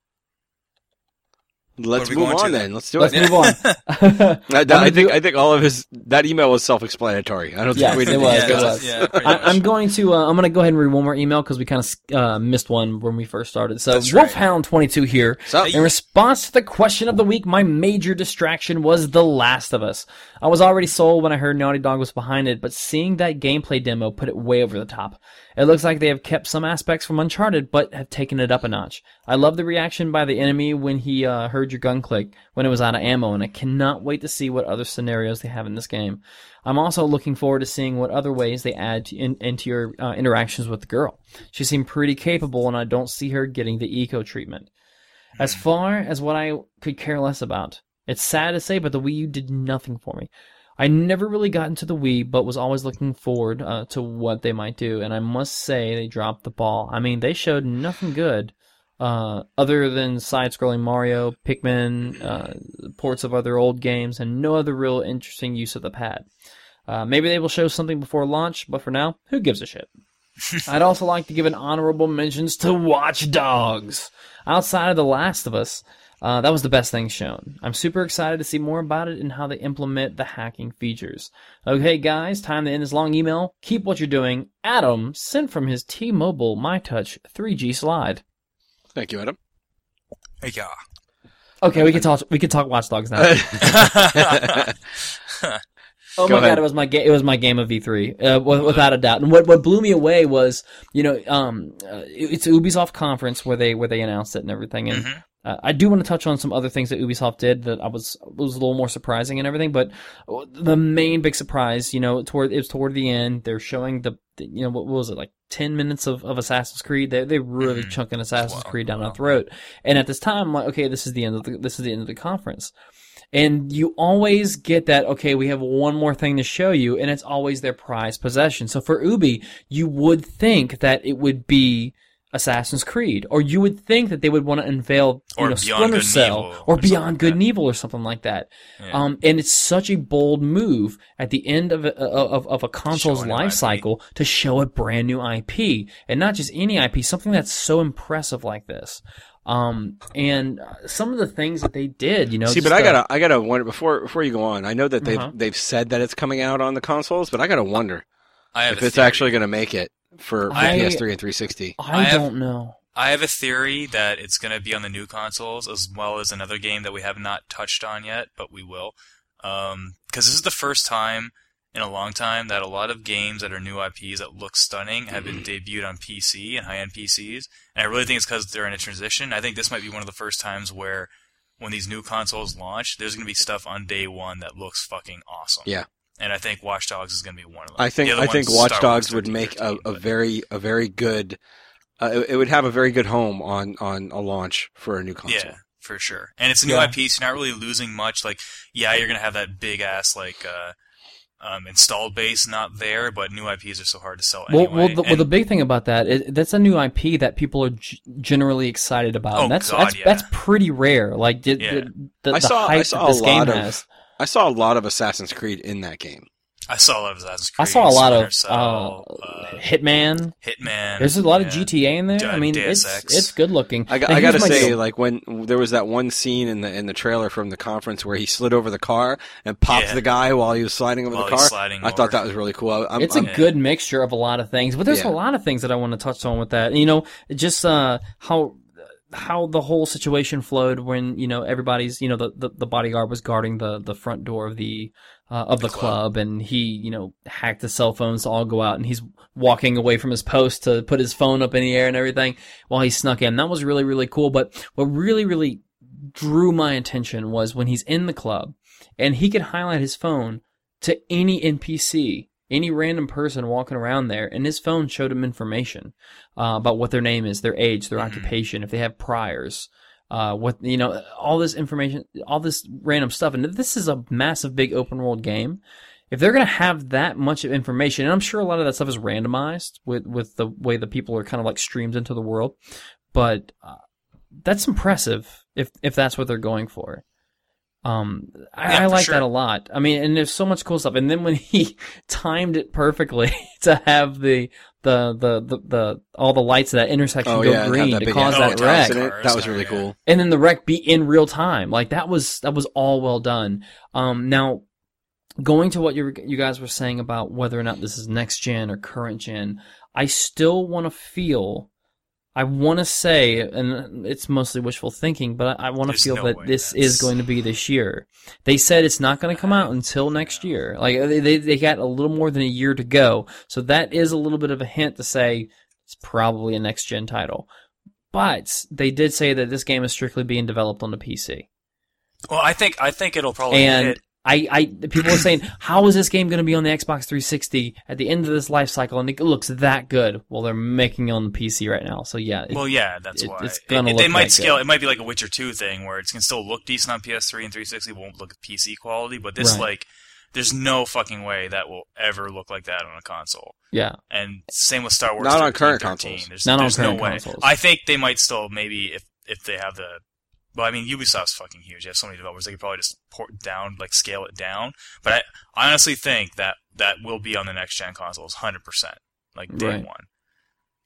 Let's move on then. Let's do it. Let's move on. I think all of that email was self-explanatory. I don't think we did. It was. Yeah, I'm going to go ahead and read one more email because we kind of missed one when we first started. So Wolfhound22 here. In response to the question of the week, my major distraction was The Last of Us. I was already sold when I heard Naughty Dog was behind it, but seeing that gameplay demo put it way over the top. It looks like they have kept some aspects from Uncharted, but have taken it up a notch. I love the reaction by the enemy when he heard your gun click when it was out of ammo, and I cannot wait to see what other scenarios they have in this game. I'm also looking forward to seeing what other ways they add into your interactions with the girl. She seemed pretty capable, and I don't see her getting the eco treatment. As far as what I could care less about, it's sad to say, but the Wii U did nothing for me. I never really got into the Wii, but was always looking forward to what they might do, and I must say they dropped the ball. I mean, they showed nothing good other than side-scrolling Mario, Pikmin, ports of other old games, and no other real interesting use of the pad. Maybe they will show something before launch, but for now, who gives a shit? I'd also like to give an honorable mentions to Watch Dogs. Outside of The Last of Us, That was the best thing shown. I'm super excited to see more about it and how they implement the hacking features. Okay, guys, time to end this long email. Keep what you're doing. Adam sent from his T-Mobile MyTouch 3G slide. Thank you, Adam. Yeah. Okay, we can talk Watch Dogs now. Oh my God! It was my game of E3, without a doubt. And what blew me away was, it's a Ubisoft conference where they announced it and everything. And I do want to touch on some other things that Ubisoft did that was a little more surprising and everything. But the main big surprise, toward the end, they're showing what was it, like 10 minutes of Assassin's Creed? They really chunking Assassin's Creed down our throat. And at this time, I'm like, okay, this is the end of the conference. And you always get that, okay, we have one more thing to show you, and it's always their prized possession. So for Ubi, you would think that it would be Assassin's Creed, or you would think that they would want to unveil, Splinter Cell, or Beyond Good and Evil, or something like that. Yeah. And it's such a bold move at the end of a console's life cycle to show a brand new IP, and not just any IP, something that's so impressive like this. And some of the things that they did, See, but I gotta wonder before you go on. I know that they've said that it's coming out on the consoles, but I gotta wonder if it's actually gonna make it for PS3 and 360. I don't know. I have a theory that it's gonna be on the new consoles as well as another game that we have not touched on yet, but we will. Because this is the first time in a long time that a lot of games that are new IPs that look stunning have been debuted on PC and high-end PCs. And I really think it's because they're in a transition. I think this might be one of the first times where when these new consoles launch, there's going to be stuff on day one that looks fucking awesome. Yeah. And I think Watch Dogs is going to be one of them. I think Watch Dogs would make a very good it would have a very good home on a launch for a new console. Yeah, for sure. And it's a new IP, so you're not really losing much. Like, yeah, you're going to have that big ass installed base not there, but new IPs are so hard to sell anyway. Well, the big thing about that, that's a new IP that people are generally excited about. That's pretty rare. Like, the hype that this game has. I saw a lot of Assassin's Creed in that game. I saw a lot of Assassin's Creed. I saw a lot of Hitman. There's a lot of GTA in there. I mean, it's good looking. I gotta say, like when there was that one scene in the trailer from the conference where he slid over the car and popped the guy while he was sliding over the car. I thought that was really cool. It's a good mixture of a lot of things, but there's a lot of things that I want to touch on with that. Just how the whole situation flowed when everybody's the bodyguard was guarding the front door of the club, and he hacked the cell phones to all go out, and he's walking away from his post to put his phone up in the air and everything while he snuck in. That was really, really cool. But what really, really drew my attention was when he's in the club and he could highlight his phone to any NPC, any random person walking around there, and his phone showed him information about what their name is, their age, their occupation, if they have priors, all this information, all this random stuff. And this is a massive, big open world game. If they're going to have that much of information, and I'm sure a lot of that stuff is randomized with the way the people are kind of like streamed into the world, but that's impressive if that's what they're going for. I like that a lot. I mean, and there's so much cool stuff. And then when he timed it perfectly to have the all the lights at that intersection go green to cause that wreck. That was really cool. And then the wreck be in real time. Like that was all well done. Now, going to what you guys were saying about whether or not this is next gen or current gen, I still want to say, and it's mostly wishful thinking, but I want to feel that this is going to be this year. They said it's not going to come out until next year. Like they got a little more than a year to go, so that is a little bit of a hint to say it's probably a next gen title. But they did say that this game is strictly being developed on the PC. Well, I think it'll probably hit. People are saying, how is this game going to be on the Xbox 360 at the end of this life cycle and it looks that good? Well, they're making it on the PC right now, so yeah. That's why. It's gonna look they might scale. Good. It might be like a Witcher 2 thing where it can still look decent on PS3 and 360, won't look PC quality, but this there's no fucking way that will ever look like that on a console. Yeah. And same with Star Wars. Not on current consoles. There's no way. Consoles. I think they might still maybe if they have the. Well, I mean, Ubisoft's fucking huge. They have so many developers. They could probably just port it down, like scale it down. But I honestly think that will be on the next gen consoles, 100%, like day one.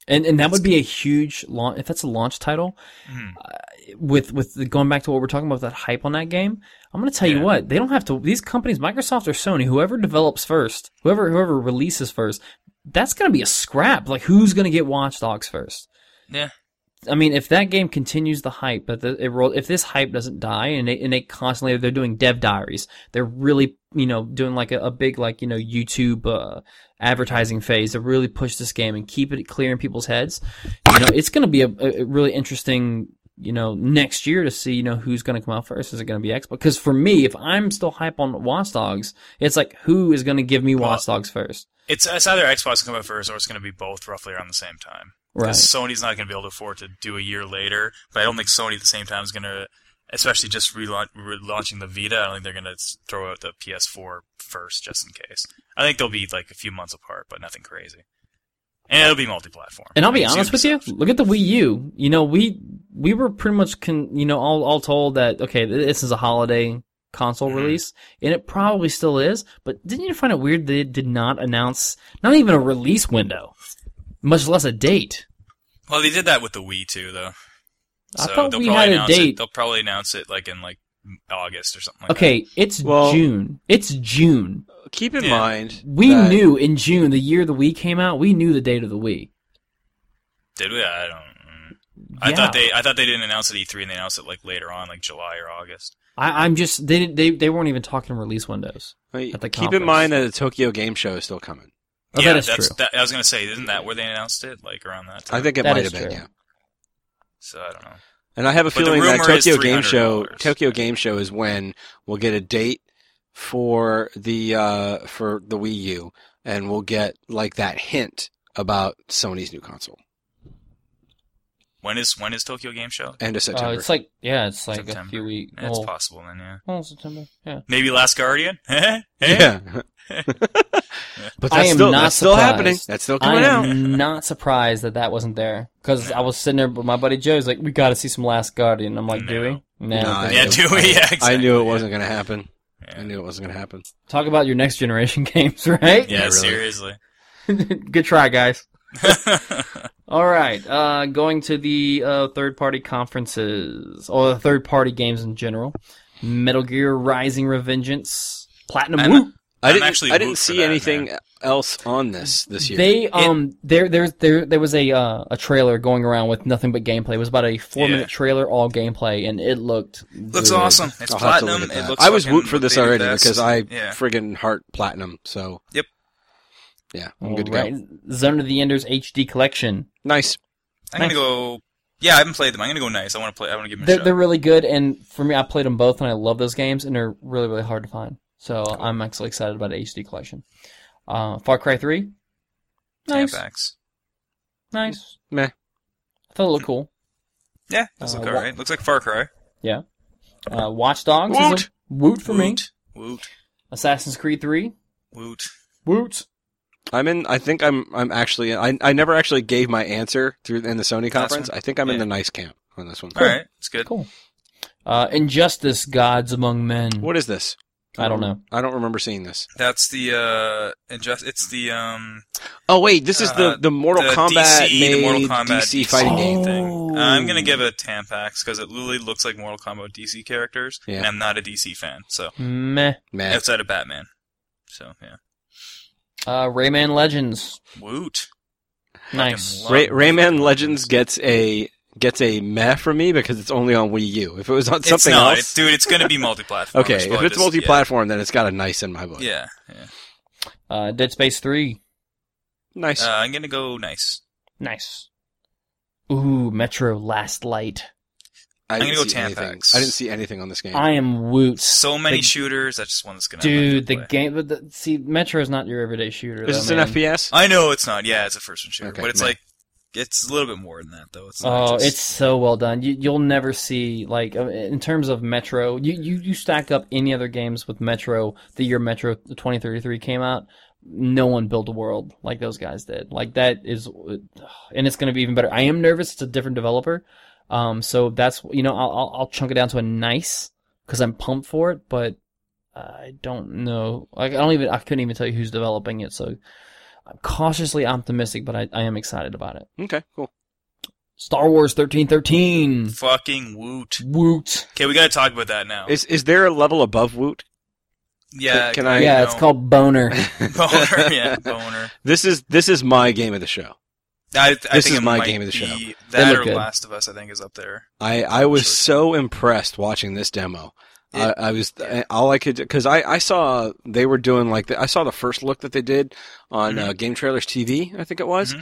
And that would be a huge launch if that's a launch title. With going back to what we're talking about, that hype on that game, I'm going to tell you what, they don't have to. These companies, Microsoft or Sony, whoever develops first, whoever releases first, that's going to be a scrap. Like, who's going to get Watch Dogs first? Yeah. I mean, if that game continues the hype, but if this hype doesn't die, and they constantly, they're doing dev diaries, they're really, doing like a big, like, YouTube advertising phase to really push this game and keep it clear in people's heads. It's going to be a really interesting, next year to see, who's going to come out first. Is it going to be Xbox? Because for me, if I'm still hype on Watch Dogs, it's like, who is going to give me Watch Dogs first? It's either Xbox can come out first, or it's going to be both roughly around the same time. Right. Because Sony's not going to be able to afford to do a year later, but I don't think Sony at the same time is going to, especially just relaunching the Vita, I don't think they're going to throw out the PS4 first, just in case. I think they'll be like a few months apart, but nothing crazy. And it'll be multi-platform. And I'll be honest with you, look at the Wii U. We were pretty much, all told that, okay, this is a holiday console release, and it probably still is, but didn't you find it weird they did not announce, not even a release window? Much less a date. Well, they did that with the Wii too, though. I thought we had a date. They'll probably announce it like in August or something like that. Okay, it's June. It's June. Keep in mind, we knew in June, the year the Wii came out, we knew the date of the Wii. Did we? I don't. I thought they didn't announce it at E3, and they announced it like later on, like July or August. I'm just they weren't even talking release windows. At the keep in mind that the Tokyo Game Show is still coming. Oh, yeah, that is true. I was going to say, isn't that where they announced it? Like around that time? I think it might have been, yeah. So I don't know. And I have a feeling that Tokyo Game Show is when we'll get a date for the Wii U, and we'll get like that hint about Sony's new console. When is Tokyo Game Show? End of September. It's like September. A few weeks. It's possible then, yeah. Oh, September. Yeah. Maybe Last Guardian. Yeah. But that's still happening. That's still coming out. I am not surprised that wasn't there, because I was sitting there, but my buddy Joe's like, "We got to see some Last Guardian." I'm like, "Do we?" No. Do we? Yeah, exactly. I knew it wasn't going to happen. Yeah. I knew it wasn't going to happen. Talk about your next generation games, right? Yeah, really. Seriously. Good try, guys. All right, going to the third-party conferences, or the third-party games in general. Metal Gear Rising: Revengeance, Platinum. I didn't see anything else on this year. There was a trailer going around with nothing but gameplay. It was about a 4-minute trailer, all gameplay, and it looks awesome. It's Platinum. It looks I was woot for this already because I friggin' heart Platinum. So yep. Yeah, I'm good to go. Zone of the Enders HD Collection. Nice. I'm gonna go. Yeah, I haven't played them. I'm gonna go nice. I want to play. I want to give them a shot. They're really good, and for me, I played them both, and I love those games, and they're really, really hard to find. So cool. I'm actually excited about the HD Collection. Far Cry 3. Nice. Tampax. Nice. Meh. I thought it looked cool. Yeah, does look alright. Looks like Far Cry. Yeah. Watch Dogs is a woot for me. Woot. Assassin's Creed 3. Woot. I think I'm actually. I never actually gave my answer in the Sony conference. I think I'm in the nice camp on this one. Cool. All right, it's good. Cool. Injustice: Gods Among Men. What is this? I don't know. I don't remember seeing this. That's the It's the Oh wait, this is the Mortal Kombat DC fighting game thing. I'm gonna give it a Tampax because it literally looks like Mortal Kombat DC characters, and I'm not a DC fan, so meh. Outside of Batman, so yeah. Rayman Legends. Woot. Nice. Rayman Legends gets a meh from me because it's only on Wii U. If it was on something else... Dude, it's going to be multi-platform. Okay, if it's multi-platform, then it's got a nice in my book. Yeah. Dead Space 3. Nice. I'm going to go nice. Nice. Ooh, Metro Last Light. I'm going to go Tampax. I didn't see anything on this game. I am woot. So many shooters, that's just one that's going to Dude, the game... But see, Metro is not your everyday shooter. Is this an FPS? I know it's not. Yeah, it's a first-person shooter. Okay, but it's like... It's a little bit more than that, though. It's not it's so well done. You'll never see, like, in terms of Metro, you stack up any other games with Metro, the year Metro 2033 came out, no one built a world like those guys did. Like, that is, and it's going to be even better. I am nervous, it's a different developer, so that's, I'll chunk it down to a nice, because I'm pumped for it, but I don't know. I couldn't even tell you who's developing it, so... I'm cautiously optimistic, but I am excited about it. Okay, cool. Star Wars 1313. Fucking Woot. Woot. Okay, we gotta talk about that now. Is there a level above Woot? Yeah, Can I? Yeah, it's called Boner. Boner. Yeah, Boner. This is my game of the show. I This think is it my might game of the be show. That or good. Last of Us, I think, is up there. I was so impressed watching this demo. I was all I could because I saw they were doing I saw the first look that they did on Game Trailers TV, I think it was,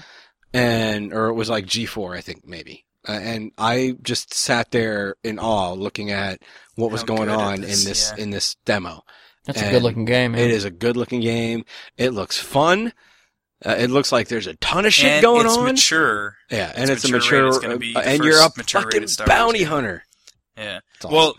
or it was like G4, I think maybe. And I just sat there in awe looking at what was going on in this demo. That's a good looking game, man. It is a good looking game. It looks fun. It looks like there's a ton of shit going on. It's mature. Yeah, and it's a mature, and you're a fucking bounty hunter. Yeah. Awesome. Well,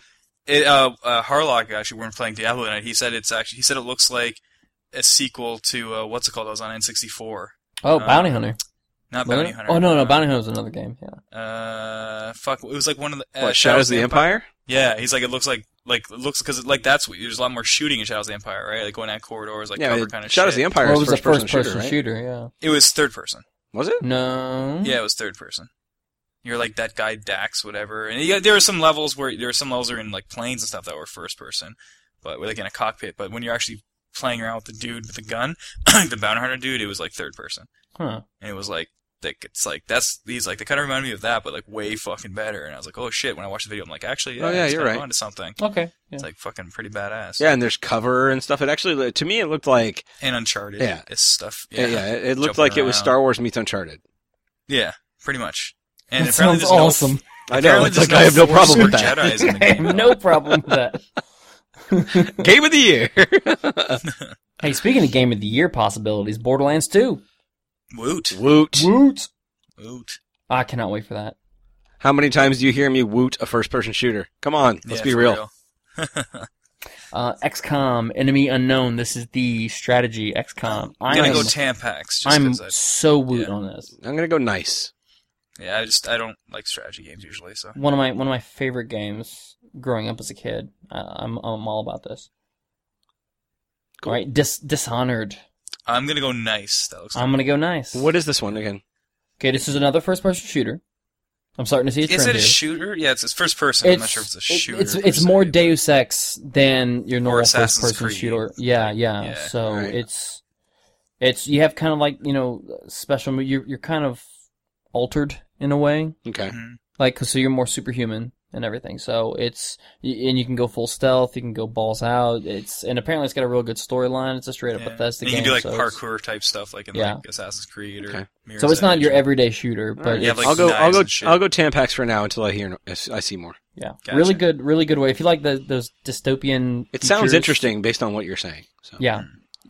Harlock actually, when we were playing Diablo tonight, he said it looks like a sequel to what's it called? That was on N64. Oh, Bounty Hunter. Not Bounty Hunter. Oh no, Bounty Hunter was another game. Yeah. It was like one of the Shadows of the Empire. Yeah, he's like it looks because that's there's a lot more shooting in Shadows of the Empire, right? Like going at corridors, like cover kind of shit. Shadows of the Empire was a first person right? shooter. Yeah. It was third person. Was it? No. Yeah, it was third person. You're like that guy Dax, whatever. And there are some levels where are in like planes and stuff that were first person, but like in a cockpit. But when you're actually playing around with the dude with the gun, the bounty hunter dude, it was like third person. Huh. And it was like it's like these they kind of remind me of that, but like way fucking better. And I was like, oh shit! When I watched the video, I'm like, actually, you're right. onto something. Okay. Yeah. It's like fucking pretty badass. Yeah, and there's cover and stuff. It actually, to me, it looked like and Uncharted. Yeah, it's stuff. Yeah, it looked like it was Star Wars meets Uncharted. Yeah, pretty much. And that sounds awesome. I know. It's like I have no problem with that. Jedis in the game, I have no problem with that. Game of the year. Hey, speaking of Game of the Year possibilities, Borderlands 2. Woot. Woot. Woot. I cannot wait for that. How many times do you hear me woot a first-person shooter? Come on, let's be real. XCOM, Enemy Unknown. This is the strategy XCOM. I'm going to go Tampax. I'm so woot on this. I'm going to go nice. Yeah, I don't like strategy games usually. So one of my favorite games growing up as a kid. I'm all about this. Cool. All right, Dishonored. I'm gonna go nice. That looks. I'm gonna go nice. What is this one again? Okay, this is another first-person shooter. I'm starting to see a trend. Is it a here. shooter? Yeah, it's first person. I'm not sure if it's a shooter. It's more Deus Ex than your normal Assassin's first-person Creed. shooter. Yeah. So right. it's you have kind of like special. You're kind of altered in a way. Okay. Mm-hmm. Like, so you're more superhuman and everything. So and you can go full stealth. You can go balls out. And apparently it's got a real good storyline. It's a straight up Bethesda game. You can do like parkour type stuff, like in like Assassin's Creed or. So it's not your everyday shooter, but right. I'll go Tampax for now until I see more. Yeah, gotcha. really good way. If you like those dystopian, it sounds interesting based on what you're saying. So. Yeah.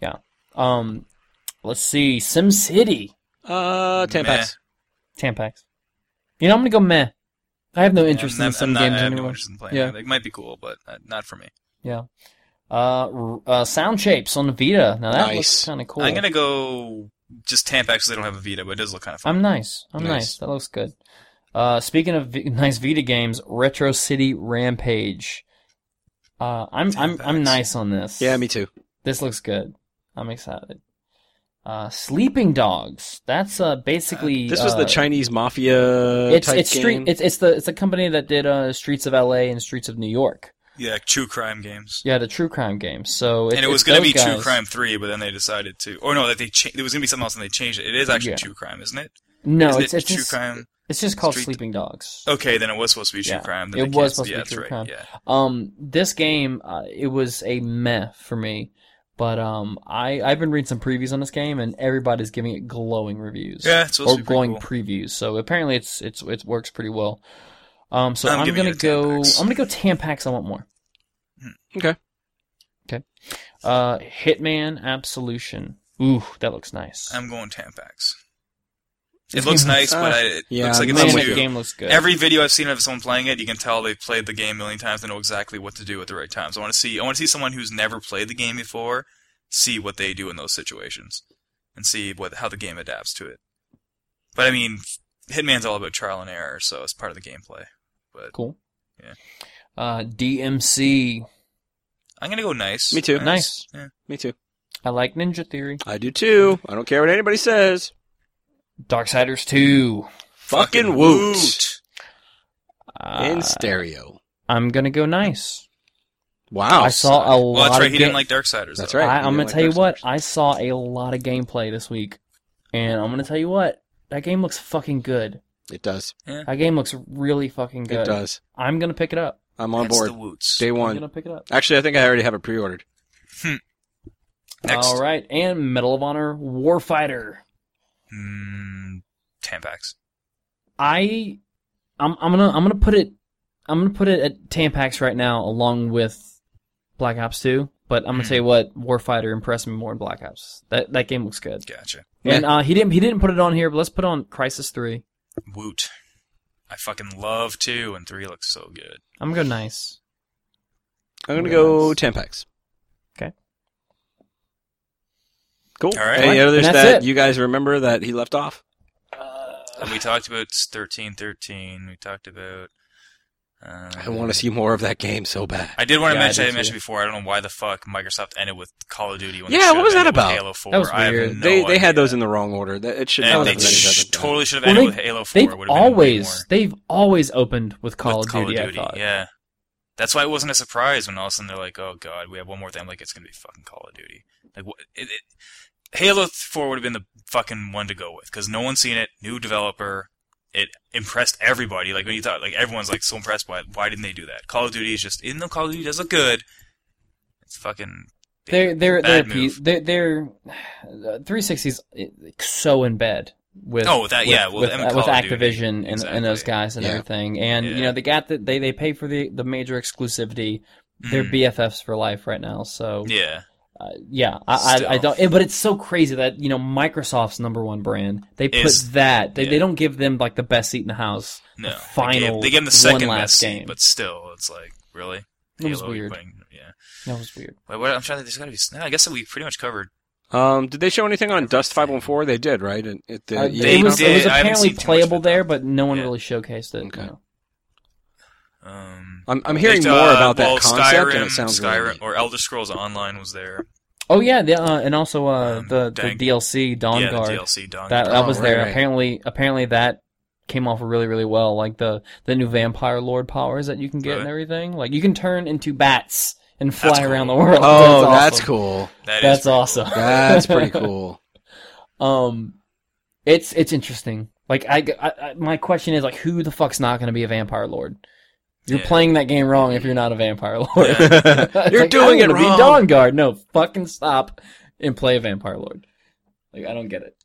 Let's see, SimCity. Tampax. Tampax. I'm gonna go meh. I have no interest in some games I have anymore. no interest in playing it. It might be cool, but not for me. Yeah. Sound Shapes on the Vita. Now that looks kind of cool. I'm gonna go just Tampax because they don't have a Vita, but it does look kind of fun. I'm nice. That looks good. Speaking of nice Vita games, Retro City Rampage. I'm nice on this. Yeah, me too. This looks good. I'm excited. Sleeping Dogs. That's basically this was the Chinese mafia type game. It's the company that did Streets of LA and Streets of New York. Yeah, true crime games. Yeah, the true crime games. So it was going to be True Crime 3, but then they decided to. Or no, that it was going to be something else, and they changed it. It is actually True Crime, isn't it? No, it's True just, Crime. It's just called Sleeping Dogs. Okay, then it was supposed to be True Crime. Then it was supposed to be True Crime. Yeah. This game, it was a meh for me. But I've been reading some previews on this game, and everybody's giving it glowing reviews. Yeah, it's supposed to be glowing cool. previews. So apparently it works pretty well. So I'm gonna go Tampax. I want more. Okay. Hitman Absolution. Ooh, that looks nice. I'm going Tampax. It looks nice, but it looks like the new. Game looks good. Every video I've seen of someone playing it, you can tell they've played the game a million times and know exactly what to do at the right times. I want to see someone who's never played the game before see what they do in those situations and see how the game adapts to it. But I mean, Hitman's all about trial and error, so it's part of the gameplay. But cool. Yeah. DMC. I'm gonna go nice. Me too. Nice. Yeah. Me too. I like Ninja Theory. I do too. I don't care what anybody says. Darksiders 2. Fucking woot. In stereo. I'm gonna go nice. Wow. I saw a lot. Well, that's right. He didn't like Darksiders. That's right. I'm gonna tell you what. I saw a lot of gameplay this week, and I'm gonna tell you what. That game looks fucking good. It does. Yeah. That game looks really fucking good. It does. I'm gonna pick it up. I'm on board. The woots. Day one. I'm gonna pick it up. Actually, I think I already have it pre-ordered. Next. All right, and Medal of Honor Warfighter. Tampax. I'm gonna put it at Tampax right now, along with Black Ops 2. But I'm gonna tell you what, Warfighter impressed me more than Black Ops. That game looks good. Gotcha. And he didn't put it on here, but let's put on Crysis 3. Woot. I fucking love 2, and 3 looks so good. I'm gonna go nice. I'm gonna go Tampax. Okay. Cool. All right. Any others that it. you guys remember that he left off? We talked about 1313. We talked about... I want to see more of that game so bad. I did want to mention, I I mentioned before, I don't know why the fuck Microsoft ended with Call of Duty when Yeah, what was that about? Halo 4. That was I have weird. no They had idea. those in the wrong order. It should And not they have been totally should have ended with Halo 4. They've always opened with Call of Duty, I thought. Yeah. That's why it wasn't a surprise when all of a sudden they're like, oh god, we have one more thing. I'm like, it's going to be fucking Call of Duty. Like, Halo 4 would have been the fucking one to go with, because no one's seen it, new developer, it impressed everybody. Like, when you thought, like, everyone's like so impressed by it, why didn't they do that? Call of Duty is just, even though Call of Duty does look good, it's fucking... They're 360's so in bed with with Activision and those guys and Yeah. everything, and you know, the gap that they pay for the major exclusivity, they're BFFs for life right now. So I don't. But it's so crazy that, you know, Microsoft's number one brand, they put they don't give them like the best seat in the house. No, the final they gave them the second one best last seat, game, but still, it's like, really. It was Halo, weird. That was weird. Wait, what? I'm trying to think. There's got to be. No, I guess that we pretty much covered. Did they show anything on Dust 514? They did, right? It was did. apparently too much playable of it, there, though. but no one really showcased it. Okay. You know. I'm hearing more about that concept, Skyrim, and it sounds really neat. or Elder Scrolls Online was there. Oh yeah, and also the DLC Dawn Guard. The DLC Dawn that Guard. was there. Right. Apparently that came off really, really well. Like the new Vampire Lord powers that you can get and everything. Like, you can turn into bats and fly around the world. Oh, that's that's cool. That's awesome. That's pretty cool. It's interesting. Like, I my question is, like, who the fuck's not going to be a Vampire Lord? You're playing that game wrong if you're not a Vampire Lord. Yeah. You're like, doing it be wrong. Dawn Guard. No, fucking stop and play a Vampire Lord. Like, I don't get it.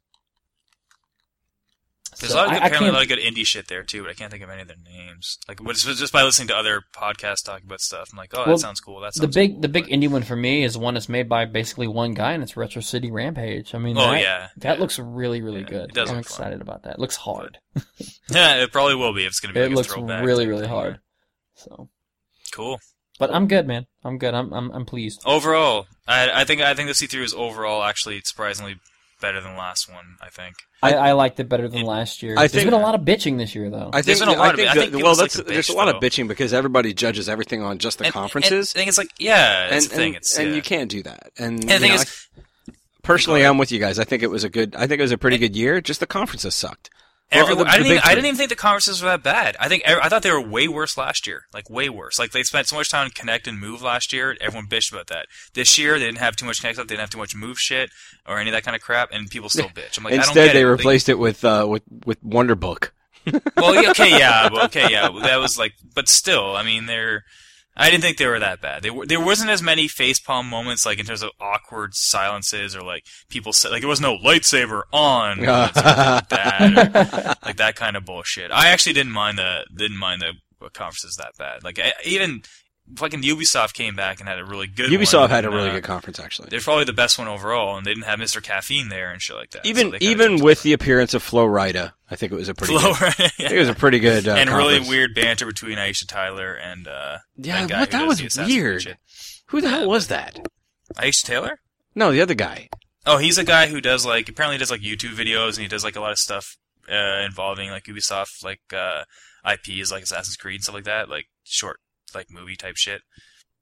There's a lot of apparently a lot of good indie shit there too, but I can't think of any of their names. Like, just by listening to other podcasts talking about stuff, I'm like, oh, that sounds cool. The big indie one for me is one that's made by basically one guy, and it's Retro City Rampage. I mean, that looks really, really good. It does. I'm excited about that. It looks hard. Yeah, it probably will be if it's going to be. It looks really, really hard. So cool. But I'm good, man. I'm good. I'm pleased. Overall, I think the C3 is overall actually surprisingly better than the last one. I think I liked it better than last year. There's been a lot of bitching this year, though. There's been a lot of bitching. There's a lot of bitching because everybody judges everything on just the conferences. And the thing is, like, that's the thing. And you can't do that. And the thing is, personally, I'm with you guys. I think it was a pretty good year. Just the conferences sucked. I didn't even think the conferences were that bad. I thought they were way worse last year. Like, way worse. Like, they spent so much time on Connect and Move last year. Everyone bitched about that. This year, they didn't have too much Connect stuff. They didn't have too much Move shit or any of that kind of crap, and people still bitch. I'm like, instead, I don't get they it. replaced it with Wonder Book. Well, yeah. That was like, but still, I mean, I didn't think they were that bad. There wasn't as many facepalm moments, like, in terms of awkward silences, or like people said, like, there was no lightsaber on, like that, like that kind of bullshit. I actually didn't mind the conferences that bad. Like, even fucking Ubisoft came back and had a really good one. Ubisoft had a really good conference, actually. They're probably the best one overall, and they didn't have Mr. Caffeine there and shit like that. Even with the appearance of Flo Rida, I think it was a pretty good. I think it was a pretty good and conference. really weird banter between Aisha Tyler and that was weird. Who the hell was that? Aisha Taylor? No, the other guy. Oh, he's a guy who does apparently does YouTube videos, and he does like a lot of stuff involving like Ubisoft, like IPs like Assassin's Creed and stuff like that, like short like movie type shit.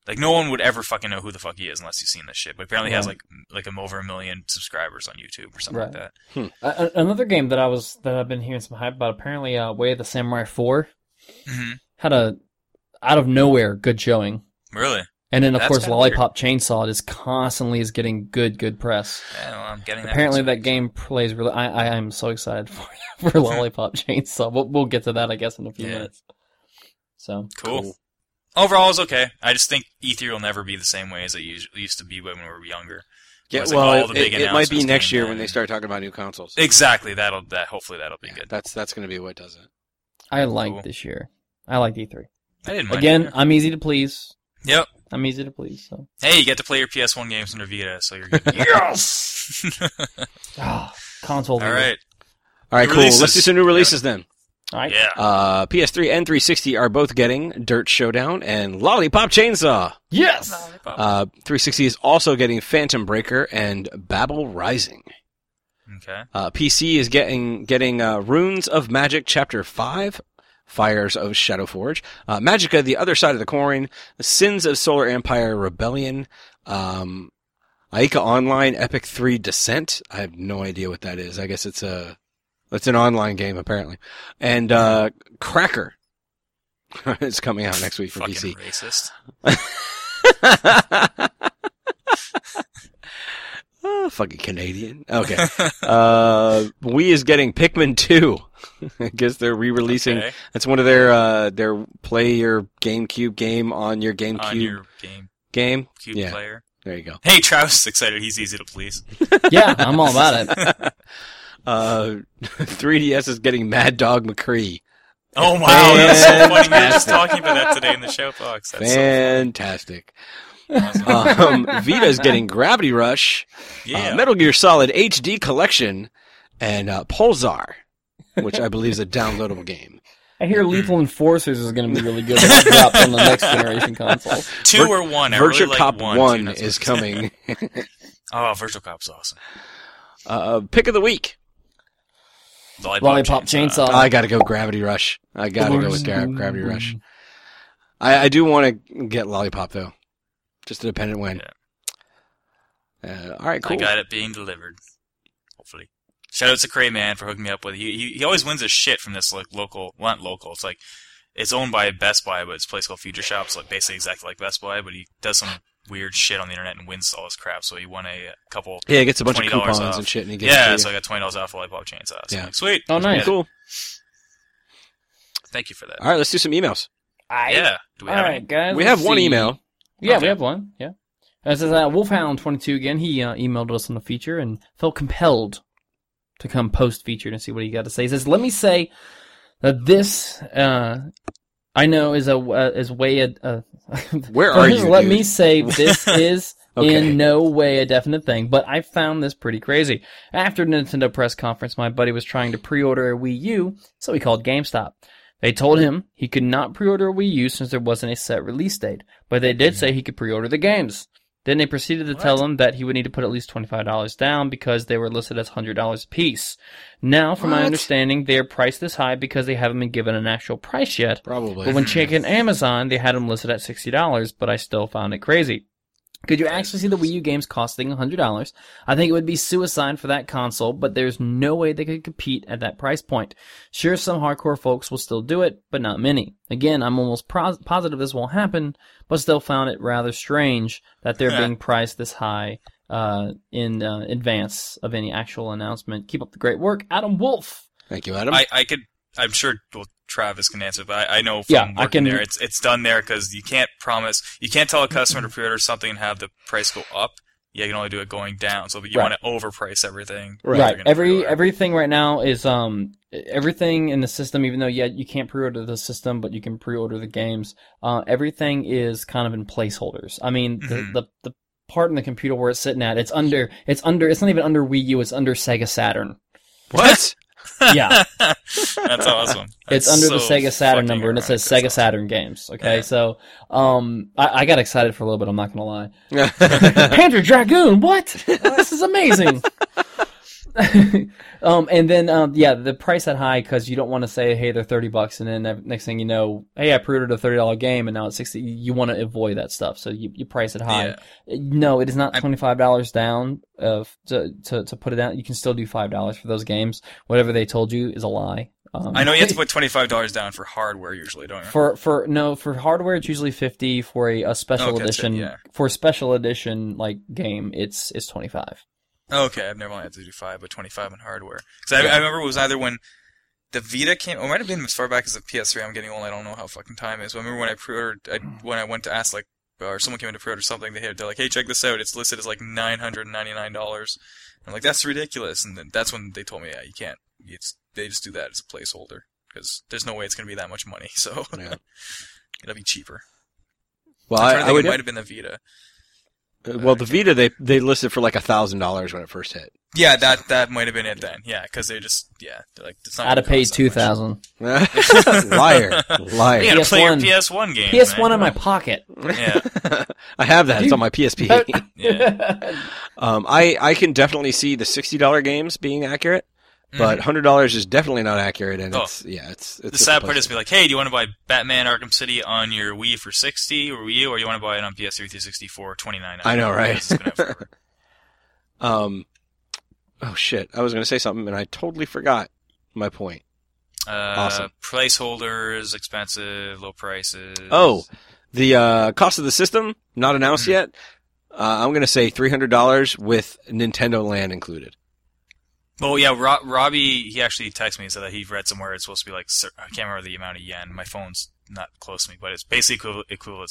Like, no one would ever fucking know who the fuck he is unless you've seen this shit. But apparently he has, like over 1 million subscribers on YouTube or something like that. Another game that I've been hearing some hype about, apparently Way of the Samurai 4 had a out of nowhere good showing. Really? And then, of course, Lollipop Chainsaw is constantly getting good press. Yeah, well, I'm getting that. Apparently that game plays really... I am so excited for Lollipop Chainsaw. We'll get to that, I guess, in a few minutes. So Cool. Overall, it's okay. I just think E3 will never be the same way as it used to be when we were younger. Yeah, well, it might be next year when they start talking about new consoles. Exactly. Hopefully that'll be good. That's going to be what does it. I like this year. I like E3. I didn't mind Again, I'm easy to please. Yep. I'm easy to please. So. Hey, you get to play your PS1 games on your Vita, so you're good. Yes! Console. All right. Cool. Let's do some new releases then. All right. Yeah. PS3 and 360 are both getting Dirt Showdown and Lollipop Chainsaw. Yes! 360 is also getting Phantom Breaker and Babel Rising. Okay. PC is getting Runes of Magic Chapter 5, Fires of Shadowforge, Magicka, The Other Side of the Coin, Sins of Solar Empire Rebellion, Aika Online Epic 3 Descent. I have no idea what that is. I guess it's an online game, apparently. And Cracker. It's coming out next week for fucking PC. Racist. Fucking Canadian. Okay. Wii is getting Pikmin 2. I guess they're re-releasing. Okay. That's one of their play your GameCube game on your GameCube. On your game. Cube player. There you go. Hey, Travis is excited. He's easy to please. Yeah, I'm all about it. 3DS is getting Mad Dog McCree. Oh wow, that's so funny. We were just talking about that today in the show box. That's fantastic. So awesome. Vita's getting Gravity Rush, Metal Gear Solid HD Collection, and Pulsar, which I believe is a downloadable game. I hear Lethal Enforcers is going to be really good when it drops on the next generation console. 2 or 1. Virtual really Cop like 1 is coming. Oh, Virtual Cop's awesome. Pick of the week. Lollipop Chainsaw. I gotta go Gravity Rush. I gotta go with Gravity Rush. I do want to get Lollipop, though. Just a dependent win. Yeah. All right, cool. I got it being delivered. Hopefully. Shout out to Crayman for hooking me up with it. He always wins his shit from this local. Well, not local. It's it's owned by Best Buy, but it's a place called Future Shop. So basically exactly like Best Buy, but he does some weird shit on the internet and wins all his crap. So he won a couple. Yeah, he gets a bunch of coupons off. and shit, and he gets so I got $20 off Lollipop Chainsaw. So I'm like, sweet. Oh, nice. Cool. Thank you for that. All right, let's do some emails. Yeah. Do we have any? Guys. We have one email. Yeah, we have one. Yeah. This is Wolfhound22 again. He emailed us on the feature and felt compelled to come post-featured and see what he got to say. He says, "Let me say that this, I know is way Where are you? Let me say this is in no way a definite thing, but I found this pretty crazy. After Nintendo press conference, my buddy was trying to pre-order a Wii U, so he called GameStop. They told him he could not pre-order a Wii U since there wasn't a set release date, but they did say he could pre-order the games. Then they proceeded to tell him that he would need to put at least $25 down because they were listed as $100 a piece. Now, from my understanding, they are priced this high because they haven't been given an actual price yet. Probably. But when checking Amazon, they had them listed at $60, but I still found it crazy. Could you actually see the Wii U games costing $100? I think it would be suicide for that console, but there's no way they could compete at that price point. Sure, some hardcore folks will still do it, but not many. Again, I'm almost positive this won't happen, but still found it rather strange that they're being priced this high in advance of any actual announcement. Keep up the great work. Adam Wolf. Thank you, Adam. I'm sure Travis can answer, but I know from working there, it's done there because you can't tell a customer to pre-order something and have the price go up. Yeah, you can only do it going down. So you want to overprice everything. Right. Everything right now is everything in the system. Even though you can't pre-order the system, but you can pre-order the games. Everything is kind of in placeholders. I mean, the part in the computer where it's sitting at, it's not even under Wii U. It's under Sega Saturn. What? Yeah. That's awesome. It's under the Sega Saturn number, and it says Sega Saturn games. Okay, so I got excited for a little bit, I'm not going to lie. Panzer Dragoon, what? This is amazing. And then the price that high because you don't want to say, hey, they're $30, and then next thing you know, hey, I pre-ordered a $30 game and now it's $60. You want to avoid that stuff, so you price it high. Yeah. No, it is not $25 down to put it down. You can still do $5 for those games. Whatever they told you is a lie. I know you have to put $25 down for hardware usually, don't you? For hardware it's usually $50. For a special edition, for a special edition like game, it's $25. Okay, I've never only had to do $5, but $25 on hardware. Because I remember it was either when the Vita came, or it might have been as far back as the PS3. I'm getting old. I don't know how fucking time is. But I remember when I pre-ordered, when I went to ask or someone came in to pre-order something, they're like, "Hey, check this out. It's listed as like $999." I'm like, "That's ridiculous." And then that's when they told me, "Yeah, you can't. They just do that as a placeholder because there's no way it's going to be that much money. So it'll be cheaper." Well, it might have been the Vita. Well, the Vita they listed for like $1,000 when it first hit. Yeah, that might have been it then. Yeah, because they're like it's not. I'd have paid $2,000. Liar. You gotta play your PS1 game. PS1 in my pocket. Yeah, I have that. It's on my PSP. Yeah. I can definitely see the $60 games being accurate. But $100 is definitely not accurate, and it's the sad part is be like, hey, do you want to buy Batman Arkham City on your Wii for $60 or Wii U, or you want to buy it on PS3 360 for $29? I know, right? Oh shit! I was going to say something, and I totally forgot my point. Awesome. Placeholders, expensive, low prices. Oh, the cost of the system not announced yet. I'm going to say $300 with Nintendo Land included. Well, yeah, Robbie, he actually texted me and said that he read somewhere it's supposed to be like, I can't remember the amount of yen. My phone's not close to me, but it's basically equivalent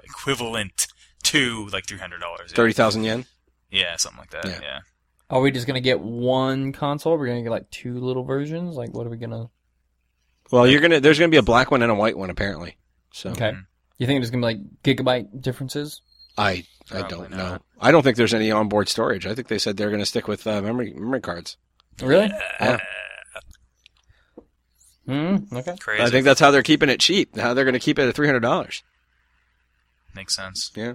to like $300. 30,000 yen? Yeah, something like that, yeah. Are we just going to get one console? We're going to get like two little versions? Like, what are we going to... Well, there's going to be a black one and a white one, apparently. So. Okay. You think there's going to be like gigabyte differences? I don't know. I don't think there's any onboard storage. I think they said they're going to stick with memory cards. Really? Yeah. Okay. Crazy. I think that's how they're keeping it cheap. How they're going to keep it at $300. Makes sense. Yeah.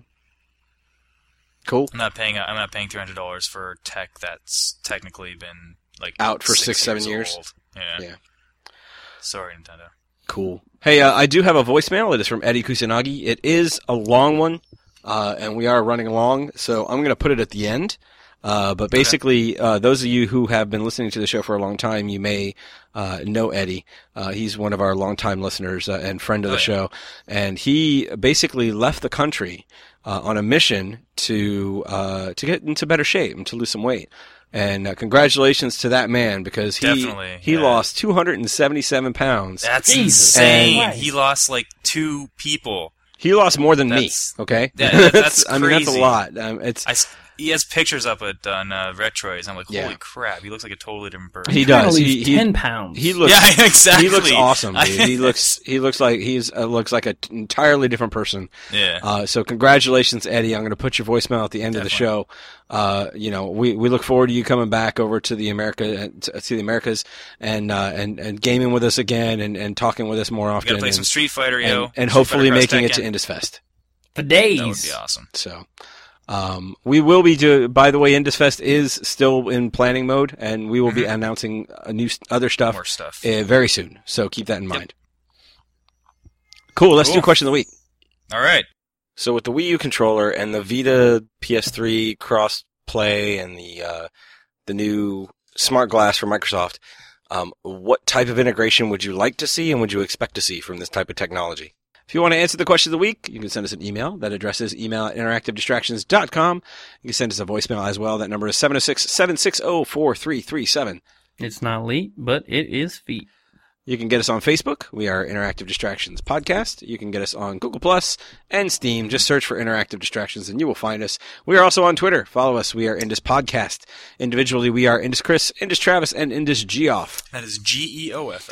Cool. I'm not paying $300 for tech that's technically been like out for 6-7 years. Old. Yeah. Sorry, Nintendo. Cool. Hey, I do have a voicemail. It is from Eddie Kusanagi. It is a long one, and we are running long, so I'm going to put it at the end. But basically, those of you who have been listening to the show for a long time, you may know Eddie. He's one of our longtime listeners and friend of the show. And he basically left the country on a mission to get into better shape and to lose some weight. And congratulations to that man, because he lost 277 pounds. That's insane. He lost like 2 people. He lost more than me. Okay, that's crazy. I mean, that's a lot. He has pictures up on Retroids. I'm like, holy crap! He looks like a totally different person. He does. He 10 pounds. He looks. Yeah, exactly. He looks awesome, dude. He looks like looks like an entirely different person. Yeah. So congratulations, Eddie. I'm going to put your voicemail at the end of the show. We look forward to you coming back over to the Americas and gaming with us again and talking with us more often. You gotta play some Street Fighter, and hopefully making it to Indus Fest. For days. That would be awesome. So. We will be by the way, Indus Fest is still in planning mode, and we will be announcing other stuff, more stuff. Very soon. So keep that in mind. Cool. Let's do question of the week. All right. So with the Wii U controller and the Vita PS3 cross play and the new smart glass from Microsoft, what type of integration would you like to see and would you expect to see from this type of technology? If you want to answer the question of the week, you can send us an email. That address is email@interactivedistractions.com. You can send us a voicemail as well. That number is 706-760-4337. It's not Leet, but it is feet. You can get us on Facebook. We are Interactive Distractions Podcast. You can get us on Google Plus and Steam. Just search for Interactive Distractions and you will find us. We are also on Twitter. Follow us. We are Indus Podcast. Individually, we are Indus Chris, Indus Travis, and Indus Geoff. That is Geoff.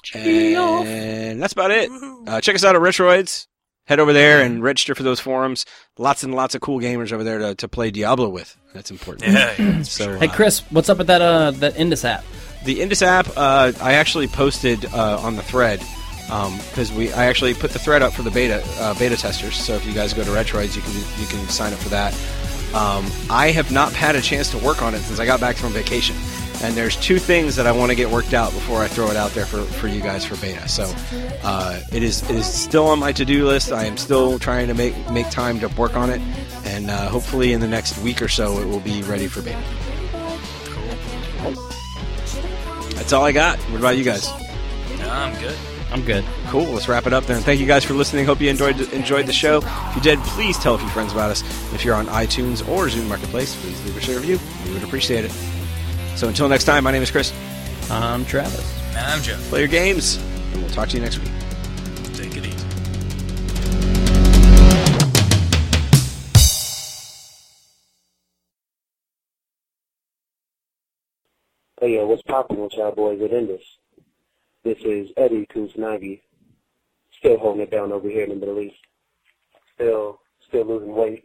And that's about it. Check us out at Retroids. Head over there and register for those forums. Lots and lots of cool gamers over there to play Diablo with. That's important. Yeah. So, hey, Chris, what's up with that Indus app? The Indus app, I actually posted on the thread because I actually put the thread up for the beta testers. So if you guys go to Retroids, you can sign up for that. I have not had a chance to work on it since I got back from vacation. And there's 2 things that I want to get worked out before I throw it out there for you guys for beta. So it is still on my to-do list. I am still trying to make time to work on it, and hopefully in the next week or so it will be ready for beta. Cool. That's all I got. What about you guys? No, I'm good. I'm good. Cool. Let's wrap it up then. Thank you guys for listening. Hope you enjoyed the show. If you did, please tell a few friends about us. If you're on iTunes or Zune Marketplace, please leave us a review. We would appreciate it. So until next time, my name is Chris. I'm Travis. And I'm Joe. Play your games, and we'll talk to you next week. Take it easy. Hey, what's poppin' with y'all boys at Indus? This is Eddie Kuznagi, still holding it down over here in the Middle East. Still losing weight,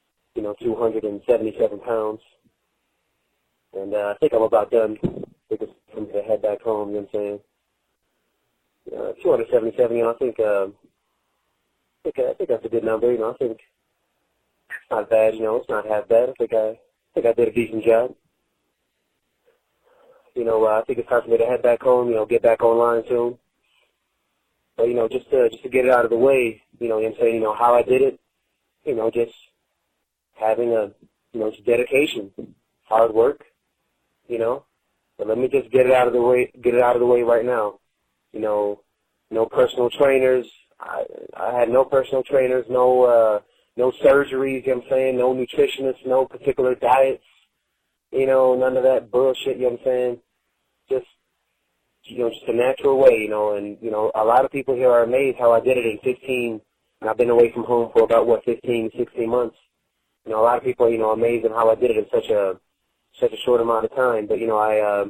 277 pounds. And I think I'm about done. I think it's time to head back home, you know what I'm saying? 277, I think that's a good number, I think it's not bad, it's not half bad. I think I did a decent job. I think it's time for me to head back home, get back online soon. But, just to get it out of the way, what I'm saying, how I did it, just having just dedication, hard work, But let me just get it out of the way right now. No personal trainers. I had no personal trainers, no surgeries, you know what I'm saying, no nutritionists, no particular diets. None of that bullshit, you know what I'm saying? Just a natural way, and, a lot of people here are amazed how I did it in 15, and I've been away from home for about, 15, 16 months. A lot of people, amazed at how I did it in such a short amount of time, but, I,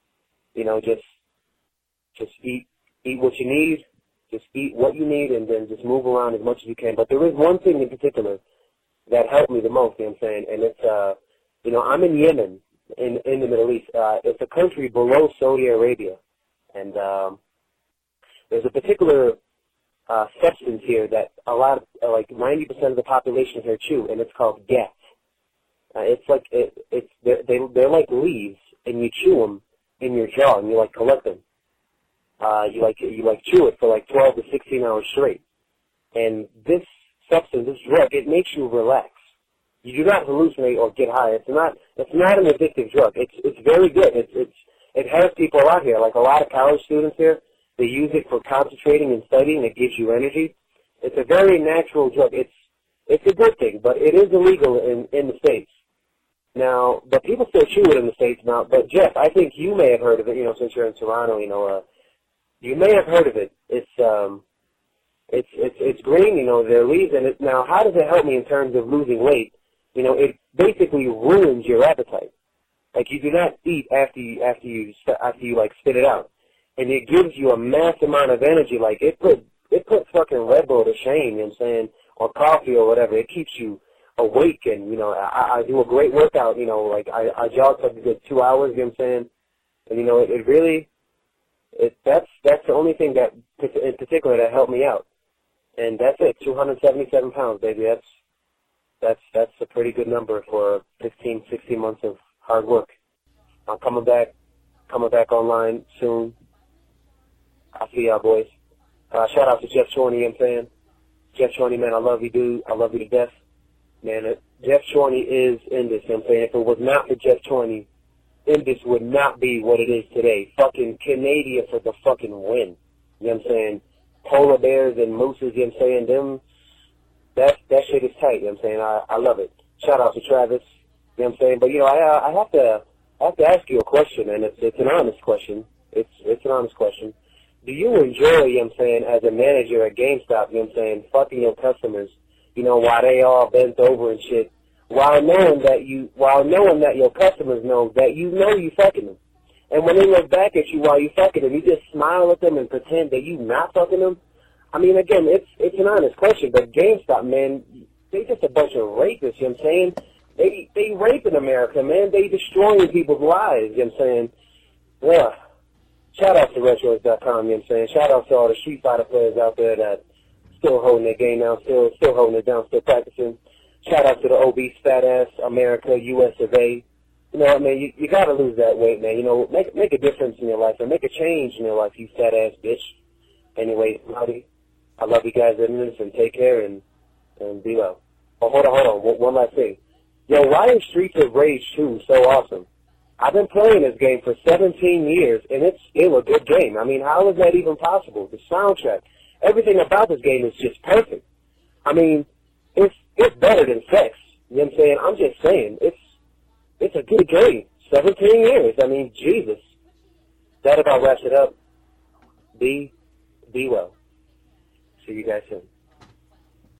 just eat what you need, just eat what you need, and then just move around as much as you can. But there is one thing in particular that helped me the most, you know what I'm saying, and it's, I'm in Yemen, in the Middle East. It's a country below Saudi Arabia, and there's a particular substance here that a lot of, like 90% of the population here chew, and it's called gat. They're like leaves, and you chew them in your jaw, and you collect them. You chew it for 12 to 16 hours straight, and this substance, this drug, it makes you relax. You do not hallucinate or get high. It's not an addictive drug. It's very good. It has people out here, like a lot of college students here, they use it for concentrating and studying. It gives you energy. It's a very natural drug. It's a good thing, but it is illegal in the States. Now, but people still chew it in the States now. But Jeff, I think you may have heard of it, since you're in Toronto, you may have heard of it. It's green, they're leaves, and now how does it help me in terms of losing weight? It basically ruins your appetite. You do not eat after you spit it out, and it gives you a mass amount of energy. It puts fucking Red Bull to shame, you know what I'm saying, or coffee or whatever. It keeps you awake, and I do a great workout. I jog for a good 2 hours, you know what I'm saying, and it really, that's the only thing that in particular that helped me out, and that's it. 277 pounds, baby. That's a pretty good number for 15, 16 months of hard work. I'm coming back online soon. I'll see y'all boys. Shout out to Jeff Chorney, you know what I'm saying? Jeff Chorney, man, I love you, dude. I love you to death. Man, Jeff Chorney is Indus, you know what I'm saying? If it was not for Jeff Chorney, Indus would not be what it is today. Fucking Canada for the fucking win. You know what I'm saying? Polar bears and mooses, you know what I'm saying? That shit is tight, you know what I'm saying? I love it. Shout out to Travis, you know what I'm saying? But, I have to ask you a question, and it's an honest question. It's an honest question. Do you enjoy, you know what I'm saying, as a manager at GameStop, you know what I'm saying, fucking your customers, while they all bent over and shit, while knowing that your customers know that you fucking them. And when they look back at you while you fucking them, you just smile at them and pretend that you not fucking them? I mean, again, it's an honest question, but GameStop, man, they just a bunch of rapists, you know what I'm saying? They rape in America, man. They destroying people's lives, you know what I'm saying? Yeah. Shout out to Retroids.com, you know what I'm saying? Shout out to all the Street Fighter players out there that still holding their game down, still holding it down, still practicing. Shout out to the obese, fat-ass America, US of A. You know, I mean, you got to lose that weight, man. You know, make a difference in your life and make a change in your life, you fat ass bitch. Anyway, Marty, I love you guys in this, and take care and be well. Oh, hold on. One last thing. Yo, why is Streets of Rage 2 so awesome? I've been playing this game for 17 years, and it's still a good game. I mean, how is that even possible? The soundtrack, everything about this game is just perfect. I mean, it's better than sex. You know what I'm saying? I'm just saying, it's a good game. 17 years. I mean, Jesus. That about wraps it up. Be well. See you guys soon.